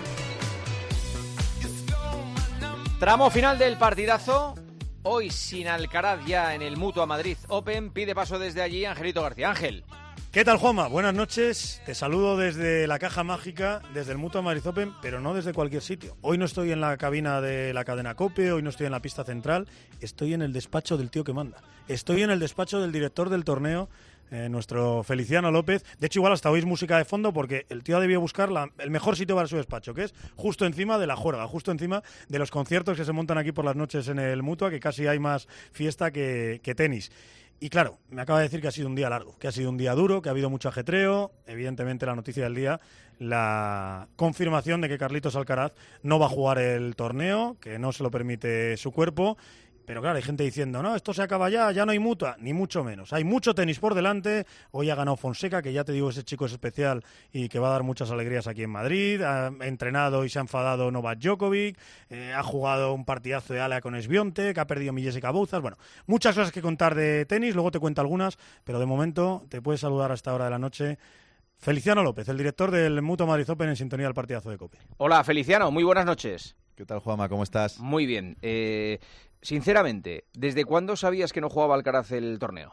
Tramo final del partidazo. Hoy sin Alcaraz ya en el Mutua Madrid Open. Pide paso desde allí Angelito García. Ángel. ¿Qué tal, Juanma? Buenas noches. Te saludo desde la Caja Mágica, desde el Mutua Madrid Open, pero no desde cualquier sitio. Hoy no estoy en la cabina de la cadena COPE, hoy no estoy en la pista central, estoy en el despacho del tío que manda. Estoy en el despacho del director del torneo, eh, nuestro Feliciano López. De hecho, igual hasta oís música de fondo porque el tío ha debido buscar la, el mejor sitio para su despacho, que es justo encima de la juerga, justo encima de los conciertos que se montan aquí por las noches en el Mutua, que casi hay más fiesta que, que tenis. Y claro, me acaba de decir que ha sido un día largo, que ha sido un día duro, que ha habido mucho ajetreo. Evidentemente la noticia del día, la confirmación de que Carlitos Alcaraz no va a jugar el torneo, que no se lo permite su cuerpo. Pero claro, hay gente diciendo, no, esto se acaba ya, ya no hay mutua, ni mucho menos. Hay mucho tenis por delante. Hoy ha ganado Fonseca, que ya te digo, ese chico es especial y que va a dar muchas alegrías aquí en Madrid. Ha entrenado y se ha enfadado Novak Djokovic. Eh, ha jugado un partidazo de ala con Esbionte, que ha perdido mi Jessica Bouzas. Bueno, muchas cosas que contar de tenis, luego te cuento algunas, pero de momento te puedes saludar a esta hora de la noche. Feliciano López, el director del Mutua Madrid Open, en sintonía del partidazo de COPE. Hola, Feliciano, muy buenas noches. ¿Qué tal, Juanma? ¿Cómo estás? Muy bien. Eh... Sinceramente, ¿desde cuándo sabías que no jugaba Alcaraz el torneo?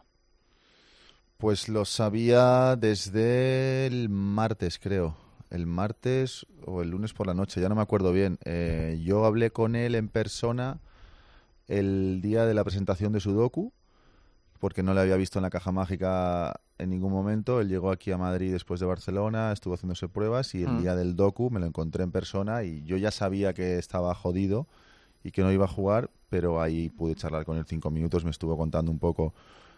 Pues lo sabía desde el martes, creo. El martes o el lunes por la noche, ya no me acuerdo bien. Eh, yo hablé con él en persona el día de la presentación de Sudoku, porque no le había visto en la Caja Mágica en ningún momento. Él llegó aquí a Madrid después de Barcelona, estuvo haciéndose pruebas y el mm. día del docu me lo encontré en persona y yo ya sabía que estaba jodido y que no iba a jugar, pero ahí pude charlar con él cinco minutos, me estuvo contando un poco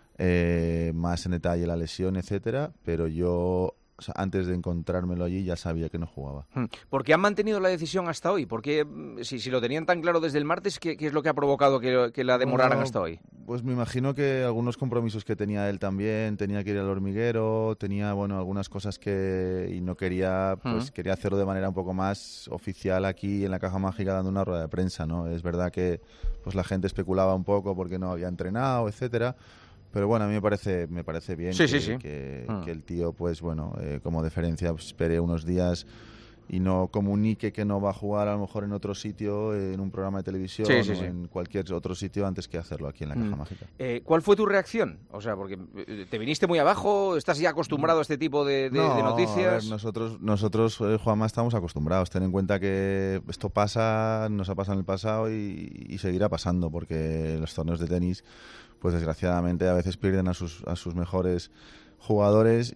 eh, más en detalle la lesión, etcétera, pero yo, o sea, antes de encontrármelo allí ya sabía que no jugaba. ¿Por qué han mantenido la decisión hasta hoy? ¿Por qué, si, si lo tenían tan claro desde el martes, ¿qué, qué es lo que ha provocado que, que la demoraran no, hasta hoy? Pues me imagino que algunos compromisos que tenía él también, tenía que ir al hormiguero, tenía, bueno, algunas cosas que y no quería, pues uh-huh. quería hacerlo de manera un poco más oficial aquí en la Caja Mágica dando una rueda de prensa, ¿no? Es verdad que pues la gente especulaba un poco porque no había entrenado, etcétera. Pero bueno, a mí me parece me parece bien sí, que, sí, sí. Que, ah. que el tío, pues bueno, eh, como deferencia, pues, espere unos días y no comunique que no va a jugar a lo mejor en otro sitio, en un programa de televisión sí, sí, o sí. en cualquier otro sitio antes que hacerlo aquí en la Caja mm. Mágica. Eh, ¿Cuál fue tu reacción? O sea, porque te viniste muy abajo, ¿estás ya acostumbrado a este tipo de, de, no, de noticias? A ver, nosotros, nosotros eh, Juanma, estamos acostumbrados. Ten en cuenta que esto pasa, nos ha pasado en el pasado y, y seguirá pasando, porque los torneos de tenis, pues desgraciadamente a veces pierden a sus, a sus mejores jugadores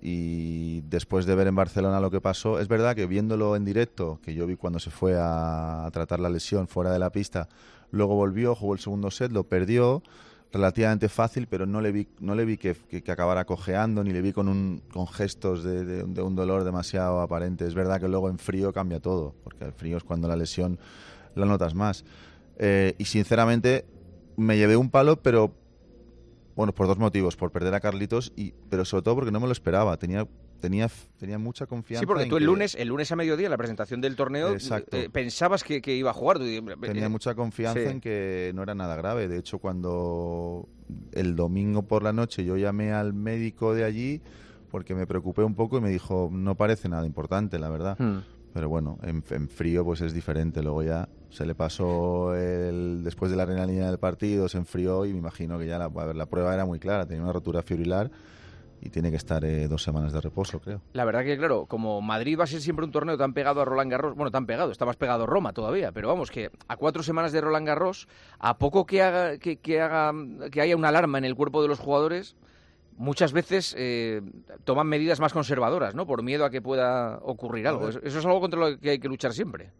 y después de ver en Barcelona lo que pasó, es verdad que viéndolo en directo, que yo vi cuando se fue a, a tratar la lesión fuera de la pista, luego volvió, jugó el segundo set, lo perdió relativamente fácil, pero no le vi no le vi que, que, que acabara cojeando, ni le vi con un con gestos de, de, de un dolor demasiado aparente. Es verdad que luego en frío cambia todo, porque el frío es cuando la lesión la notas más. Eh, y sinceramente me llevé un palo, pero bueno, por dos motivos, por perder a Carlitos, y pero sobre todo porque no me lo esperaba. Tenía tenía tenía mucha confianza. Sí, porque en tú el que... lunes el lunes a mediodía, en la presentación del torneo, eh, pensabas que, que iba a jugar. Tenía mucha confianza sí. en que no era nada grave. De hecho, cuando el domingo por la noche yo llamé al médico de allí, porque me preocupé un poco y me dijo, no parece nada importante, la verdad. Hmm. Pero bueno, en, en frío pues es diferente. Luego ya se le pasó el, después de la adrenalina del partido, se enfrió y me imagino que ya la, a ver, la prueba era muy clara. Tenía una rotura fibrilar y tiene que estar eh, dos semanas de reposo, creo. La verdad que, claro, como Madrid va a ser siempre un torneo tan pegado a Roland Garros, bueno, tan pegado, está más pegado a Roma todavía, pero vamos, que a cuatro semanas de Roland Garros, a poco que haga que, que haga que haya una alarma en el cuerpo de los jugadores, muchas veces eh, toman medidas más conservadoras, ¿no? Por miedo a que pueda ocurrir algo. Eso es algo contra lo que hay que luchar siempre.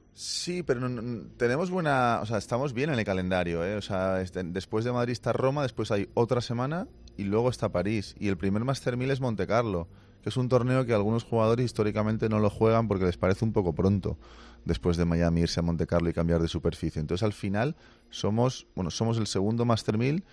Sí, pero no, no, tenemos buena... O sea, estamos bien en el calendario, ¿eh? O sea, este, después de Madrid está Roma, después hay otra semana y luego está París. Y el primer Master mil es Monte Carlo, que es un torneo que algunos jugadores históricamente no lo juegan porque les parece un poco pronto después de Miami irse a Monte Carlo y cambiar de superficie. Entonces, al final, somos, bueno, somos el segundo Master mil,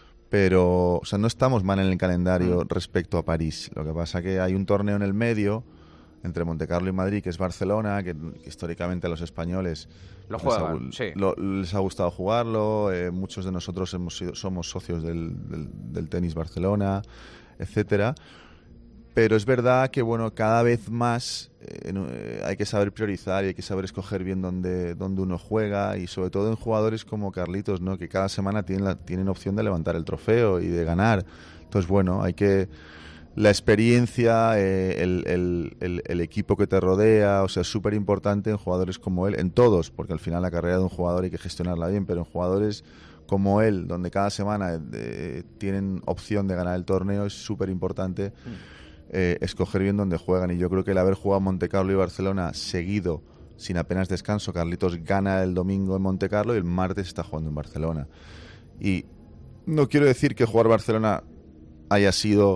pero o sea, no estamos mal en el calendario mm. respecto a París. Lo que pasa que hay un torneo en el medio entre Montecarlo y Madrid, que es Barcelona, que, que históricamente a los españoles lo juegan, les, ha, sí. lo, les ha gustado jugarlo. Eh, muchos de nosotros hemos sido, somos socios del, del, del tenis Barcelona, etcétera. Pero es verdad que bueno, cada vez más eh, eh, hay que saber priorizar y hay que saber escoger bien dónde, dónde uno juega, y sobre todo en jugadores como Carlitos, ¿no? Que cada semana tienen, la, tienen opción de levantar el trofeo y de ganar. Entonces bueno, hay que la experiencia, eh, el, el, el, el equipo que te rodea, o sea, es súper importante en jugadores como él, en todos, porque al final la carrera de un jugador hay que gestionarla bien, pero en jugadores como él, donde cada semana eh, tienen opción de ganar el torneo, es súper importante eh, escoger bien dónde juegan. Y yo creo que el haber jugado Montecarlo y Barcelona seguido, sin apenas descanso, Carlitos gana el domingo en Montecarlo y el martes está jugando en Barcelona. Y no quiero decir que jugar Barcelona haya sido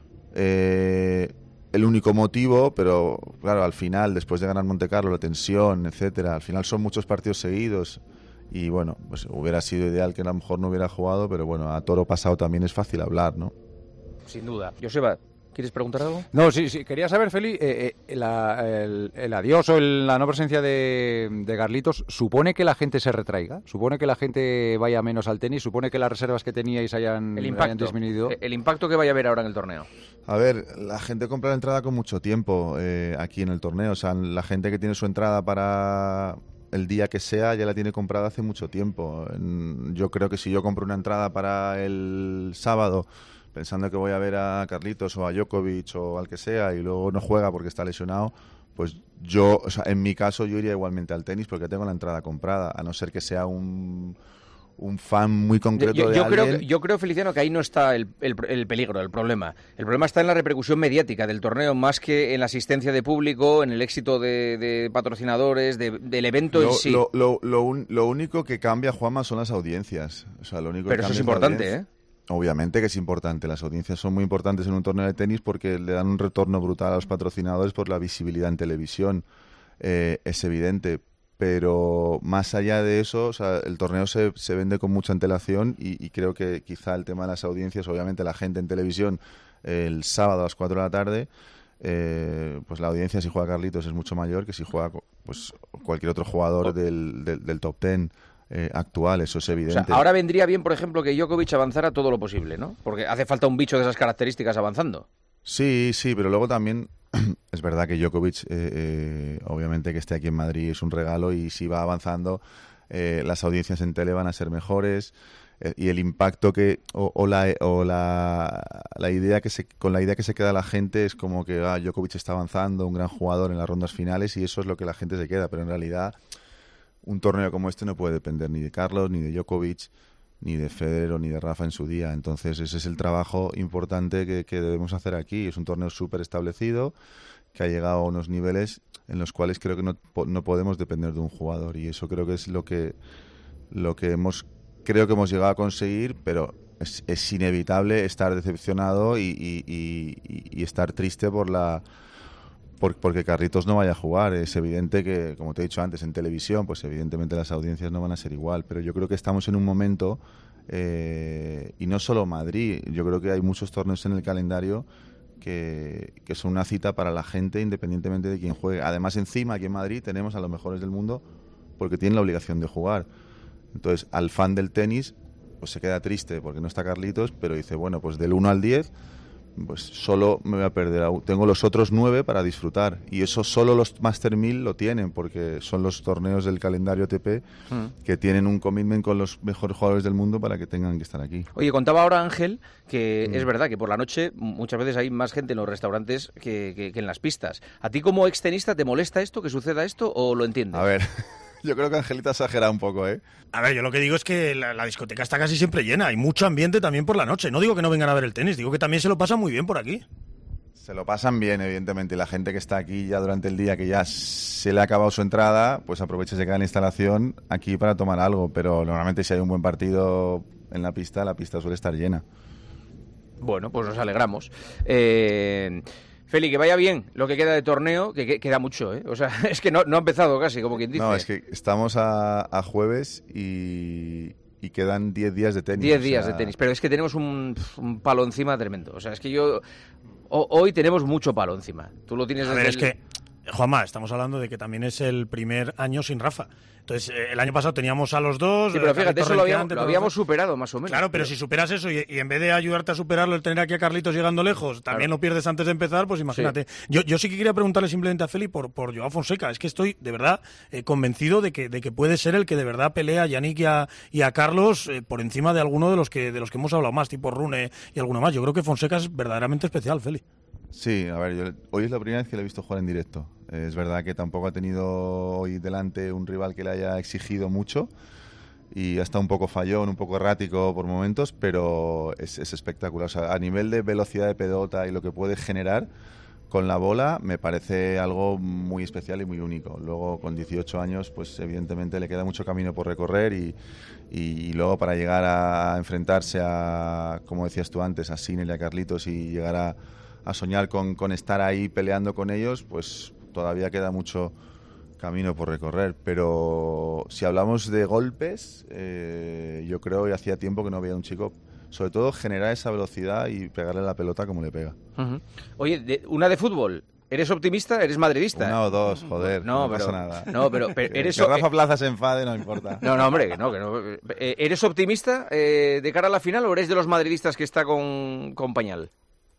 Eh, el único motivo, pero claro, al final, después de ganar Montecarlo, la tensión, etcétera, al final son muchos partidos seguidos y bueno, pues hubiera sido ideal que a lo mejor no hubiera jugado, pero bueno, a toro pasado también es fácil hablar, ¿no? Sin duda. Joseba, ¿quieres preguntar algo? No, sí, sí. Quería saber, Feli, eh, eh, la, el, el adiós o el, la no presencia de, de Carlitos, ¿supone que la gente se retraiga? ¿Supone que la gente vaya menos al tenis? ¿Supone que las reservas que teníais hayan, el impacto, hayan disminuido? El impacto que vaya a haber ahora en el torneo. A ver, la gente compra la entrada con mucho tiempo eh, aquí en el torneo. O sea, la gente que tiene su entrada para el día que sea ya la tiene comprada hace mucho tiempo. Yo creo que si yo compro una entrada para el sábado pensando que voy a ver a Carlitos o a Djokovic o al que sea y luego no juega porque está lesionado, pues yo, o sea, en mi caso yo iría igualmente al tenis porque tengo la entrada comprada, a no ser que sea un, un fan muy concreto yo, yo, de yo alguien. Creo, yo creo, Feliciano, que ahí no está el, el, el peligro, el problema. El problema está en la repercusión mediática del torneo, más que en la asistencia de público, en el éxito de, de patrocinadores, de, del evento lo, en sí. Lo, lo, lo, un, lo único que cambia, Juanma, son las audiencias. O sea, lo único Pero que eso es cambia importante, ¿eh? Obviamente que es importante. Las audiencias son muy importantes en un torneo de tenis porque le dan un retorno brutal a los patrocinadores por la visibilidad en televisión. Eh, es evidente. Pero más allá de eso, o sea, el torneo se, se vende con mucha antelación y, y creo que quizá el tema de las audiencias, obviamente la gente en televisión el sábado a las cuatro de la tarde, eh, pues la audiencia si juega Carlitos es mucho mayor que si juega pues cualquier otro jugador del, del, del top ten. Eh, actual, eso es evidente. O sea, ahora vendría bien, por ejemplo, que Djokovic avanzara todo lo posible, ¿no? Porque hace falta un bicho de esas características avanzando. Sí, sí, pero luego también es verdad que Djokovic, eh, eh, obviamente que esté aquí en Madrid es un regalo y si va avanzando, eh, las audiencias en tele van a ser mejores eh, y el impacto que o, o, la, o la, la idea que se con la idea que se queda la gente es como que ah, Djokovic está avanzando, un gran jugador en las rondas finales y eso es lo que la gente se queda, pero en realidad un torneo como este no puede depender ni de Carlos, ni de Djokovic, ni de Federer ni de Rafa en su día. Entonces ese es el trabajo importante que, que debemos hacer aquí. Es un torneo súper establecido que ha llegado a unos niveles en los cuales creo que no, no podemos depender de un jugador y eso creo que es lo que lo que hemos creo que hemos llegado a conseguir, pero es, es inevitable estar decepcionado y, y, y, y estar triste por la porque Carlitos no vaya a jugar. Es evidente que, como te he dicho antes, en televisión, pues evidentemente las audiencias no van a ser igual, pero yo creo que estamos en un momento, eh, y no solo Madrid, yo creo que hay muchos torneos en el calendario que, que son una cita para la gente independientemente de quién juegue. Además, encima, aquí en Madrid tenemos a los mejores del mundo porque tienen la obligación de jugar. Entonces, al fan del tenis, pues se queda triste porque no está Carlitos, pero dice, bueno, pues del uno al diez... pues solo me voy a perder. Tengo los otros nueve para disfrutar y eso solo los Master mil lo tienen porque son los torneos del calendario A T P mm. que tienen un commitment con los mejores jugadores del mundo para que tengan que estar aquí. Oye, contaba ahora Ángel que mm. es verdad que por la noche muchas veces hay más gente en los restaurantes que, que, que en las pistas. ¿A ti como extenista te molesta esto, que suceda esto o lo entiendes? A ver... Yo creo que Angelita exagera un poco, ¿eh? A ver, yo lo que digo es que la, la discoteca está casi siempre llena. Hay mucho ambiente también por la noche. No digo que no vengan a ver el tenis, digo que también se lo pasan muy bien por aquí. Se lo pasan bien, evidentemente. Y la gente que está aquí ya durante el día, que ya se le ha acabado su entrada, pues aprovecha de cada instalación aquí para tomar algo. Pero normalmente si hay un buen partido en la pista, la pista suele estar llena. Bueno, pues nos alegramos. Eh... Feli, que vaya bien lo que queda de torneo, que, que queda mucho, ¿eh? O sea, es que no, no ha empezado casi, como quien dice. No, es que estamos a, a jueves y, y quedan diez días de tenis. diez días sea... de tenis, pero es que tenemos un, un palo encima tremendo. O sea, es que yo... O, hoy tenemos mucho palo encima. Tú lo tienes a desde ver, el... es que Juanma, estamos hablando de que también es el primer año sin Rafa. Entonces, eh, el año pasado teníamos a los dos. Sí, pero fíjate, eso lo habíamos, lo habíamos dos. superado más o menos. Claro, pero, pero si superas eso y, y en vez de ayudarte a superarlo, el tener aquí a Carlitos llegando lejos, también claro. lo pierdes antes de empezar, pues imagínate. Sí. Yo, yo sí que quería preguntarle simplemente a Feli por, por Joao Fonseca. Es que estoy, de verdad, eh, convencido de que, de que puede ser el que de verdad pelea a Yannick y a, y a Carlos eh, por encima de alguno de los que de los que hemos hablado más, tipo Rune y alguno más. Yo creo que Fonseca es verdaderamente especial, Feli. Sí, a ver, yo, hoy es la primera vez que le he visto jugar en directo. Eh, es verdad que tampoco ha tenido hoy delante un rival que le haya exigido mucho y ha estado un poco fallón, un poco errático por momentos, pero es, es espectacular. O sea, a nivel de velocidad de pelota y lo que puede generar con la bola, me parece algo muy especial y muy único. Luego, con dieciocho años, pues evidentemente le queda mucho camino por recorrer y, y, y luego para llegar a enfrentarse a, como decías tú antes, a Sinel y a Carlitos y llegar a a soñar con, con estar ahí peleando con ellos, pues todavía queda mucho camino por recorrer. Pero si hablamos de golpes, eh, yo creo que hacía tiempo que no veía a un chico, sobre todo, generar esa velocidad y pegarle la pelota como le pega. Uh-huh. Oye, de, una de fútbol. ¿Eres optimista? ¿Eres madridista? Una o dos, joder, no, no pero, pasa nada. No, pero, pero eres... Que Rafa Plaza se enfade, no importa. No, no, hombre, que no, que no. ¿Eres optimista eh, de cara a la final o eres de los madridistas que está con, con pañal?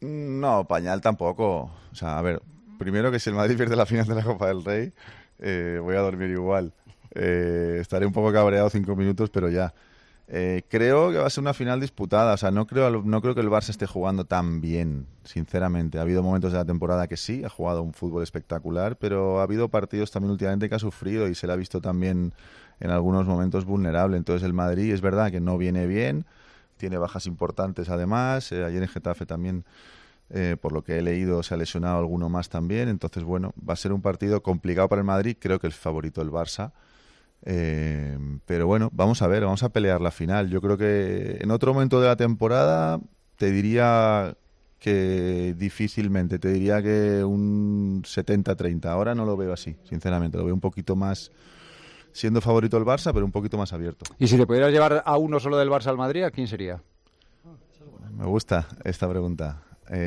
No, pañal tampoco. O sea, a ver, primero que si el Madrid pierde la final de la Copa del Rey, eh, voy a dormir igual. Eh, estaré un poco cabreado cinco minutos, pero ya. Eh, creo que va a ser una final disputada. O sea, no creo, no creo que el Barça esté jugando tan bien, sinceramente. Ha habido momentos de la temporada que sí, ha jugado un fútbol espectacular, pero ha habido partidos también últimamente que ha sufrido y se le ha visto también en algunos momentos vulnerable. Entonces el Madrid es verdad que no viene bien, tiene bajas importantes además, eh, ayer en Getafe también, eh, por lo que he leído, se ha lesionado alguno más también, entonces bueno, va a ser un partido complicado para el Madrid, creo que el favorito el Barça, eh, pero bueno, vamos a ver, vamos a pelear la final. Yo creo que en otro momento de la temporada te diría que difícilmente, te diría que un setenta treinta, ahora no lo veo así, sinceramente, lo veo un poquito más... siendo favorito el Barça, pero un poquito más abierto. ¿Y si te pudieras llevar a uno solo del Barça al Madrid, a quién sería? Me gusta esta pregunta.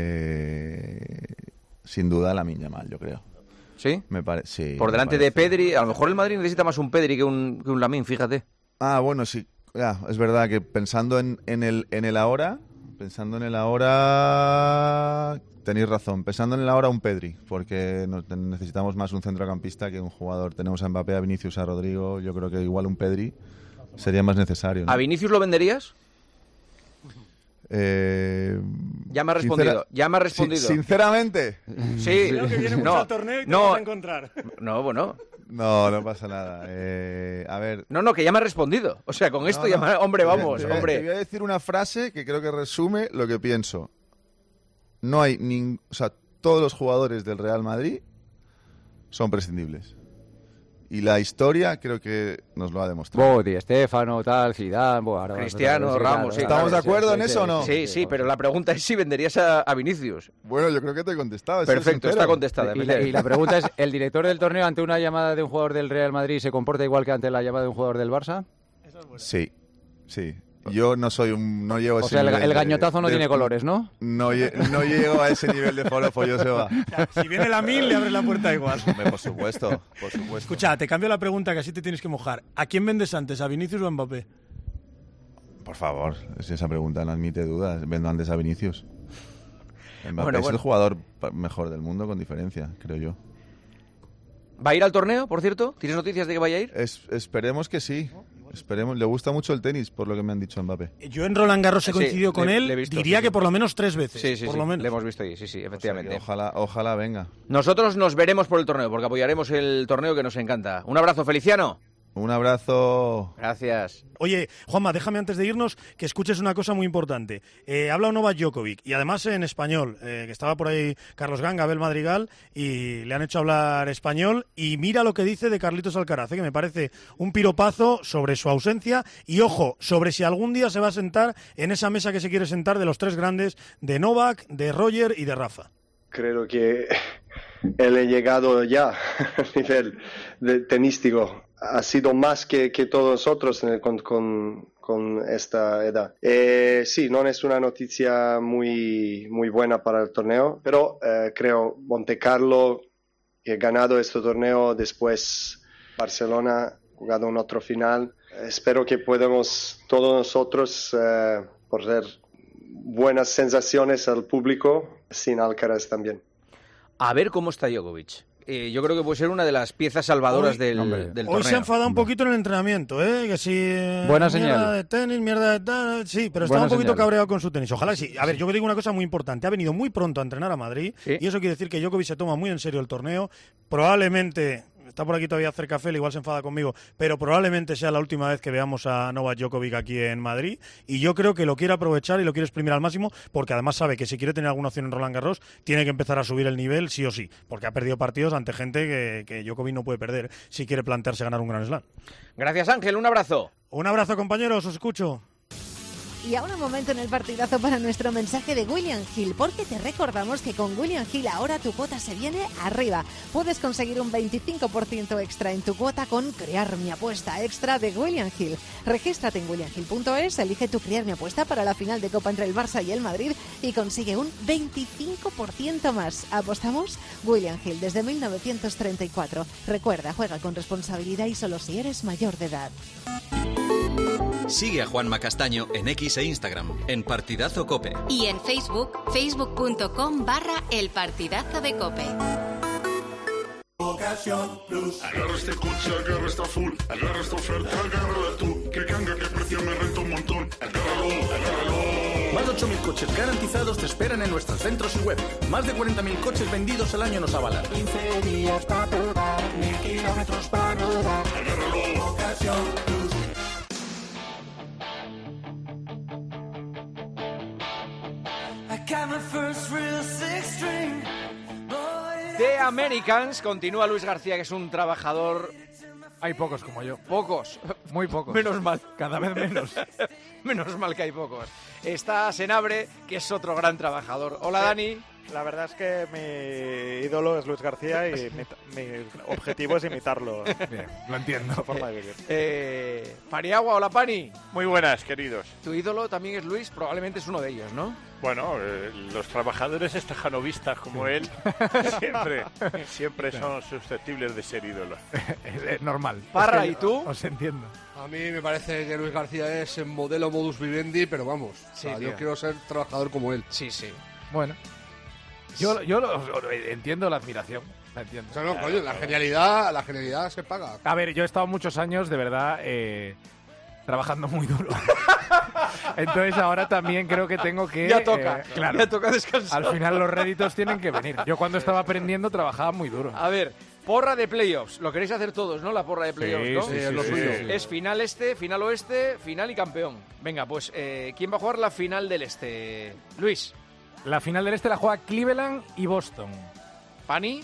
Eh, sin duda Lamine Yamal, yo creo. ¿Sí? Me pare- sí Por delante de Pedri, a lo mejor el Madrid necesita más un Pedri que un, que un Lamine, fíjate. Ah, bueno, sí. Ya, es verdad que pensando en, en, el, en el ahora, pensando en el ahora... Tenéis razón, pensando en el ahora un Pedri, porque nos, necesitamos más un centrocampista que un jugador. Tenemos a Mbappé, a Vinicius, a Rodrigo, yo creo que igual un Pedri sería más necesario, ¿no? ¿A Vinicius lo venderías? Eh, ya me ha respondido, sincera, ya me ha respondido. Si, sinceramente. Sí. Creo que viene mucho no, al torneo y te no, vas a encontrar. No, bueno. No, no pasa nada. Eh, a ver. No, no, que ya me ha respondido. O sea, con esto no, ya no. me... Hombre, vamos, te voy, hombre. Te voy a decir una frase que creo que resume lo que pienso. No hay ni, o sea, todos los jugadores del Real Madrid son prescindibles. Y la historia creo que nos lo ha demostrado. Bo, Di Stéfano, tal, Zidane, bo, ahora Cristiano, vamos a Ramos, sí. ¿Estamos claro, de acuerdo sí, en sí, eso sí, o no? Sí, sí, pero la pregunta es si venderías a, a Vinicius. Bueno, yo creo que te he contestado. Perfecto, está contestada. Y la, y la pregunta es, ¿el director del torneo ante una llamada de un jugador del Real Madrid se comporta igual que ante la llamada de un jugador del Barça? Sí, sí. Yo no soy un... No llevo o ese sea, el, nivel el gañotazo de, no de, tiene colores, ¿no? No, no llego a ese nivel de forofo, Joseba. Si viene la mil, le abres la puerta igual. Hombre, por supuesto, por supuesto. Escucha, te cambio la pregunta, que así te tienes que mojar. ¿A quién vendes antes, a Vinicius o a Mbappé? Por favor, esa pregunta no admite dudas. Vendo antes a Vinicius. Mbappé bueno, es bueno. el jugador mejor del mundo, con diferencia, creo yo. ¿Va a ir al torneo, por cierto? ¿Tienes noticias de que vaya a ir? Es, esperemos que sí. Esperemos. Le gusta mucho el tenis, por lo que me han dicho a Mbappé. Yo en Roland Garros he coincidido sí, con le, él, le visto, diría sí, que sí. por lo menos tres veces. Sí, sí, por sí, lo menos. le hemos visto ahí, sí, sí, efectivamente. O sea, ojalá, ojalá venga. Nosotros nos veremos por el torneo, porque apoyaremos el torneo que nos encanta. Un abrazo, Feliciano. Un abrazo. Gracias. Oye, Juanma, déjame antes de irnos que escuches una cosa muy importante. Eh, habla Novak Djokovic, y además en español, eh, que estaba por ahí Carlos Ganga, Abel Madrigal, y le han hecho hablar español, y mira lo que dice de Carlitos Alcaraz, eh, que me parece un piropazo sobre su ausencia, y ojo, sobre si algún día se va a sentar en esa mesa que se quiere sentar de los tres grandes, de Novak, de Roger y de Rafa. Creo que él ha llegado ya a nivel de tenístico. Ha sido más que, que todos nosotros en el, con, con, con esta edad. Eh, sí, no es una noticia muy, muy buena para el torneo, pero eh, creo Monte Carlo he ganado este torneo, después Barcelona, jugado en otro final. Espero que podamos todos nosotros eh, poner buenas sensaciones al público, sin Alcaraz también. A ver cómo está Djokovic. Eh, yo creo que puede ser una de las piezas salvadoras hoy, del, hombre, del hoy torneo. se ha enfadado un poquito en el entrenamiento, ¿eh? Que si eh, Buena mierda señal. de tenis, mierda de tal, sí, pero estaba Buena un poquito señal. cabreado con su tenis. Ojalá sí. A ver, yo digo una cosa muy importante. Ha venido muy pronto a entrenar a Madrid Sí. y eso quiere decir que Djokovic se toma muy en serio el torneo. Probablemente, está por aquí todavía cerca Feli, igual se enfada conmigo, pero probablemente sea la última vez que veamos a Novak Djokovic aquí en Madrid y yo creo que lo quiere aprovechar y lo quiere exprimir al máximo porque además sabe que si quiere tener alguna opción en Roland Garros tiene que empezar a subir el nivel sí o sí, porque ha perdido partidos ante gente que, que Djokovic no puede perder si quiere plantearse ganar un Grand Slam. Gracias, Ángel. Un abrazo. Un abrazo, compañeros. Os escucho. Y ahora un momento en el partidazo para nuestro mensaje de William Hill, porque te recordamos que con William Hill ahora tu cuota se viene arriba. Puedes conseguir un veinticinco por ciento extra en tu cuota con Crear mi apuesta extra de William Hill. Regístrate en william hill punto es, elige tu Crear mi apuesta para la final de Copa entre el Barça y el Madrid y consigue un veinticinco por ciento más. ¿Apostamos? William Hill desde mil novecientos treinta y cuatro. Recuerda, juega con responsabilidad y solo si eres mayor de edad. Sigue a Juanma Castaño en X e Instagram, en Partidazo Cope. Y en Facebook, facebook.com barra el partidazo de Cope. Ocasión Plus. Agarra este coche, agarra esta full, agarra esta oferta, agárrala tú. Que canga, que precio, me renta un montón. Agárralo, agárralo. Más de ocho mil coches garantizados te esperan en nuestros centros y web. Más de cuarenta mil coches vendidos al año nos avalan. quince días para probar, mil kilómetros para rodar. Agárralo. Ocasión Plus. The Americans, continúa Luis García, que es un trabajador... Hay pocos como yo. Pocos. Muy pocos. Menos mal. Cada vez menos. Menos mal que hay pocos. Está Senabre, que es otro gran trabajador. Hola, Sí. Dani. La verdad es que mi ídolo es Luis García y mi, mi objetivo es imitarlo. Bien, lo entiendo. Su forma de vivir. Eh, Paniagua, hola, Pani. Muy buenas, queridos. Tu ídolo también es Luis, probablemente es uno de ellos, ¿no? Bueno, eh, los trabajadores estajanovistas como él siempre, siempre son susceptibles de ser ídolos. Es normal. Parra, Es que ¿y tú? Os entiendo. A mí me parece que Luis García es el modelo modus vivendi, pero vamos, Sí, o sea, tío. yo quiero ser trabajador como él. Sí, sí. Bueno. Yo, yo lo- lo- entiendo la admiración. La entiendo. O sea, no, coño, la genialidad, la genialidad se paga. A ver, yo he estado muchos años, de verdad, eh, trabajando muy duro. Entonces ahora también creo que tengo que... Ya toca, eh, claro, ya toca descansar. Al final los réditos tienen que venir. Yo cuando estaba aprendiendo trabajaba muy duro. A ver, porra de playoffs. Lo queréis hacer todos, ¿no? La porra de playoffs, Sí, ¿no? sí, sí, es lo sí, suyo. sí. Es final este, final oeste, final y campeón. Venga, pues, eh, ¿quién va a jugar la final del este? Luis. La final del este la juega Cleveland y Boston. ¿Pani?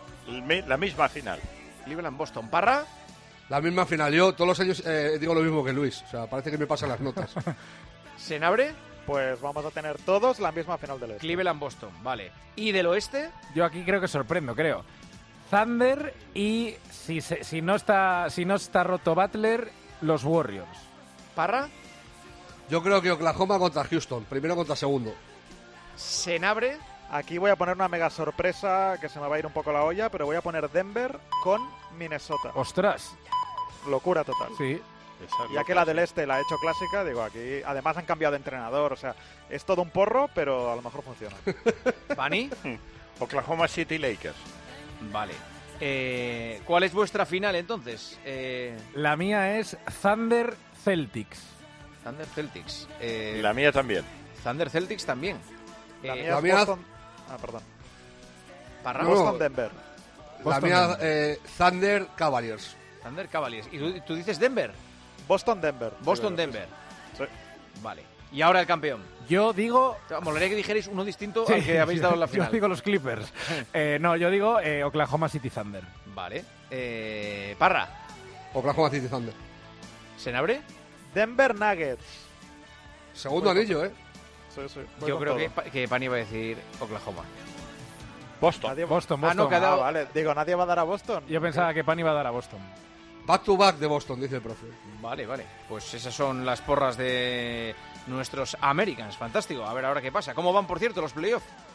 La misma final. Cleveland-Boston. ¿Parra? La misma final. Yo todos los años eh, digo lo mismo que Luis. O sea, parece que me pasan las notas. ¿Senabre? Pues vamos a tener todos la misma final del este. Cleveland-Boston, vale. ¿Y del oeste? Yo aquí creo que sorprendo, creo. Thunder y si, se- si no está si no está roto Butler, los Warriors. ¿Parra? Yo creo que Oklahoma contra Houston. Primero contra segundo. ¿Senabre? Aquí voy a poner una mega sorpresa que se me va a ir un poco la olla, pero voy a poner Denver con Minnesota. ¡Ostras! Locura total. Sí. Ya que la del este la he hecho clásica, digo, aquí además han cambiado de entrenador, o sea, es todo un porro, pero a lo mejor funciona. ¿Pani? Oklahoma City Lakers. Vale. Eh, ¿Cuál es vuestra final entonces? Eh, La mía es Thunder Celtics. Thunder Celtics. Eh, La mía también. Thunder Celtics también. La Eh, mía la es mía- Boston... Ah, perdón. Parra. No. Boston Denver. La Boston, mía, Denver. eh, Thunder Cavaliers. Thunder Cavaliers. ¿Y tú, tú dices Denver? Boston Denver. Boston Sí, Denver. Sí. Vale. Y ahora el campeón. Yo digo... O sea, molaría que dijerais uno distinto Sí, al que habéis dado en la Yo final. digo los Clippers. Eh, no, yo digo eh, Oklahoma City Thunder. Vale. Eh, Parra. Oklahoma City Thunder. ¿Senabre? Denver Nuggets. Segundo Voy anillo, ¿eh? Sí, sí. voy Yo con creo todo. que, Pa- que Pani iba a decir Oklahoma. Boston. Nadie- Boston, Ah, Boston. no, que ha dado- Ah, vale. Digo, nadie va a dar a Boston. Yo pensaba que Pan iba a dar a Boston. Back to back de Boston, dice el profe. Vale, vale. Pues esas son las porras de nuestros Americans. Fantástico. A ver ahora qué pasa. ¿Cómo van, por cierto, los playoffs?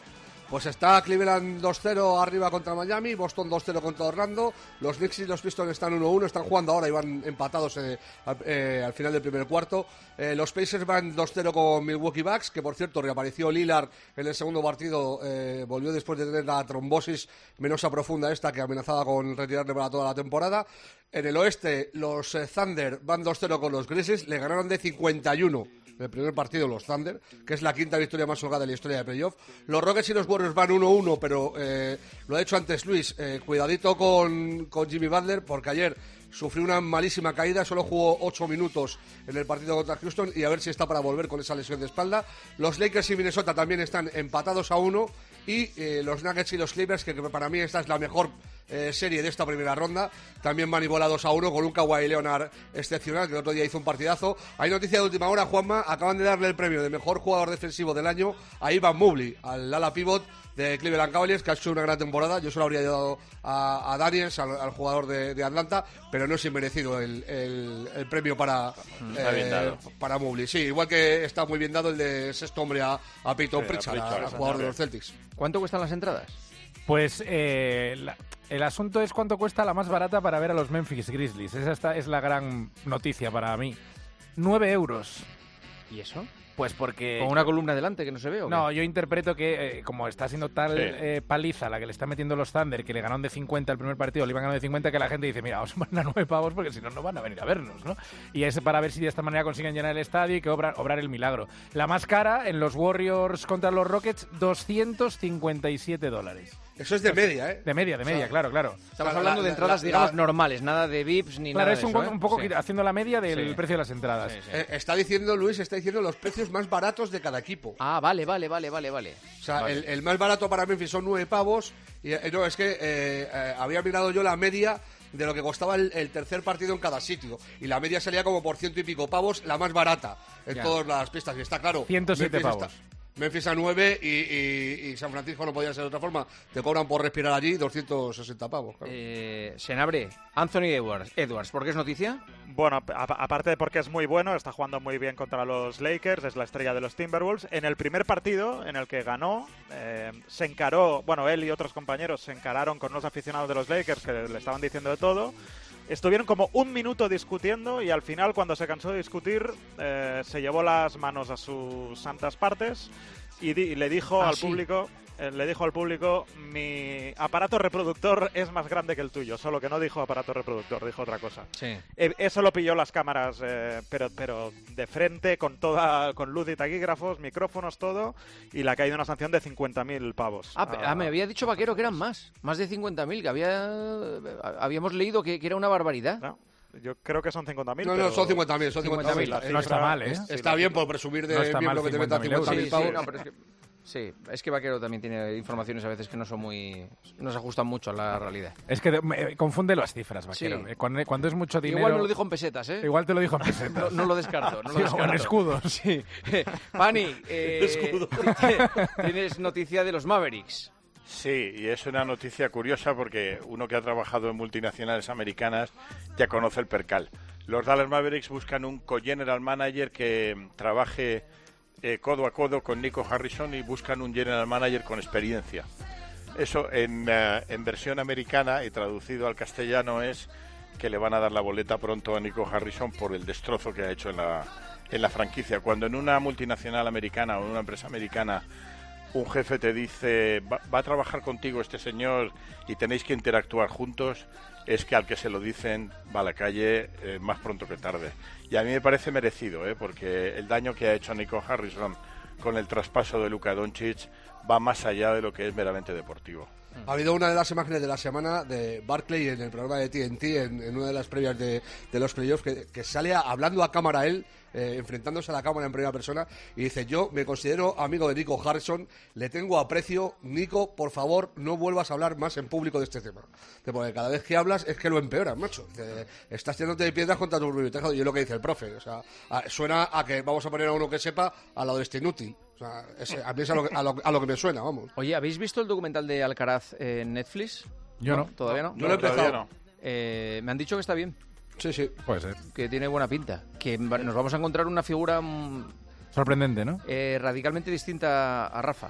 Pues está Cleveland dos cero arriba contra Miami, Boston dos cero contra Orlando, los Knicks y los Pistons están uno uno, están jugando ahora y van empatados eh, al, eh, al final del primer cuarto. Eh, los Pacers van dos cero con Milwaukee Bucks, que por cierto reapareció Lillard en el segundo partido, eh, volvió después de tener la trombosis venosa profunda esta que amenazaba con retirarle para toda la temporada. En el oeste, los eh, Thunder van dos cero con los Grizzlies, le ganaron de cincuenta y uno el primer partido los Thunder, que es la quinta victoria más holgada de la historia de playoff. Los Rockets y los Warriors van uno uno, pero eh, lo ha dicho antes Luis, eh, cuidadito con, con Jimmy Butler, porque ayer sufrió una malísima caída, solo jugó ocho minutos en el partido contra Houston y a ver si está para volver con esa lesión de espalda. Los Lakers y Minnesota también están empatados a uno y eh, los Nuggets y los Clippers, que, que para mí esta es la mejor eh, serie de esta primera ronda, también van igualados a uno con un Kawhi Leonard excepcional, que el otro día hizo un partidazo. Hay noticia de última hora, Juanma, acaban de darle el premio de mejor jugador defensivo del año a Evan Mobley, al ala pivot de Cleveland Cavaliers, que ha hecho una gran temporada. Yo se lo habría dado a, a Daniels, al, al jugador de, de Atlanta, pero no es inmerecido el, el, el premio para, eh, para Mobley. Sí, igual que está muy bien dado el de sexto hombre a, a Peyton sí, Pritchard, al jugador de los Celtics. ¿Cuánto cuestan las entradas? Pues eh, la, el asunto es cuánto cuesta la más barata para ver a los Memphis Grizzlies. Esa está, es la gran noticia para mí. Nueve euros. ¿Y eso? Pues porque... ¿Con una columna delante que no se ve o qué? No, yo interpreto que eh, como está siendo tal Sí. eh, paliza la que le están metiendo los Thunder, que le ganaron de cincuenta el primer partido, le iban ganando de cincuenta, que la gente dice, mira, vamos a poner a nueve pavos porque si no, no van a venir a vernos, ¿no? Y es para ver si de esta manera consiguen llenar el estadio y que obran, obrar el milagro. La más cara, en los Warriors contra los Rockets, doscientos cincuenta y siete dólares. Eso es de media, ¿eh? De media, de media, O sea, claro, claro. Estamos hablando de entradas, la- digamos, la- normales, nada de V I Ps ni Claro, nada es de un, eso, co- ¿eh? un poco Sí. haciendo la media del Sí. precio de las entradas. Eh, está diciendo, Luis, está diciendo los precios más baratos de cada equipo. Ah, vale, vale, vale, vale, vale. O sea, Vale. el, el más barato para Memphis son nueve pavos. Y eh, no, es que eh, eh, había mirado yo la media de lo que costaba el, el tercer partido en cada sitio. Y la media salía como por ciento y pico pavos, la más barata en Ya. todas las pistas. Y está claro. ciento siete Memphis pavos. está- Memphis a nueve y, y- y San Francisco no podía ser de otra forma. Te cobran por respirar allí doscientos sesenta pavos. Claro. Eh, Senabre, Anthony Edwards, Edwards, ¿por qué es noticia? Bueno, a- aparte de porque es muy bueno, está jugando muy bien contra los Lakers, es la estrella de los Timberwolves. En el primer partido en el que ganó, eh, se encaró, bueno, él y otros compañeros se encararon con los aficionados de los Lakers que le estaban diciendo de todo. Estuvieron como un minuto discutiendo y al final, cuando se cansó de discutir, eh, se llevó las manos a sus santas partes y, di- y le dijo Ah, al sí. público, eh, le dijo al público, mi aparato reproductor es más grande que el tuyo, solo que no dijo aparato reproductor, dijo otra cosa. Sí. Eh, eso lo pilló las cámaras, eh, pero, pero de frente, con toda, con luz y taquígrafos, micrófonos, todo, y le ha caído una sanción de cincuenta mil pavos. Ah, pe- ah, me había dicho Vaquero que eran más, más de cincuenta mil, que había, habíamos leído que, que era una barbaridad. No, yo creo que son cincuenta mil. No, no, son cincuenta mil, son cincuenta mil. No está mal, ¿eh? Está bien por presumir de No está miembro mal que te metan cincuenta mil Sí, pavos. sí, no, pero es que, sí, es que Vaquero también tiene informaciones a veces que no son muy... no se ajustan mucho a la realidad. Es que de- me- confunde las cifras, Vaquero. Sí. Eh, Cuando, cuando es mucho dinero... Igual me lo dijo en pesetas, ¿eh? Igual te lo dijo en pesetas. No, no lo descarto, no lo Sí, o descarto. en escudos. Sí. Pani, eh, Escudo. tienes noticia de los Mavericks. Sí, y es una noticia curiosa porque uno que ha trabajado en multinacionales americanas ya conoce el percal. Los Dallas Mavericks buscan un co-general manager que mm, trabaje eh, codo a codo con Nico Harrison y buscan un general manager con experiencia. Eso en, eh, en versión americana y traducido al castellano es que le van a dar la boleta pronto a Nico Harrison por el destrozo que ha hecho en la, en la franquicia. Cuando en una multinacional americana o en una empresa americana un jefe te dice va, va a trabajar contigo este señor y tenéis que interactuar juntos, es que al que se lo dicen va a la calle eh, más pronto que tarde. Y a mí me parece merecido, ¿eh? Porque el daño que ha hecho Nico Harrison con el traspaso de Luka Doncic va más allá de lo que es meramente deportivo. Ha habido una de las imágenes de la semana de Barclay en el programa de T N T, en, en una de las previas de, de los playoffs, que, que sale a- hablando a cámara él, eh, enfrentándose a la cámara en primera persona, y dice, yo me considero amigo de Nico Harrison, le tengo aprecio, Nico, por favor, no vuelvas a hablar más en público de este tema. Dice, porque cada vez que hablas es que lo empeoras, macho. Dice, estás tirándote de piedras contra tu biblioteca, y es lo que dice el profe. O sea, a- suena a que vamos a poner a uno que sepa al lado de este inútil. O sea, ese- a mí es a lo, que- a lo- a lo que me suena, vamos. Oye, ¿habéis visto el documental de Alcaraz en Netflix? Yo no. ¿Todavía no? Yo lo he empezado. Eh, me han dicho que está bien, Sí, sí. Puede ser. que tiene buena pinta, que va- nos vamos a encontrar una figura mm, Sorprendente, ¿no? eh, radicalmente distinta a Rafa.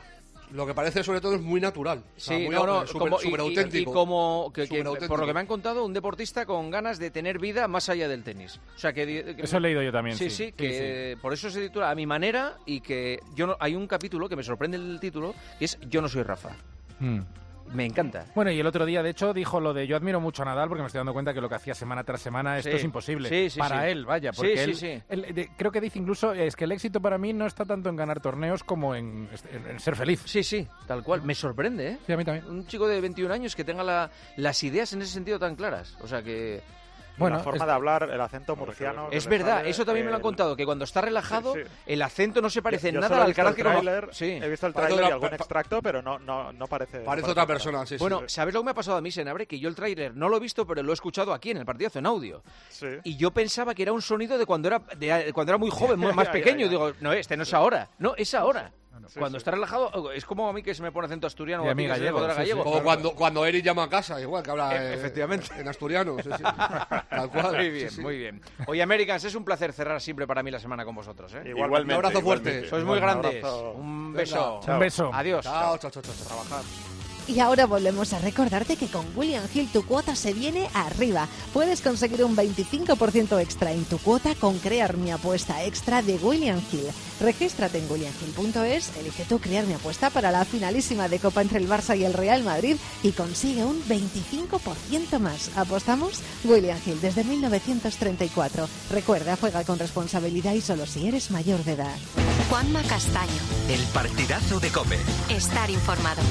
Lo que parece sobre todo es muy natural. O sea, Sí, muy, no, no, super, como, super y, y- auténtico. y como, que, que, Superauténtico. por lo que me han contado, un deportista con ganas de tener vida más allá del tenis. O sea, que... que Eso he leído yo también, Sí, sí. sí, Sí, que por eso se titula A mi manera y que yo no, hay un capítulo que me sorprende el título, que es Yo no soy Rafa. Mm. Me encanta. Bueno, y el otro día, de hecho, dijo lo de yo admiro mucho a Nadal porque me estoy dando cuenta que lo que hacía semana tras semana, esto Sí. es imposible. Sí, sí, para sí. él, vaya, Sí, porque sí, él, sí. él, de- creo que dice incluso es que el éxito para mí no está tanto en ganar torneos como en, en- en ser feliz. Sí, sí, tal cual. Me sorprende, ¿eh? Sí, a mí también. Un chico de veintiún años que tenga la- las ideas en ese sentido tan claras. O sea que... Bueno, la forma es- de hablar, el acento murciano. que Es le verdad, sale, eso también me lo han el- contado, que cuando está relajado, Sí, sí. el acento no se parece en Yo nada solo he al visto canal el que lo... tráiler, Sí. He visto el Parece tráiler y otra- algún pa- extracto, pero no, no, no parece... no Parece parece otra para persona, nada. sí, sí. Bueno, ¿sabes lo que me ha pasado a mí, Senabre? Que yo el tráiler no lo he visto, pero lo he escuchado aquí en el partidazo en audio. Sí. Y yo pensaba que era un sonido de cuando era, de, cuando era muy joven, más Ya, ya, pequeño. ya. Digo, no, este no es ahora. No, es ahora. Sí, Cuando sí. está relajado, es como a mí que se me pone acento asturiano Y o a a ti mí que se me gallego, pone sí, sí. gallego. Como cuando, cuando Eric llama a casa, igual que habla E- eh, efectivamente. en asturiano. Sí, sí. Tal cual. Muy sí, bien, sí. muy bien. Oye, Americans, es un placer cerrar siempre para mí la semana con vosotros, ¿eh? Igualmente, Un abrazo fuerte. igualmente. Sois muy Un grandes. abrazo. Un Venga. beso. Un beso. Adiós. Chao, chao, chao, chao. chao. Trabajar. Y ahora volvemos a recordarte que con William Hill tu cuota se viene arriba. Puedes conseguir un veinticinco por ciento extra en tu cuota con crear mi apuesta extra de William Hill. Regístrate en william hill punto es, elige tú crear mi apuesta para la finalísima de Copa entre el Barça y el Real Madrid y consigue un veinticinco por ciento más. ¿Apostamos? William Hill desde mil novecientos treinta y cuatro. Recuerda, juega con responsabilidad y solo si eres mayor de edad. Juanma Castaño. El partidazo de COPE. Estar informado.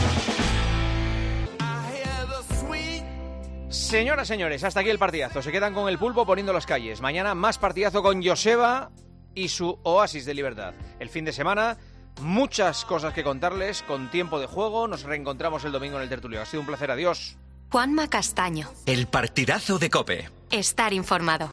Señoras, señores, hasta aquí el partidazo. Se quedan con el pulpo poniendo las calles. Mañana más partidazo con Joseba y su oasis de libertad. El fin de semana, muchas cosas que contarles con tiempo de juego. Nos reencontramos el domingo en el tertulio. Ha sido un placer. Adiós. Juanma Castaño. El partidazo de COPE. Estar informado.